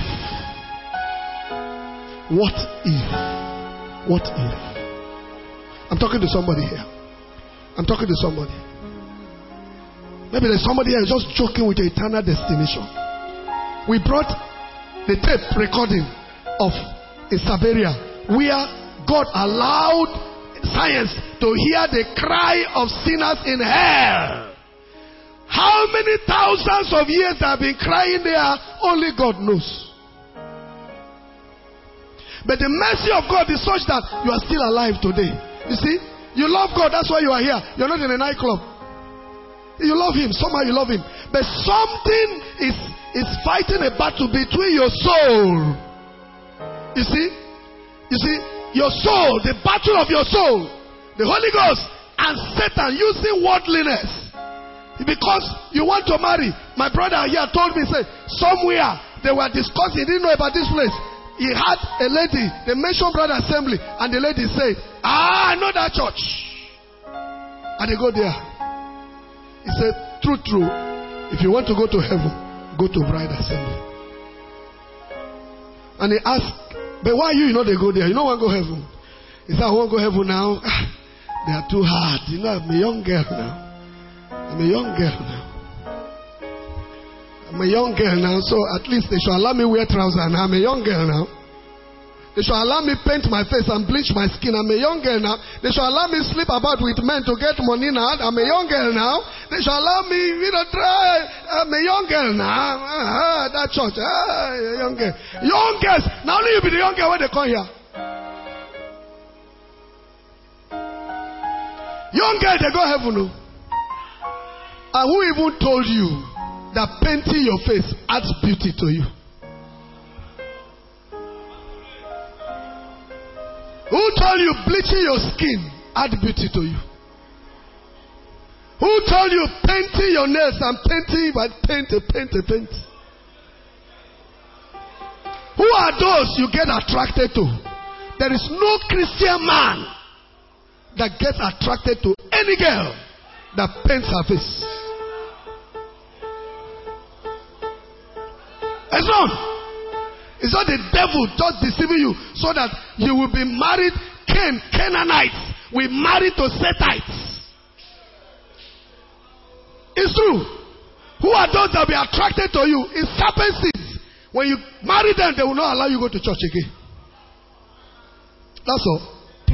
What if? What if? I'm talking to somebody here. I'm talking to somebody. Maybe there's somebody here just joking with your eternal destination. We brought the tape recording of in Siberia where God allowed science to hear the cry of sinners in hell. How many thousands of years they have been crying there, only God knows. But the mercy of God is such that you are still alive today. You see, you love God, that's why you are here. You're not in a nightclub. You love Him, somehow you love Him. But something is fighting a battle between your soul. You see, your soul, the battle of your soul, the Holy Ghost and Satan using worldliness. Because you want to marry. My brother here told me, say, somewhere they were discussing, he didn't know about this place. He had a lady, they mentioned Brother Assembly, and the lady said, I know that church. And they go there. He said, true, if you want to go to heaven, go to Bride Assembly. And he asked, but why you know they go there? You don't want to go heaven. He said, I won't go heaven now. They are too hard. You know, I'm a young girl now. I'm a young girl now, so at least they should allow me wear trousers now. I'm a young girl now. They should allow me paint my face and bleach my skin. I'm a young girl now. They should allow me sleep about with men to get money now. I'm a young girl now. They should allow me, try. I'm a young girl now. That church, young girl. Young girls. Now only you be the young girl when they come here. Young girl, they go heaven. No? And who even told you that painting your face adds beauty to you? Who told you bleaching your skin adds beauty to you? Who told you painting your nails and paint? Who are those you get attracted to? There is no Christian man that gets attracted to any girl that paints her face. It's not. It's not the devil just deceiving you so that you will be married. Canaanites will marry to Setites. It's true. Who are those that will be attracted to you? It's serpent seeds. When you marry them, they will not allow you to go to church again. That's all.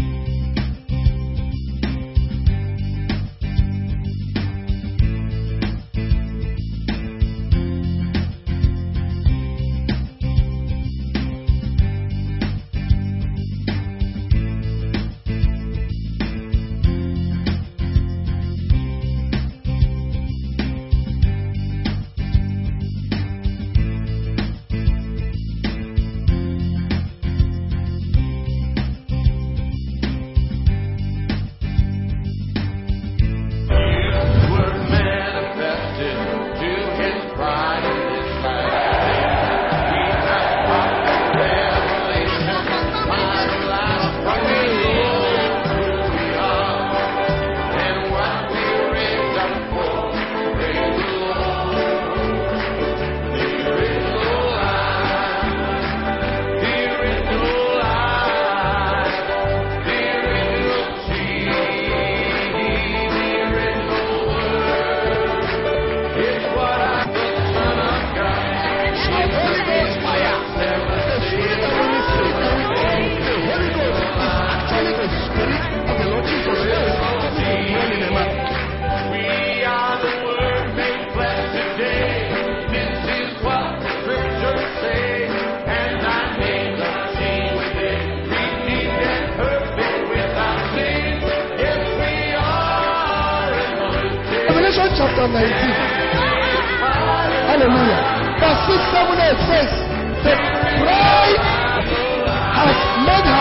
Chapter 19. Hallelujah. Verse 6, 7, 8 says, the bride has made her